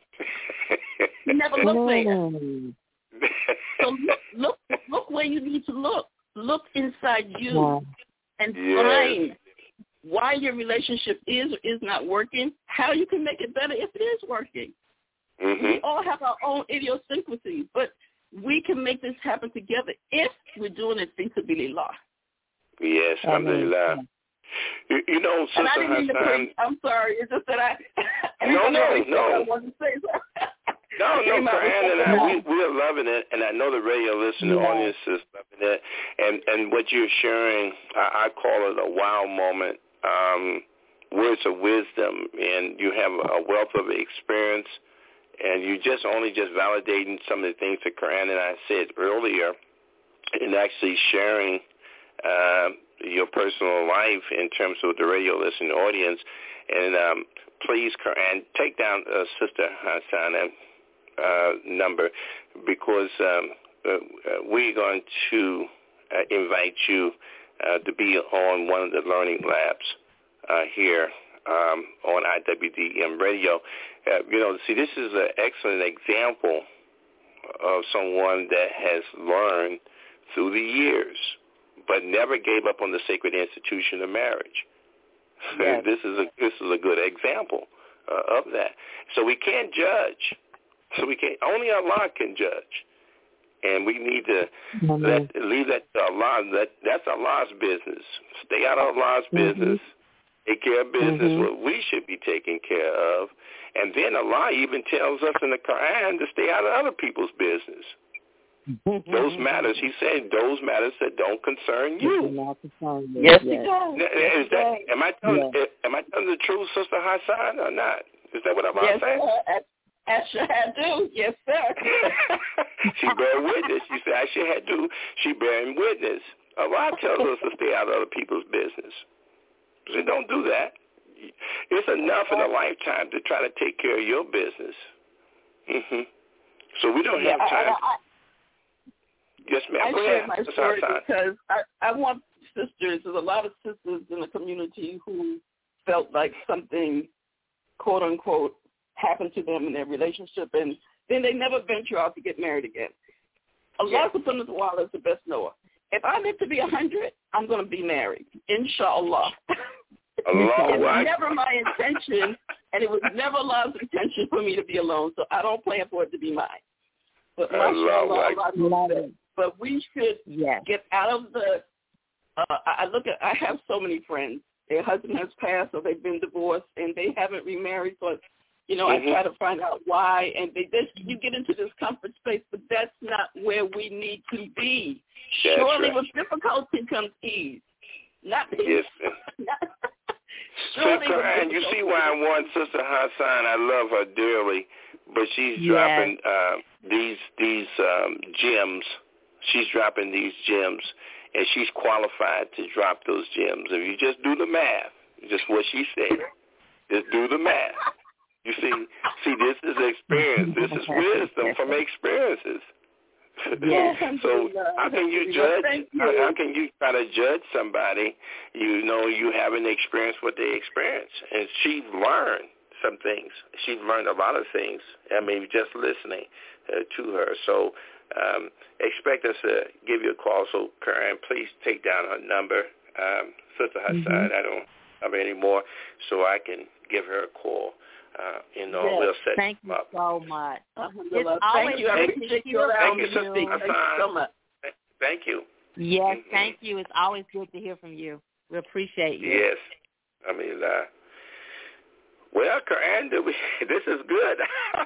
He never looked there. So look, look, look where you need to look. Look inside you yeah. and yes. find why your relationship is or is not working, how you can make it better if it is working. Mm-hmm. We all have our own idiosyncrasies, but we can make this happen together if we're doing it fi sabilillah. Yes, alhamdulillah. You, you know, Sister and I didn't mean to preach. I'm sorry. It's just that I. no, no, no. I wanted to say so. No, no, Fran and I, we, we're loving it, and I know the radio listening yeah. audience is loving And, and and what you're sharing, I, I call it a wow moment, um, words of wisdom, and you have a wealth of experience, and you just only just validating some of the things that Quran and I said earlier, and actually sharing uh, your personal life in terms of the radio listening audience. And um, please, Quran, take down uh, Sister Hassana uh, number, because um, uh, we're going to uh, invite you uh, to be on one of the learning labs uh, here um, on I W D M Radio. Uh, you know, see, this is an excellent example of someone that has learned through the years, but never gave up on the sacred institution of marriage. Yes. this is a this is a good example uh, of that. So we can't judge. So we can't. Only Allah can judge, and we need to mm-hmm. let, leave that to Allah. That that's Allah's business. Stay out of Allah's mm-hmm. business. Take care of business. Mm-hmm. What we should be taking care of, and then Allah even tells us in the Quran to stay out of other people's business. Those matters, he said, those matters that don't concern you. Yes, he does. Is that, am I telling, yes. am I telling the truth, Sister Hassan, or not? Is that what I'm yes, saying? Yes, I sure do. Yes, sir. She bear witness. She said, I should have do. She bearing witness. Allah tells us to stay out of other people's business. So don't do that. It's enough in a lifetime to try to take care of your business. Mm-hmm. So we don't yeah, have time. I, I, Yes, ma'am. I Go share ahead. my That's story because I, I want sisters, there's a lot of sisters in the community who felt like something, quote unquote, happened to them in their relationship, and then they never venture out to get married again. Allah subhanahu wa ta'ala is the best knower. If I live to be a hundred, I'm going to be married, inshallah. It was never my intention, and it was never Allah's intention for me to be alone, so I don't plan for it to be mine. But mashallah, Allah, but we should yes. get out of the, uh, I look at, I have so many friends. Their husband has passed or they've been divorced and they haven't remarried. So, you know, mm-hmm. I try to find out why. And they just, you get into this comfort space, but that's not where we need to be. That's Surely right. with difficulty comes ease. Not peace. Yes. Sister, and you see why I want Sister Hassan. I love her dearly, but she's yes. dropping uh, these these um, gems. She's dropping these gems, and she's qualified to drop those gems. If you just do the math, just what she said, just do the math. You see, see, this is experience. This is wisdom from experiences. Yes. So how can you judge? How, how can you try to judge somebody? You know, you haven't experienced what they experience, and she learned some things. She learned a lot of things. I mean, just listening uh, to her. So um, expect us to give you a call. So Karen, please take down her number, um, Sister Hassan. Mm-hmm. I don't have any more, so I can give her a call. Uh, you know, yes, we'll set thank you you up. so much. It's thank you. I appreciate you. Thank you, Sister Thank you so much. Thank you. Yes, mm-hmm. thank you. It's always good to hear from you. We appreciate you. Yes. I mean, uh, well, Quran, this is good.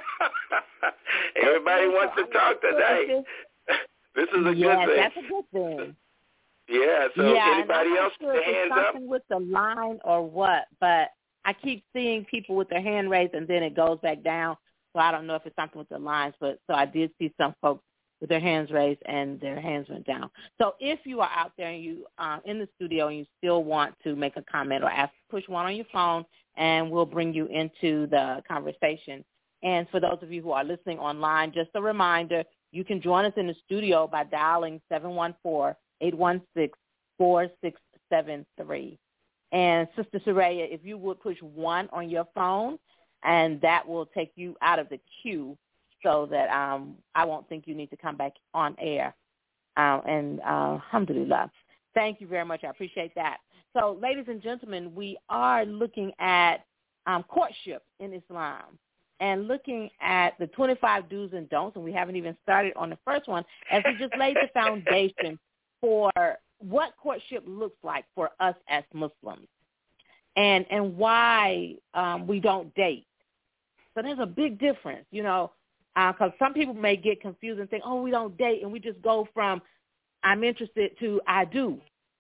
Everybody wants to talk today. This is a yes, good thing. That's a good thing. Yeah, so yeah, anybody else sure with their hands up? Something with the line or what, but I keep seeing people with their hand raised and then it goes back down. So I don't know if it's something with the lines, but so I did see some folks with their hands raised and their hands went down. So if you are out there and you uh, in the studio and you still want to make a comment or ask, push one on your phone and we'll bring you into the conversation. And for those of you who are listening online, just a reminder, you can join us in the studio by dialing seven one four, eight one six, four six seven three. And Sister Soraya, if you would push one on your phone, and that will take you out of the queue so that um, I won't think you need to come back on air. Uh, and uh, alhamdulillah. Thank you very much. I appreciate that. So, ladies and gentlemen, we are looking at um, courtship in Islam and looking at the twenty-five do's and don'ts, and we haven't even started on the first one, as we just laid the foundation for what courtship looks like for us as Muslims and and why um, we don't date. So there's a big difference, you know, because uh, some people may get confused and think, oh, we don't date, and we just go from I'm interested to I do.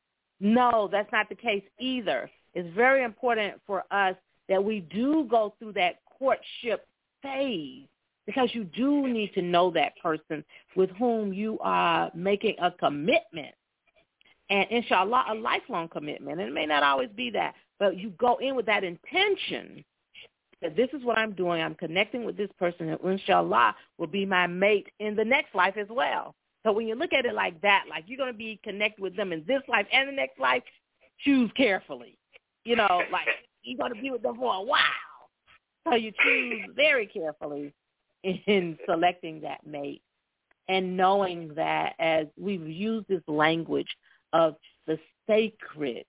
No, that's not the case either. It's very important for us that we do go through that courtship phase, because you do need to know that person with whom you are making a commitment. And inshallah, a lifelong commitment. And it may not always be that, but you go in with that intention that this is what I'm doing. I'm connecting with this person who, inshallah, will be my mate in the next life as well. So when you look at it like that, like you're going to be connected with them in this life and the next life, choose carefully. You know, like you're going to be with them for a while. So you choose very carefully in selecting that mate, and knowing that, as we've used this language of the sacred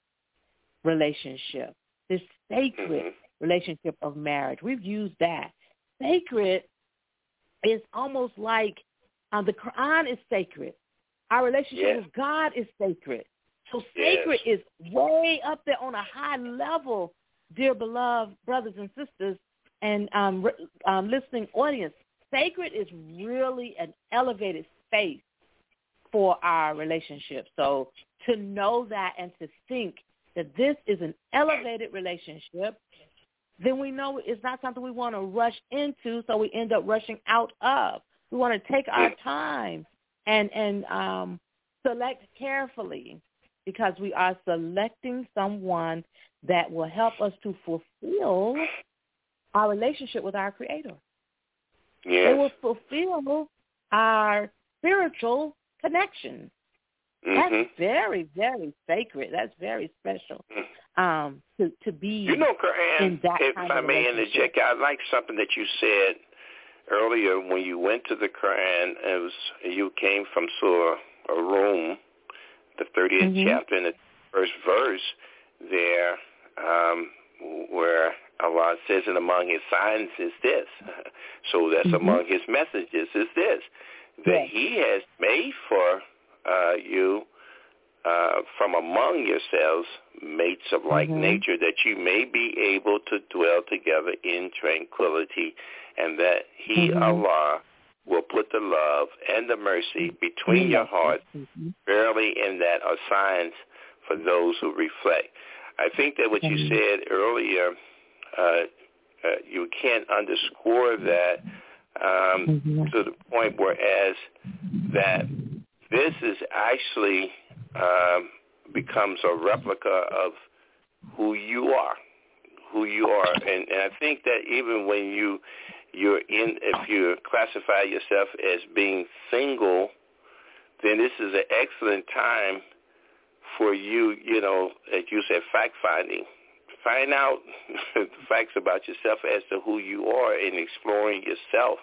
relationship, this sacred relationship of marriage, we've used that. Sacred is almost like um, the Quran is sacred. Our relationship yes. with God is sacred. So sacred yes. is way up there on a high level, dear beloved brothers and sisters and um, um, listening audience. Sacred is really an elevated space for our relationship. So to know that and to think that this is an elevated relationship, then we know it's not something we want to rush into, so we end up rushing out of. We want to take our time and, and um, select carefully, because we are selecting someone that will help us to fulfill our relationship with our Creator. Yes. They will fulfill our spiritual connection. Mm-hmm. That's very, very sacred. That's very special um, to, to be you know, Quran, in that if kind I of may interject, I like something that you said earlier when you went to the Quran. It was, you came from Surah Ar-Rum, the thirtieth mm-hmm. chapter, and the first verse there, um, where Allah says, and among his signs is this. So that's mm-hmm. among his messages is this, that yes. he has made for uh, you uh, from among yourselves mates of like mm-hmm. nature, that you may be able to dwell together in tranquility, and that he, mm-hmm. Allah, will put the love and the mercy between mm-hmm. your hearts. Mm-hmm. Verily, in that are signs for those who reflect. I think that what mm-hmm. you said earlier, uh, uh, you can't underscore that um, mm-hmm. to the point whereas that this is actually um, becomes a replica of who you are, who you are. And, and I think that even when you, you're in, if you classify yourself as being single, then this is an excellent time for you, you know, as you said, fact-finding. Find out the facts about yourself as to who you are and exploring yourself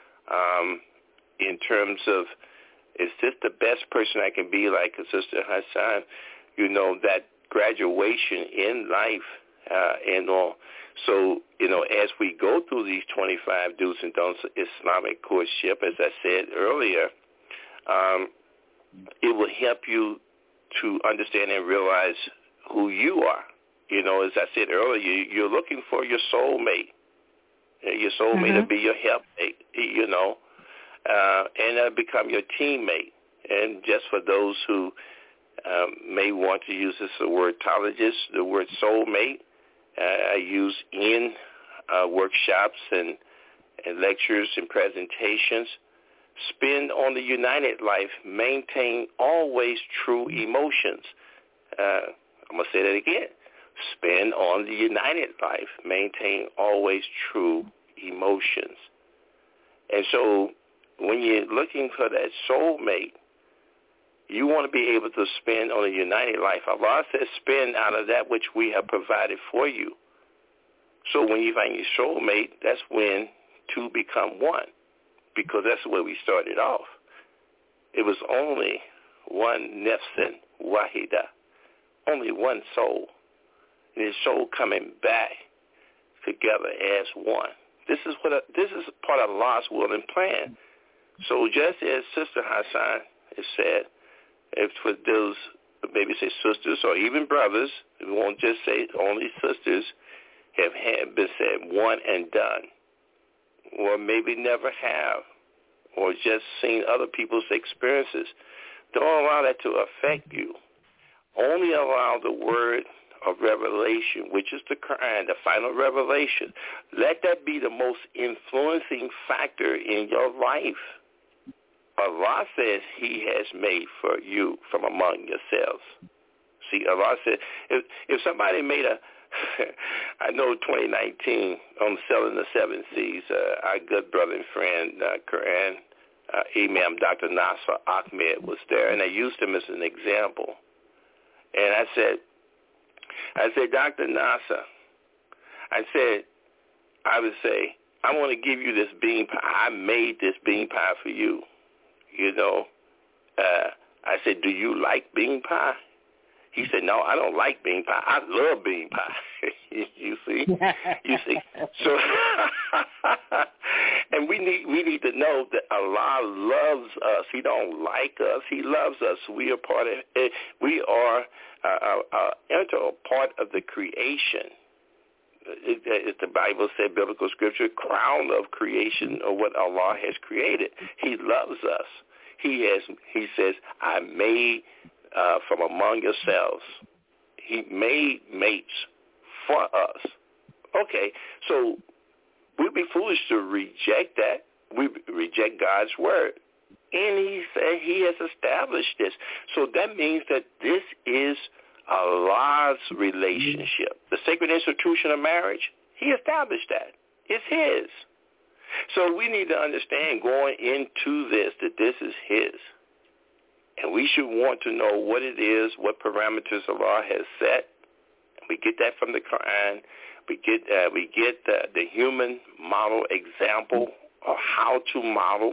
um, in terms of, is this the best person I can be, like Sister Hassan, you know, that graduation in life uh, and all. So, you know, as we go through these twenty-five do's and don'ts of Islamic courtship, as I said earlier, um, it will help you to understand and realize who you are. You know, as I said earlier, you're looking for your soulmate. Your soulmate mm-hmm. will be your helpmate, you know, uh, and uh, become your teammate. And just for those who um, may want to use this word tologist, the word soulmate, uh, I use in uh, workshops and, and lectures and presentations. Spend on the united life. Maintain always true emotions. Uh, I'm going to say that again. Spend on the united life. Maintain always true emotions. And so when you're looking for that soulmate, you want to be able to spend on a united life. Allah says spend out of that which we have provided for you. So when you find your soulmate, that's when two become one, because that's where we started off. It was only one nafsin wahida, only one soul. And his soul coming back together as one. This is what a, this is part of Allah's will and plan. So just as Sister Hassan has said, if for those maybe say sisters or even brothers, we won't just say only sisters, have had been said one and done, or maybe never have, or just seen other people's experiences. Don't allow that to affect you. Only allow the word of revelation, which is the Quran, the final revelation. Let that be the most influencing factor in your life. Allah says he has made for you from among yourselves. See, Allah said, if, if somebody made a, I know twenty nineteen on Selling the Seven Seas, uh, our good brother and friend, uh, Quran, uh, Imam Doctor Nasser Ahmed was there, and I used him as an example. And I said, I said, Doctor Nasser, I said, I would say, I want to give you this bean pie. I made this bean pie for you. You know, uh, I said, do you like bean pie? He said, no, I don't like bean pie. I love bean pie. You see? You see? So, and we need we need to know that Allah loves us. He don't like us. He loves us. We are part of, we are uh, uh, integral part of the creation. It, it, the Bible said, biblical scripture, crown of creation of what Allah has created. He loves us. He has. He says, I made uh, from among yourselves. He made mates for us. Okay, so we'd be foolish to reject that. We reject God's word. And he said he has established this. So that means that this is Allah's relationship. The sacred institution of marriage, he established that. It's his. So we need to understand going into this that this is his. And we should want to know what it is, what parameters Allah has set. We get that from the Quran. We get uh, we get uh, the human model example of how to model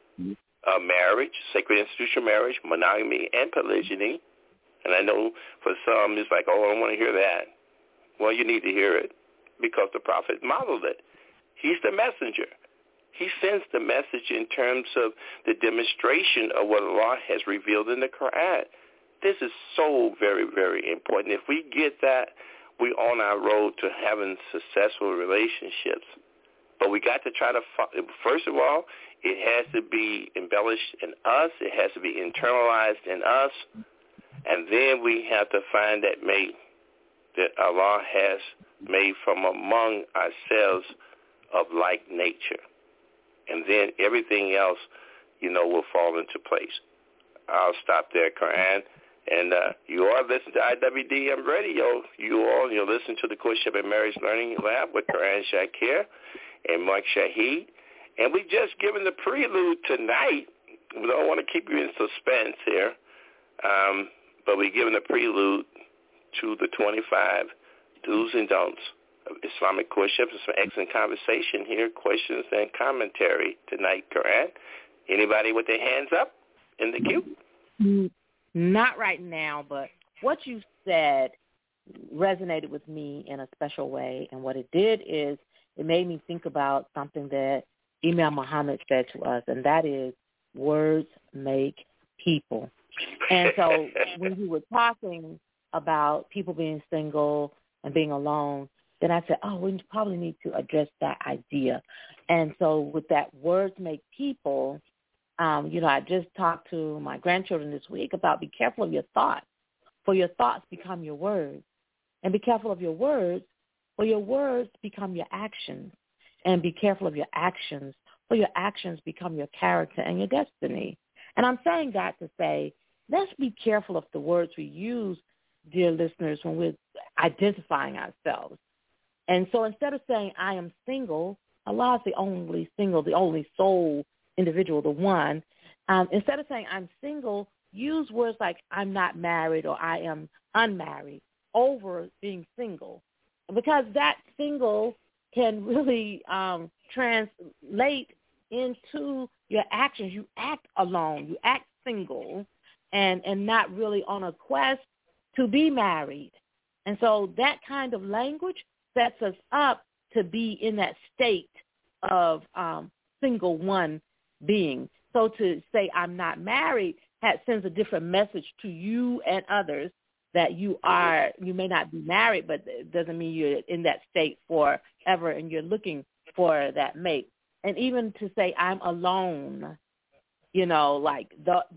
uh, marriage, sacred institution marriage, monogamy, and polygyny. And I know for some it's like, oh, I don't want to hear that. Well, you need to hear it because the Prophet modeled it. He's the messenger. He sends the message in terms of the demonstration of what Allah has revealed in the Quran. This is so very, very important. If we get that, we're on our road to having successful relationships. But we got to try to, first of all, it has to be embellished in us. It has to be internalized in us. And then we have to find that mate that Allah has made from among ourselves of like nature. And then everything else, you know, will fall into place. I'll stop there, Quran. And uh, you are listening to I W D M Radio. You all, you're listening to the Courtship and Marriage Learning Lab with Quran Shakir and Mark Shahid. And we just given the prelude tonight. We don't want to keep you in suspense here. Um, but we're giving a prelude to the twenty-five do's and don'ts of Islamic courtship. Some excellent conversation here, questions and commentary tonight, Quran. Anybody with their hands up in the queue? Not right now, but what you said resonated with me in a special way, and what it did is it made me think about something that Imam Muhammad said to us, and that is words make people. And so when you were talking about people being single and being alone, then I said, oh, we probably need to address that idea. And so with that words make people, um, you know, I just talked to my grandchildren this week about be careful of your thoughts, for your thoughts become your words. And be careful of your words, for your words become your actions. And be careful of your actions, for your actions become your character and your destiny. And I'm saying that to say, let's be careful of the words we use, dear listeners, when we're identifying ourselves. And so instead of saying, I am single, Allah is the only single, the only sole individual, the one. Um, instead of saying, I'm single, use words like, I'm not married or I am unmarried over being single. Because that single can really um, translate into your actions. You act alone. You act single and, and not really on a quest to be married. And so that kind of language sets us up to be in that state of um, single one being. So to say I'm not married that sends a different message to you and others that you are, you may not be married, but it doesn't mean you're in that state forever and you're looking for that mate. And even to say I'm alone, you know, like the, that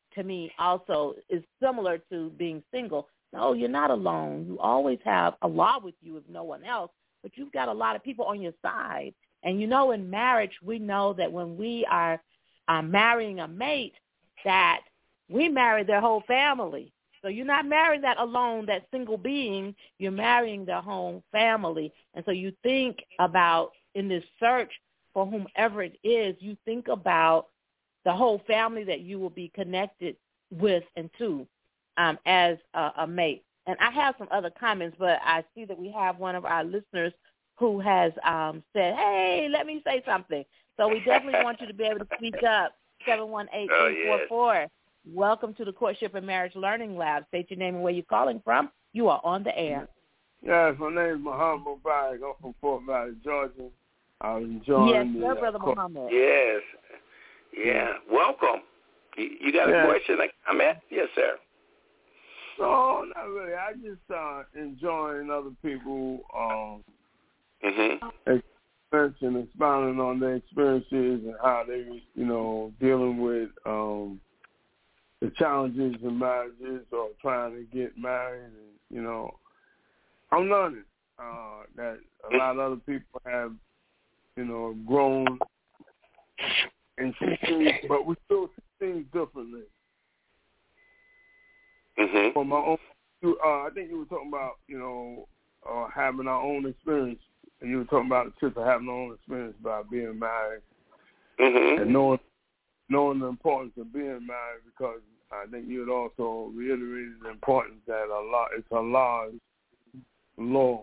to me also is similar to being single. No, you're not alone. You always have Allah with you if no one else, but you've got a lot of people on your side. And, you know, in marriage, we know that when we are uh, marrying a mate, that we marry their whole family. So you're not marrying that alone, that single being. You're marrying their whole family. And so you think about, in this search for whomever it is, you think about the whole family that you will be connected with and to um, as a, a mate. And I have some other comments, but I see that we have one of our listeners who has um, said, hey, let me say something. So we definitely want you to be able to speak up. seven one eight, eight four four. Welcome to the Courtship and Marriage Learning Lab. State your name and where you're calling from. You are on the air. Yes, my name is Muhammad Mubarak. I'm from Fort Valley, Georgia. I was enjoying yes, the... Yes, uh, Brother court. Muhammad. Yes. Yeah. Welcome. You, you got a yes. question, like comment? Yes, sir. No, not really. I just uh, enjoying other people um, mm-hmm. and expounding on their experiences and how they, you know, dealing with um, the challenges in marriages or trying to get married. And, you know, I'm learning uh, that a lot of other people have, you know, grown and see things, but we still see things differently. Mm-hmm. From my own, uh, I think you were talking about, you know, uh, having our own experience, and you were talking about the tip of having our own experience about being married mm-hmm. and knowing knowing the importance of being married, because I think you had also reiterated the importance that Allah, it's Allah's law.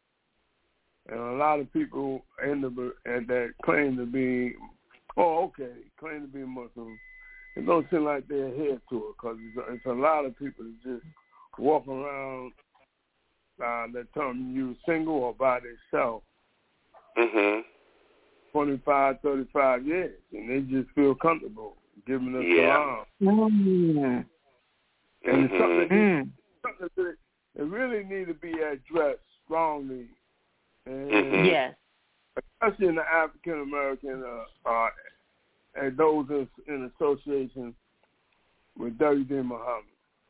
And a lot of people end up at that claim to be, oh, okay, claim to be Muslim. It don't seem like they adhere to it, because it's, it's a lot of people that just walk around uh, that term you single or by themselves mm-hmm. twenty-five, thirty-five years, and they just feel comfortable giving us yeah. salam. Mm-hmm. And it's something, mm-hmm. that, something that it really need to be addressed strongly. And mm-hmm. Yes. Especially in the African American uh, uh, and those in, in association with W D Muhammad.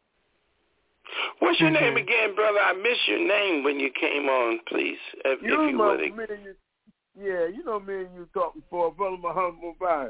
What's your mm-hmm. name again, brother? I missed your name when you came on, please, if you, if you know would. Me and you, yeah, you know me and you talked before, Brother Muhammad Mubarak.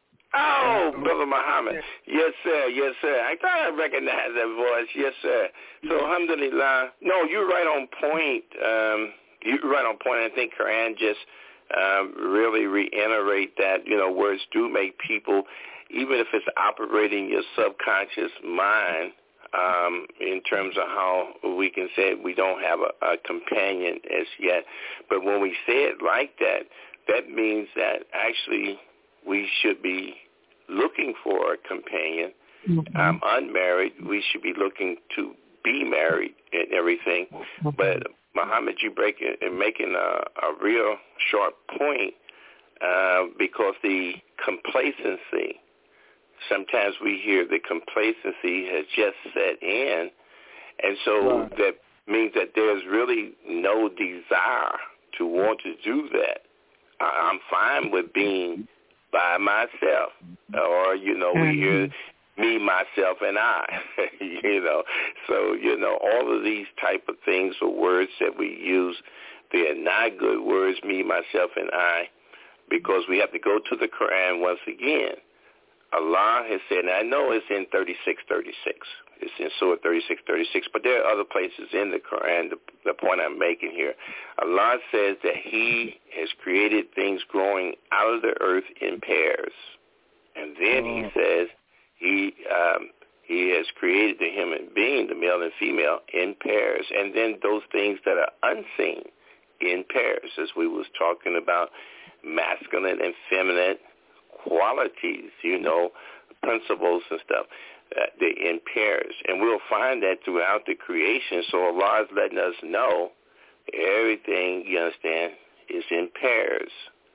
Oh, uh, Brother Muhammad. Yeah. Yes, sir. Yes, sir. I thought I recognized that voice. Yes, sir. So, yeah. Alhamdulillah. No, you're right on point. Um, you're right on point. I think Quran just um, really reiterate that, you know, words do make people, even if it's operating your subconscious mind, um, in terms of how we can say we don't have a, a companion as yet. But when we say it like that, that means that actually we should be looking for a companion. Mm-hmm. Um, unmarried, we should be looking to be married and everything. Mm-hmm. But Muhammad, you breaking and making a, a real sharp point uh, because the complacency. Sometimes we hear the complacency has just set in, and so right. that means that there's really no desire to want to do that. I'm fine with being by myself, or, you know, we hear me, myself, and I, you know. So, you know, all of these type of things or words that we use, they're not good words, me, myself, and I, because we have to go to the Quran once again. Allah has said, and I know it's in thirty-six thirty-six. It's in Surah thirty-six thirty-six, but there are other places in the Quran, the, the point I'm making here. Allah says that he has created things growing out of the earth in pairs. And then he says he um, he has created the human being, the male and female, in pairs. And then those things that are unseen in pairs, as we was talking about, masculine and feminine qualities, you know, principles and stuff, uh, they're in pairs. And we'll find that throughout the creation. So Allah is letting us know everything, you understand, is in pairs,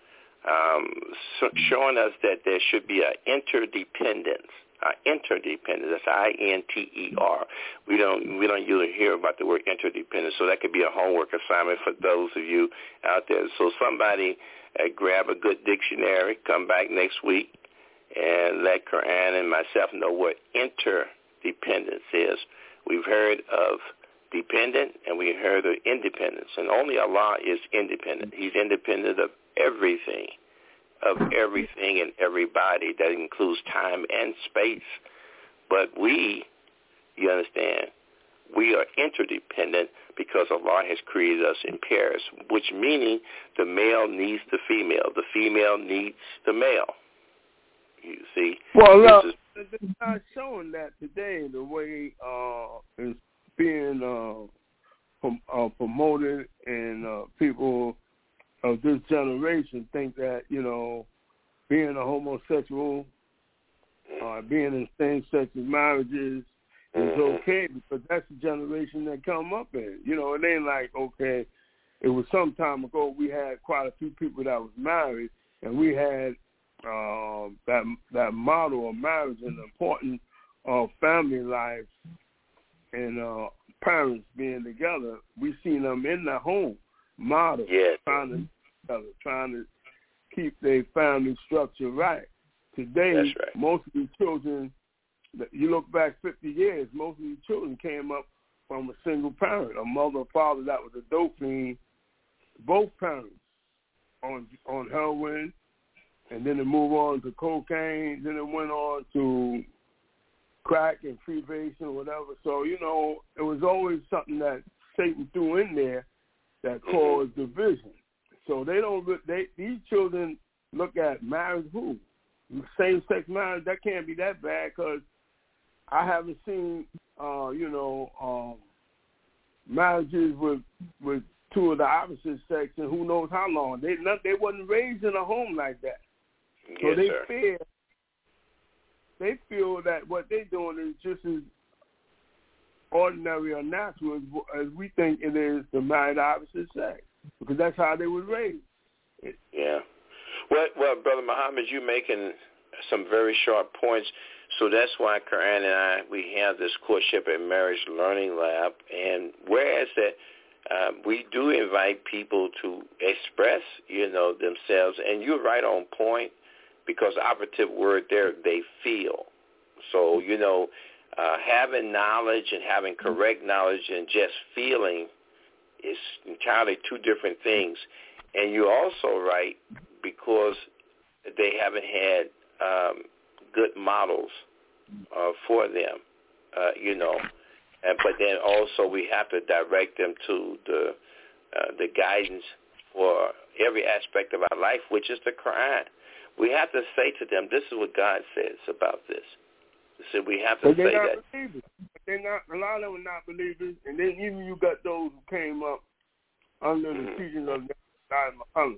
um, so showing us that there should be an interdependence. Uh, interdependence, that's I N T E R. We don't we don't usually hear about the word interdependence, so that could be a homework assignment for those of you out there. So somebody uh, grab a good dictionary, come back next week, and let Quran and myself know what interdependence is. We've heard of dependent and we heard of independence, and only Allah is independent. He's independent of everything, of everything and everybody. That includes time and space. But we, you understand, we are interdependent because Allah has created us in pairs, which meaning the male needs the female, the female needs the male. You see? Well, look, is, it's not showing that today the way uh, it's being uh, prom- uh, promoted, and uh, people of this generation think that, you know, being a homosexual, uh, being in same-sex marriages is okay, because that's the generation that come up in. You know, it ain't like, okay, it was some time ago we had quite a few people that was married, and we had uh, that that model of marriage and the importance of family life and uh, parents being together. We seen them in the home model, yeah. trying to trying to keep their family structure right. Today, That's right. most of these children, you look back fifty years, most of these children came up from a single parent, a mother or father that was a dope fiend, both parents on on heroin, and then it moved on to cocaine, then it went on to crack and freebase or whatever. So, you know, it was always something that Satan threw in there that caused division. So they don't, they these children look at marriage, who? Same-sex marriage, that can't be that bad, because I haven't seen, uh, you know, um, marriages with with two of the opposite sex, and who knows how long. They not, they wasn't raised in a home like that, so yes, they sir. fear. They feel that what they're doing is just as ordinary or natural as, as we think it is to marry the opposite sex, because that's how they were raised. Yeah. Well, well, Brother Muhammad, you're making some very sharp points. So that's why Quran and I, we have this Courtship and Marriage Learning Lab. And whereas that uh, we do invite people to express, you know, themselves, and you're right on point, because the operative word there, they feel. So, you know, uh, having knowledge and having correct knowledge and just feeling is entirely two different things. And you're also right, because they haven't had um, good models uh, for them, uh, you know. And, but then also we have to direct them to the uh, the guidance for every aspect of our life, which is the Quran. We have to say to them, this is what God says about this. So we have to but say they're not that. Believers. They're not, a lot of them are not believers. And then even you got those who came up under the Mm-hmm. teaching of Muhammad.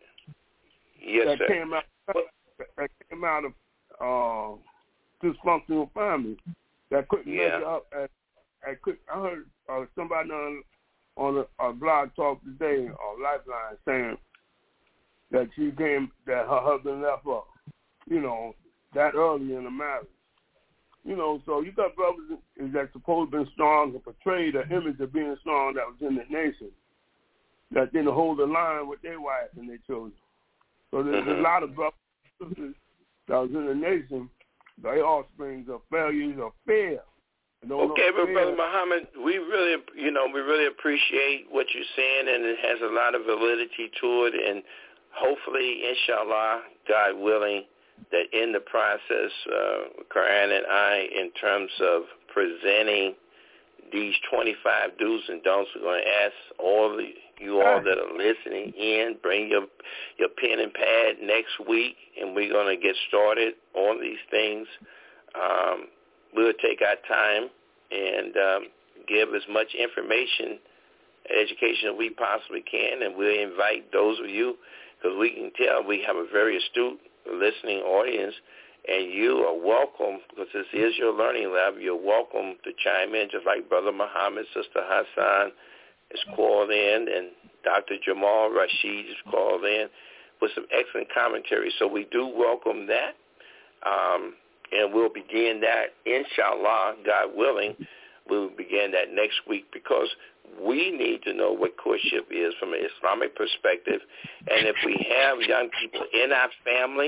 Yes, that sir. Came out, that came out of uh, dysfunctional families that couldn't Yeah. measure up. At, at could, I heard uh, somebody on, on a, a blog talk today on Lifeline saying that she came, that her husband left her, you know, that early in the marriage. You know, so you got brothers that supposed to be strong and portrayed an image of being strong that was in the nation, that didn't hold the line with their wives and their children. So there's mm-hmm. a lot of brothers and sisters that was in the nation, their offsprings of failures or fear. Okay, but Brother Muhammad, we really, you know, we really appreciate what you're saying, and it has a lot of validity to it, and hopefully, inshallah, God willing, that in the process, uh, Quran and I, in terms of presenting these twenty-five do's and don'ts, we're going to ask all of you all that are listening in, bring your your pen and pad next week, and we're going to get started on these things. Um, we'll take our time and um, give as much information, education as we possibly can, and we'll invite those of you, because we can tell we have a very astute listening audience, and you are welcome, because this is your learning lab. You're welcome to chime in, just like Brother Muhammad, Sister Hassan is called in, and Doctor Jamal Rashid is called in with some excellent commentary. So we do welcome that, um, and we'll begin that, inshallah, God willing. We will begin that next week, because we need to know what courtship is from an Islamic perspective. And if we have young people in our family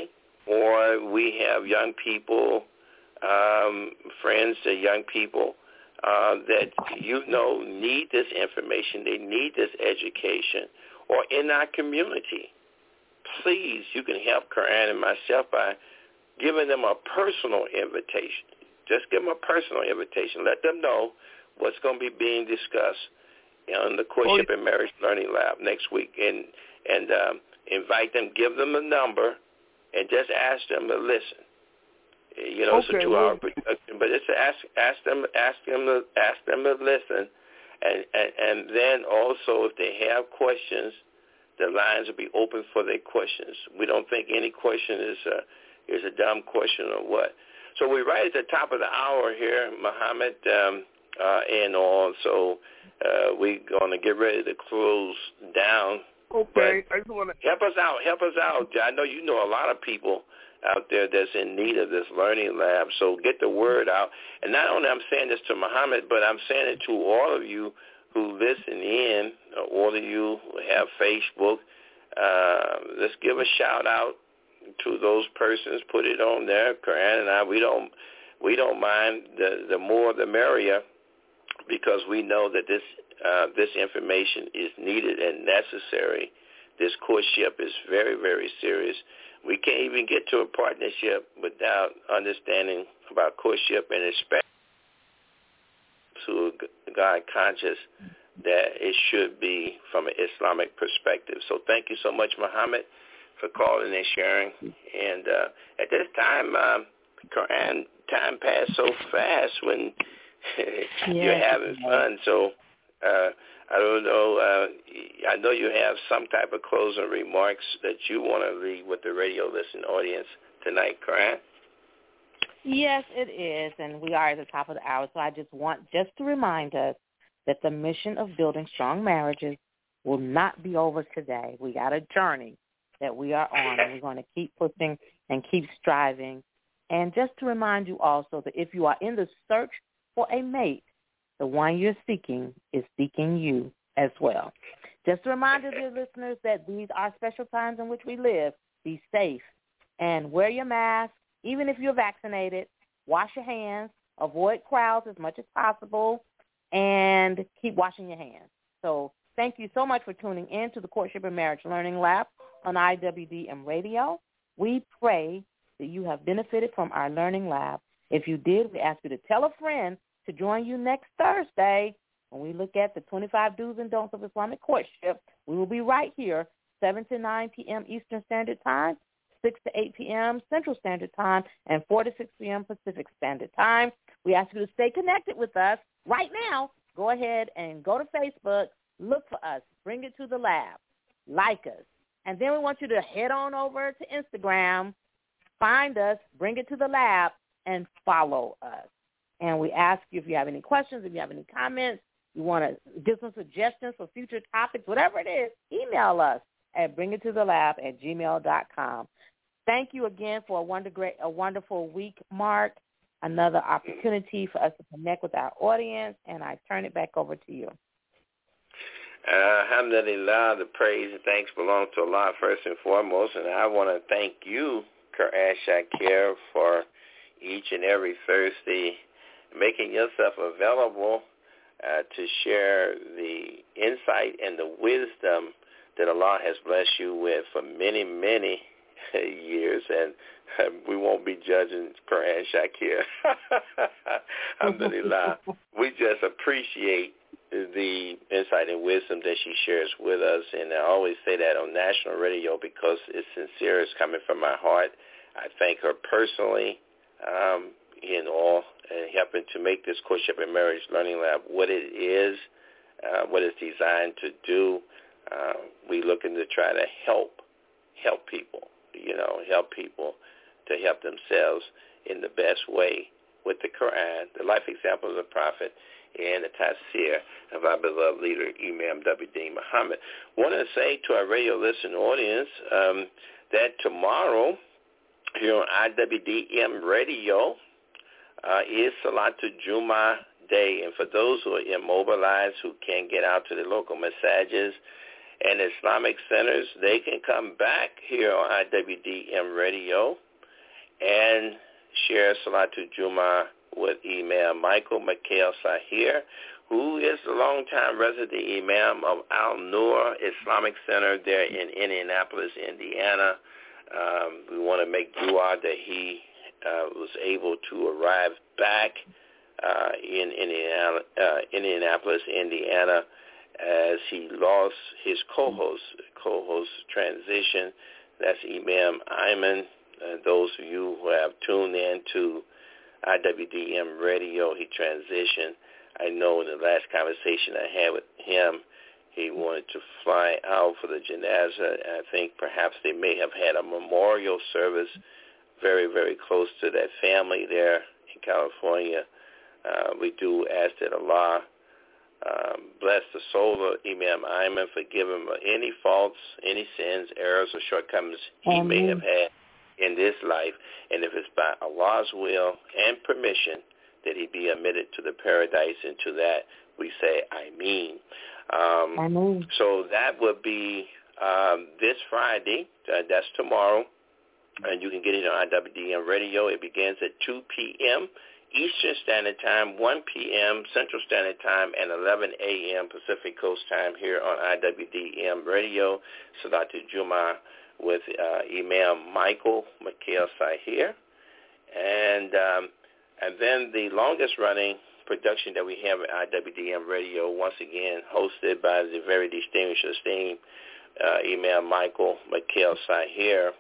or we have young people, um, friends to young people uh, that you know need this information, they need this education, or in our community, please, you can help Quran and myself by giving them a personal invitation. Just give them a personal invitation. Let them know what's going to be being discussed in the Courtship and Marriage Learning Lab next week, and and um, invite them, give them a number, and just ask them to listen. You know, okay, it's a two-hour well, production, but it's ask ask them ask them to ask them to listen, and, and and then also if they have questions, the lines will be open for their questions. We don't think any question is a is a dumb question or what. So we're right at the top of the hour here, Muhammad, um, uh, and on. So uh, we're going to get ready to close down. Okay, but I just want to help us out. Help us out. I know you know a lot of people out there that's in need of this learning lab. So get the word out. And not only I'm saying this to Muhammad, but I'm saying it to all of you who listen in, all of you who have Facebook. Uh, let's give a shout out to those persons. Put it on there. Quran and I, we don't we don't mind. The the more the merrier, because we know that this uh, this information is needed and necessary. This courtship is very, very serious. We can't even get to a partnership without understanding about courtship and expect to a God conscious that it should be from an Islamic perspective. So thank you so much, Muhammad, for calling and sharing. And uh, at this time, um, Quran, time passed so fast when you're yeah. having fun. So uh, I don't know. Uh, I know you have some type of closing remarks that you want to leave with the radio listening audience tonight, Quran. Yes, it is, and we are at the top of the hour. So I just want just to remind us that the mission of building strong marriages will not be over today. We got a journey that we are on, and we're going to keep pushing and keep striving. And just to remind you also that if you are in the search for a mate, the one you're seeking is seeking you as well. Just a reminder, dear listeners, that these are special times in which we live. Be safe and wear your mask, even if you're vaccinated. Wash your hands. Avoid crowds as much as possible, and keep washing your hands. So thank you so much for tuning in to the Courtship and Marriage Learning Lab on I W D M Radio. We pray that you have benefited from our learning lab. If you did, we ask you to tell a friend to join you next Thursday when we look at the twenty-five do's and don'ts of Islamic courtship. We will be right here, seven to nine p.m. Eastern Standard Time, six to eight p.m. Central Standard Time, and four to six p.m. Pacific Standard Time. We ask you to stay connected with us right now. Go ahead and go to Facebook, look for us, bring it to the lab, like us. And then we want you to head on over to Instagram, find us, bring it to the lab, and follow us. And we ask you if you have any questions, if you have any comments, you want to give some suggestions for future topics, whatever it is, email us at bringittoTheLab at gmail dot com. Thank you again for a, wonder great, a wonderful week, Mark. Another opportunity for us to connect with our audience, and I turn it back over to you. Uh, alhamdulillah, the praise and thanks belong to Allah first and foremost, and I want to thank you, Quran Shakir, for each and every Thursday making yourself available uh, to share the insight and the wisdom that Allah has blessed you with for many, many years, and uh, we won't be judging Quran Shakir. Alhamdulillah. We just appreciate the insight and wisdom that she shares with us, and I always say that on national radio because it's sincere, it's coming from my heart. I thank her personally um, in all and helping to make this Courtship and Marriage Learning Lab what it is, uh, what it's designed to do. Uh, we looking to try to help, help people, you know, help people to help themselves in the best way with the Quran, the life example of the Prophet, and the tafsir of our beloved leader, Imam W D Muhammad. I want to say to our radio listening audience um, that tomorrow here on I W D M Radio uh, is Salatul Jummah Day. And for those who are immobilized, who can't get out to the local massages and Islamic centers, they can come back here on I W D M Radio and share Salatul Juma with Imam Michael Mikhail Sahir, who is the longtime resident Imam of Al-Nur Islamic Center there in Indianapolis, Indiana. Um, we want to make dua that he uh, was able to arrive back uh, in Indiana, uh, Indianapolis, Indiana, as he lost his co-host, co-host transition. That's Imam Ayman. Uh, those of you who have tuned in to I W D M Radio, he transitioned. I know in the last conversation I had with him, he wanted to fly out for the janazah. I think perhaps they may have had a memorial service very, very close to that family there in California. Uh, we do ask that Allah um, bless the soul of Imam Ayman, forgive him of any faults, any sins, errors, or shortcomings he Amen. may have had in this life, and if it's by Allah's will and permission that he be admitted to the paradise, and to that we say Ameen. Um, Amen. So that would be um, this Friday. Uh, that's tomorrow, and you can get it on I W D M Radio. It begins at two p.m. Eastern Standard Time, one p.m. Central Standard Time, and eleven a.m. Pacific Coast Time here on I W D M Radio. Salatul Juma with uh, Imam Michael Mikhail Sahir. And um, and then the longest running production that we have at I W D M Radio, once again hosted by the very distinguished, esteemed uh, Imam Michael Mikhail Sahir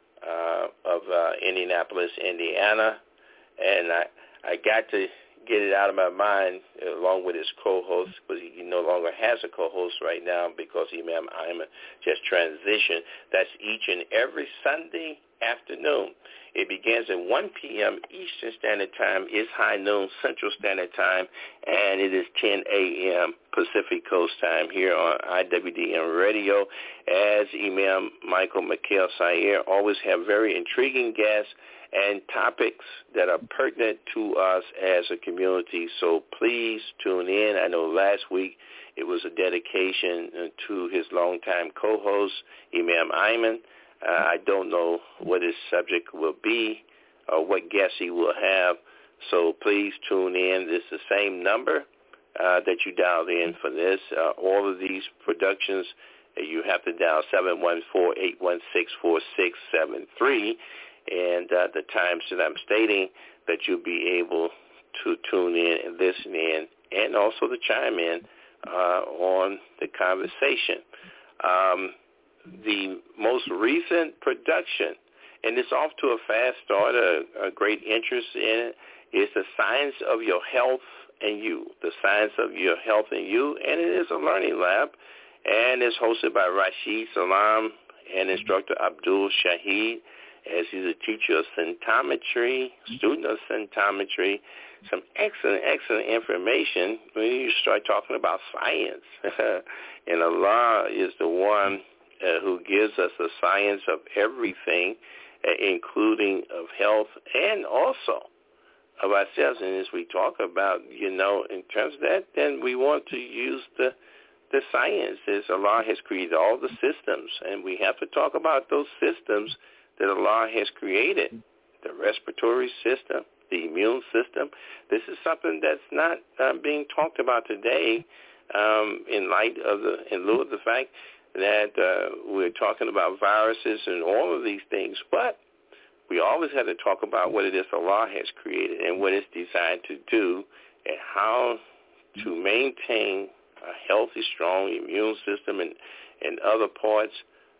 uh, of uh, Indianapolis, Indiana. And I, I got to get it out of my mind along with his co-host, because he no longer has a co-host right now because Imam Ayman just transitioned. That's each and every Sunday afternoon. It begins at one p.m. Eastern Standard Time. It's high noon Central Standard Time, and it is ten a.m. Pacific Coast Time here on I W D M Radio. As Imam Michael Mikhail Sahir always have very intriguing guests and topics that are pertinent to us as a community. So please tune in. I know last week it was a dedication to his longtime co-host, Imam Ayman. Uh, I don't know what his subject will be or what guests he will have. So please tune in. This is the same number uh, that you dialed in for this. Uh, all of these productions, uh, you have to dial seven one four, eight one six, four six seven three. And uh, the times that I'm stating that you'll be able to tune in and listen in, and also to chime in uh, on the conversation. Um, the most recent production, and it's off to a fast start, a, a great interest in it, is The Science of Your Health and You. The Science of Your Health and You, and it is a learning lab, and it's hosted by Rashid Salam and instructor Abdul Shahid, as he's a teacher of symptometry, student of symptometry. Some excellent, excellent information when you start talking about science. And Allah is the one uh, who gives us the science of everything, uh, including of health and also of ourselves. And as we talk about, you know, in terms of that, then we want to use the the science. As Allah has created all the systems, and we have to talk about those systems that Allah has created, the respiratory system, the immune system. This is something that's not uh, being talked about today um, in light of the, in lieu of the fact that uh, we're talking about viruses and all of these things. But we always have to talk about what it is Allah has created and what it's designed to do, and how to maintain a healthy, strong immune system and, and other parts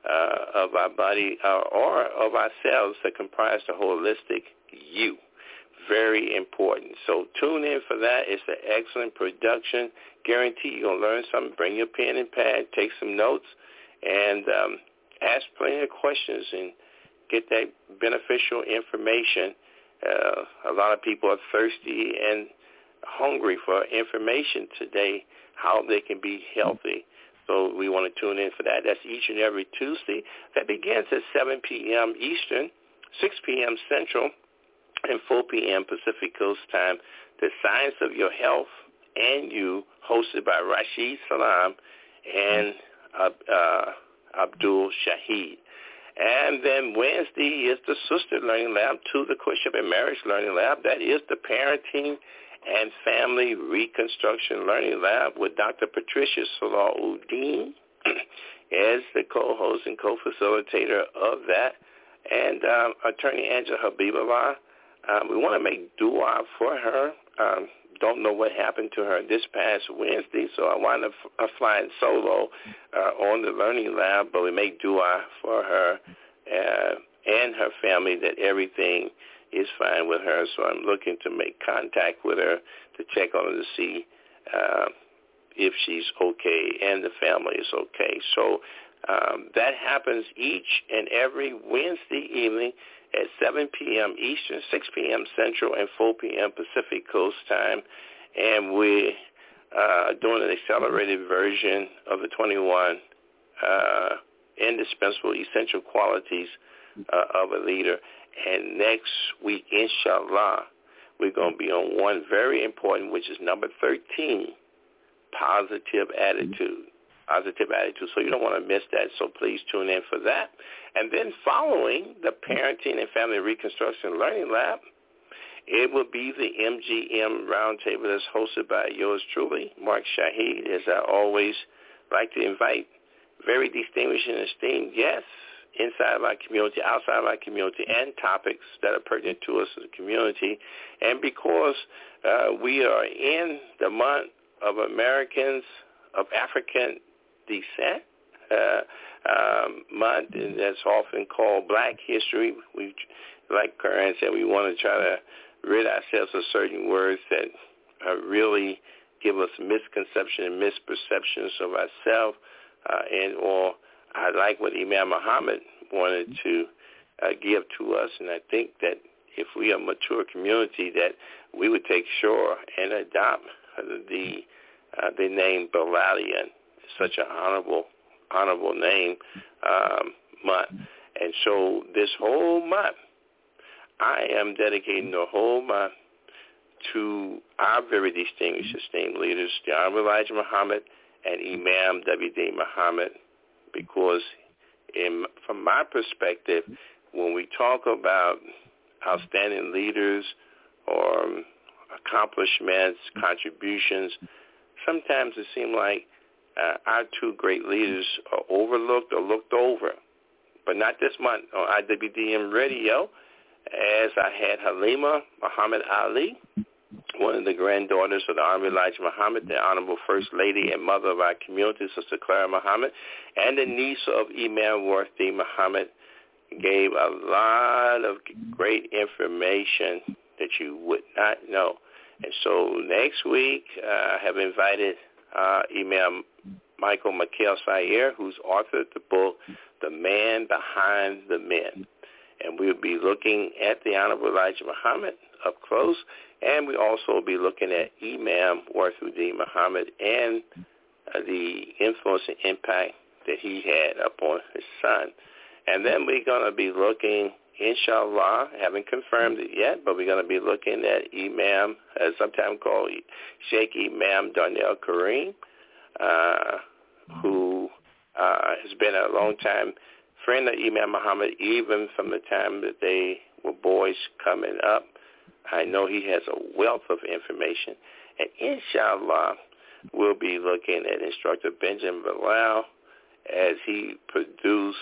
Uh, of our body uh, or of ourselves that comprise the holistic you. Very important. So tune in for that. It's an excellent production. Guarantee you're going to learn something. Bring your pen and pad, take some notes, and um, ask plenty of questions and get that beneficial information. Uh, a lot of people are thirsty and hungry for information today, how they can be healthy. So we want to tune in for that. That's each and every Tuesday. That begins at seven p.m. Eastern, six p.m. Central, and four p.m. Pacific Coast Time. The Science of Your Health and You, hosted by Rashid Salam and uh, uh, Abdul Shahid. And then Wednesday is the Sister Learning Lab to the Courtship and Marriage Learning Lab. That is the Parenting and Family Reconstruction Learning Lab with Doctor Patricia Salahuddin as the co-host and co-facilitator of that. And um, Attorney Angela Habibullah, um, we want to make dua for her. Um, don't know what happened to her this past Wednesday, so I wound up f- flying solo uh, on the Learning Lab, but we make dua for her uh, and her family that everything is fine with her. So I'm looking to make contact with her to check on her to see uh, if she's okay and the family is okay. So um, that happens each and every Wednesday evening at seven p.m. Eastern, six p.m. Central, and four p.m. Pacific Coast time. And we're uh, doing an accelerated version of the twenty-one uh, indispensable essential qualities uh, of a leader. And next week, inshallah, we're going to be on one very important, which is number thirteen, positive attitude. Positive attitude. So you don't want to miss that, so please tune in for that. And then following the Parenting and Family Reconstruction Learning Lab, it will be the M G M Roundtable that's hosted by yours truly, Mark Shahid, as I always like to invite very distinguished and esteemed guests inside of our community, outside of our community, and topics that are pertinent to us as a community. And because uh, we are in the month of Americans of African descent, uh, um, month, and that's often called Black History. We, like Karen said, we want to try to rid ourselves of certain words that uh, really give us misconception and misperceptions of ourselves, uh, and or I like what Imam Muhammad wanted to uh, give to us, and I think that if we are a mature community, that we would take sure and adopt the uh, the name Bilalian, such an honorable honorable name um, month. And so this whole month, I am dedicating the whole month to our very distinguished, esteemed leaders, the Honorable Elijah Muhammad and Imam W D Muhammad, because in, from my perspective, when we talk about outstanding leaders or um, accomplishments, contributions, sometimes it seems like uh, our two great leaders are overlooked or looked over. But not this month on I W D M Radio, as I had Halima Muhammad Ali, one of the granddaughters of the Honorable Elijah Muhammad, the Honorable First Lady and mother of our community, Sister Clara Muhammad, and the niece of Imam Worthy Muhammad, gave a lot of great information that you would not know. And so next week, uh, I have invited uh, Imam Michael Mikhail Sayer, who's authored the book, The Man Behind the Men. And we'll be looking at the Honorable Elijah Muhammad up close, and we also will be looking at Imam Worthuddin Muhammad and uh, the influence and impact that he had upon his son. And then we're going to be looking, inshallah, haven't confirmed it yet, but we're going to be looking at Imam, uh, sometimes called Sheikh Imam Darnell Kareem, uh, who uh, has been a long time friend of Imam Muhammad, even from the time that they were boys coming up. I know he has a wealth of information. And inshallah, we'll be looking at Instructor Benjamin Bilal as he produced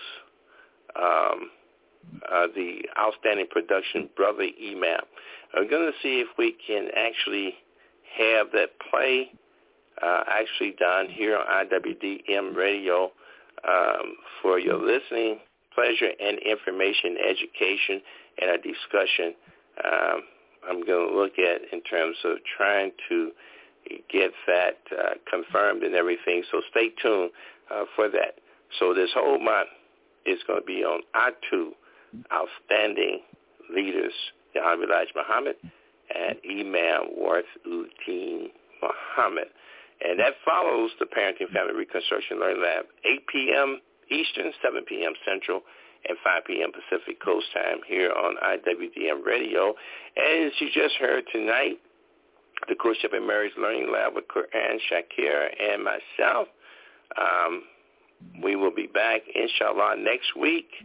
um, uh, the outstanding production, Brother Imam. I'm going to see if we can actually have that play uh, actually done here on I W D M Radio um, for your listening pleasure and information, education, and a discussion. Um, I'm going to look at in terms of trying to get that uh, confirmed and everything. So stay tuned uh, for that. So this whole month is going to be on our two outstanding leaders, the Honorable Elijah Muhammad and Imam Worthuddin Muhammad. And that follows the Parenting Family Reconstruction Learning Lab, eight p.m. Eastern, seven p.m. Central, and five p.m. Pacific Coast time here on I W D M Radio. And as you just heard tonight, the Courtship and Marriage Learning Lab with Quran Shakir and myself, um, we will be back, inshallah, next week,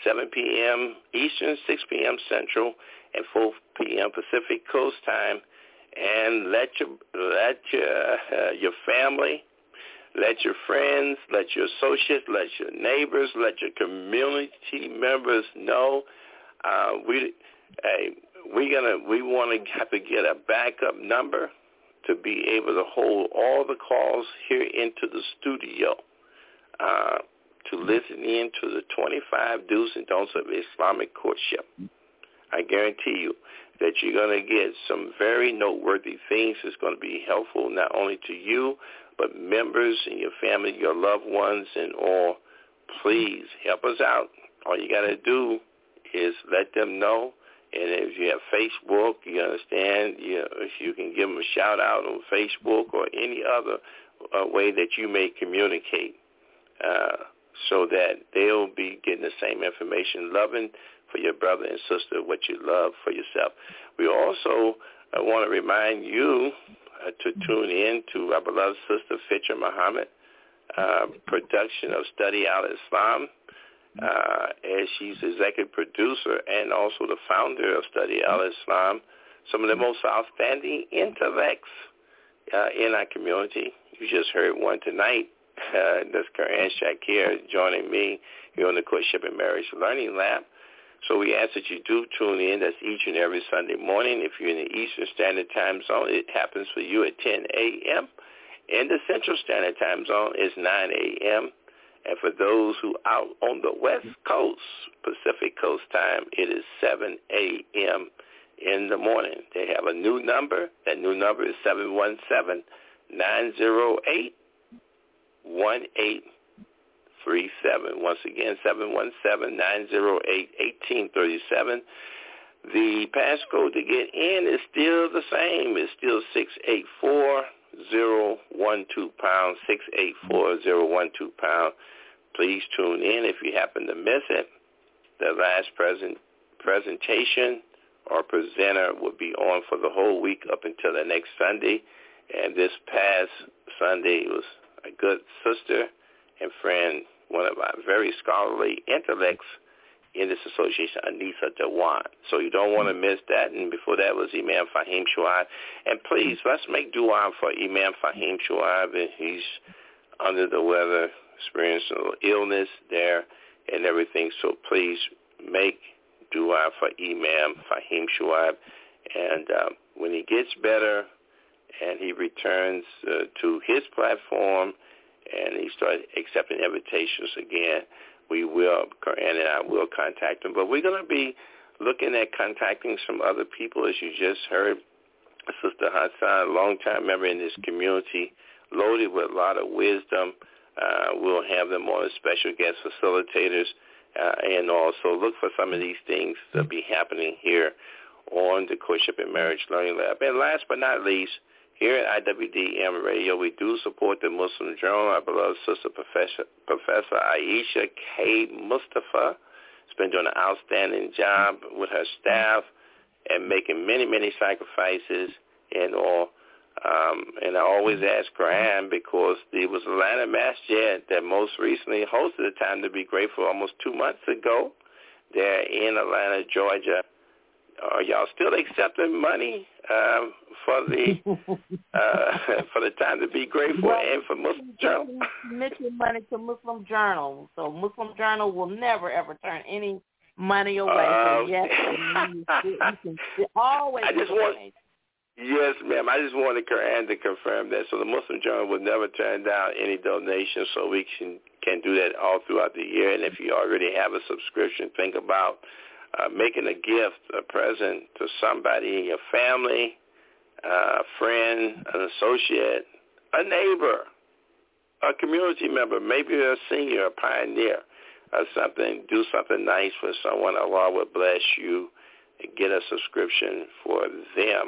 seven p.m. Eastern, six p.m. Central, and four p.m. Pacific Coast time. And let your let your uh, your family, let your friends, let your associates, let your neighbors, let your community members know. Uh, we uh, we gonna we want to have to get a backup number to be able to hold all the calls here into the studio uh, to listen in to the twenty-five do's and don'ts of Islamic courtship. I guarantee you that you're going to get some very noteworthy things that's going to be helpful not only to you, but members and your family, your loved ones, and all. Please help us out. All you got to do is let them know. And if you have Facebook, you understand, you know, if you can give them a shout-out on Facebook or any other uh, way that you may communicate uh, so that they'll be getting the same information, loving for your brother and sister what you love for yourself. We also uh, want to remind you uh, to tune in to our beloved sister Fitra Muhammad, uh, production of Study Al-Islam, uh, as she's executive producer and also the founder of Study Al-Islam, some of the most outstanding intellects uh, in our community. You just heard one tonight. Uh, that's Quran Shakir joining me here on the Courtship and Marriage Learning Lab. So we ask that you do tune in. That's each and every Sunday morning. If you're in the Eastern Standard Time Zone, it happens for you at ten a.m. In the Central Standard Time Zone, it's nine a.m. And for those who out on the West Coast, Pacific Coast time, it is seven a.m. in the morning. They have a new number. That new number is seven one seven, nine zero eight, one eight three seven. Once again, seven one seven, nine zero eight, one eight three seven. The passcode to get in is still the same. It's still six eight four zero one two pound, six eight four zero one two pound. Please tune in if you happen to miss it. The last present presentation or presenter will be on for the whole week up until the next Sunday. And this past Sunday was a good sister and friend, one of our very scholarly intellects in this association, Anissa Dewan. So you don't want to miss that. And before that was Imam Fahim Shuaib. And please, let's make dua for Imam Fahim Shuaib. He's under the weather, experiencing a little illness there and everything. So please make dua for Imam Fahim Shuaib. And uh, when he gets better and he returns uh, to his platform and he starts accepting invitations again, we will, Quran and I will contact him. But we're going to be looking at contacting some other people, as you just heard. Sister Hassan, a longtime member in this community, loaded with a lot of wisdom. Uh, we'll have them on as special guest facilitators. Uh, and also look for some of these things to be happening here on the Courtship and Marriage Learning Lab. And last but not least, here at I W D M Radio, we do support the Muslim Journal. Our beloved sister, Professor, Professor Aisha K. Mustafa, has been doing an outstanding job with her staff and making many, many sacrifices and all. Um, and I always ask Quran because there was Atlanta Masjid that most recently hosted the Time to Be Grateful almost two months ago there in Atlanta, Georgia. Are y'all still accepting money um, for the uh, for the Time to Be Grateful well, and for Muslim Journal? Submit your money to Muslim Journal. So Muslim Journal will never, ever turn any money away. Um, so yes, you, you can always I just want, yes, ma'am. I just wanted Quran to confirm that. So the Muslim Journal will never turn down any donations, so we can, can do that all throughout the year. And if you already have a subscription, think about Uh, making a gift, a present to somebody in your family, uh, a friend, an associate, a neighbor, a community member, maybe a senior, a pioneer, or something. Do something nice for someone. Allah will bless you and get a subscription for them.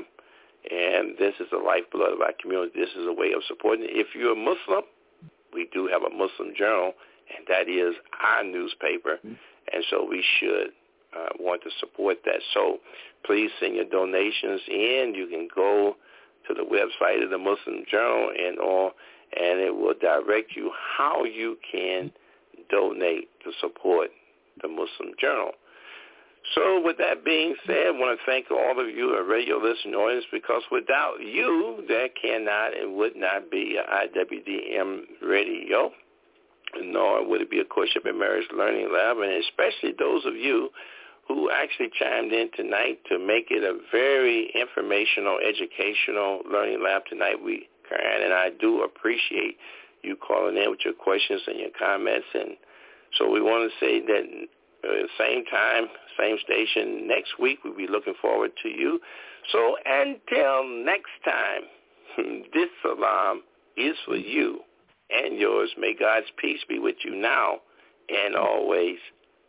And this is the lifeblood of our community. This is a way of supporting it. If you're a Muslim, we do have a Muslim Journal, and that is our newspaper. And so we should Uh, want to support that. So please send your donations in. You can go to the website of the Muslim Journal and all, and it will direct you how you can donate to support the Muslim Journal. So with that being said, I want to thank all of you, our radio listening audience, because without you, there cannot and would not be a I W D M radio, nor would it be a Courtship and Marriage Learning Lab, and especially those of you who actually chimed in tonight to make it a very informational, educational learning lab tonight. We, Karen and I, do appreciate you calling in with your questions and your comments, and so we want to say that uh, same time, same station next week. We'll be looking forward to you. So until next time, this salam is for you and yours. May God's peace be with you now and always.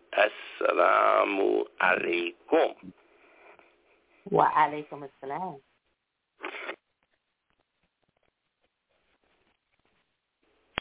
Assalamu alaikum. Wa alaikum assalam.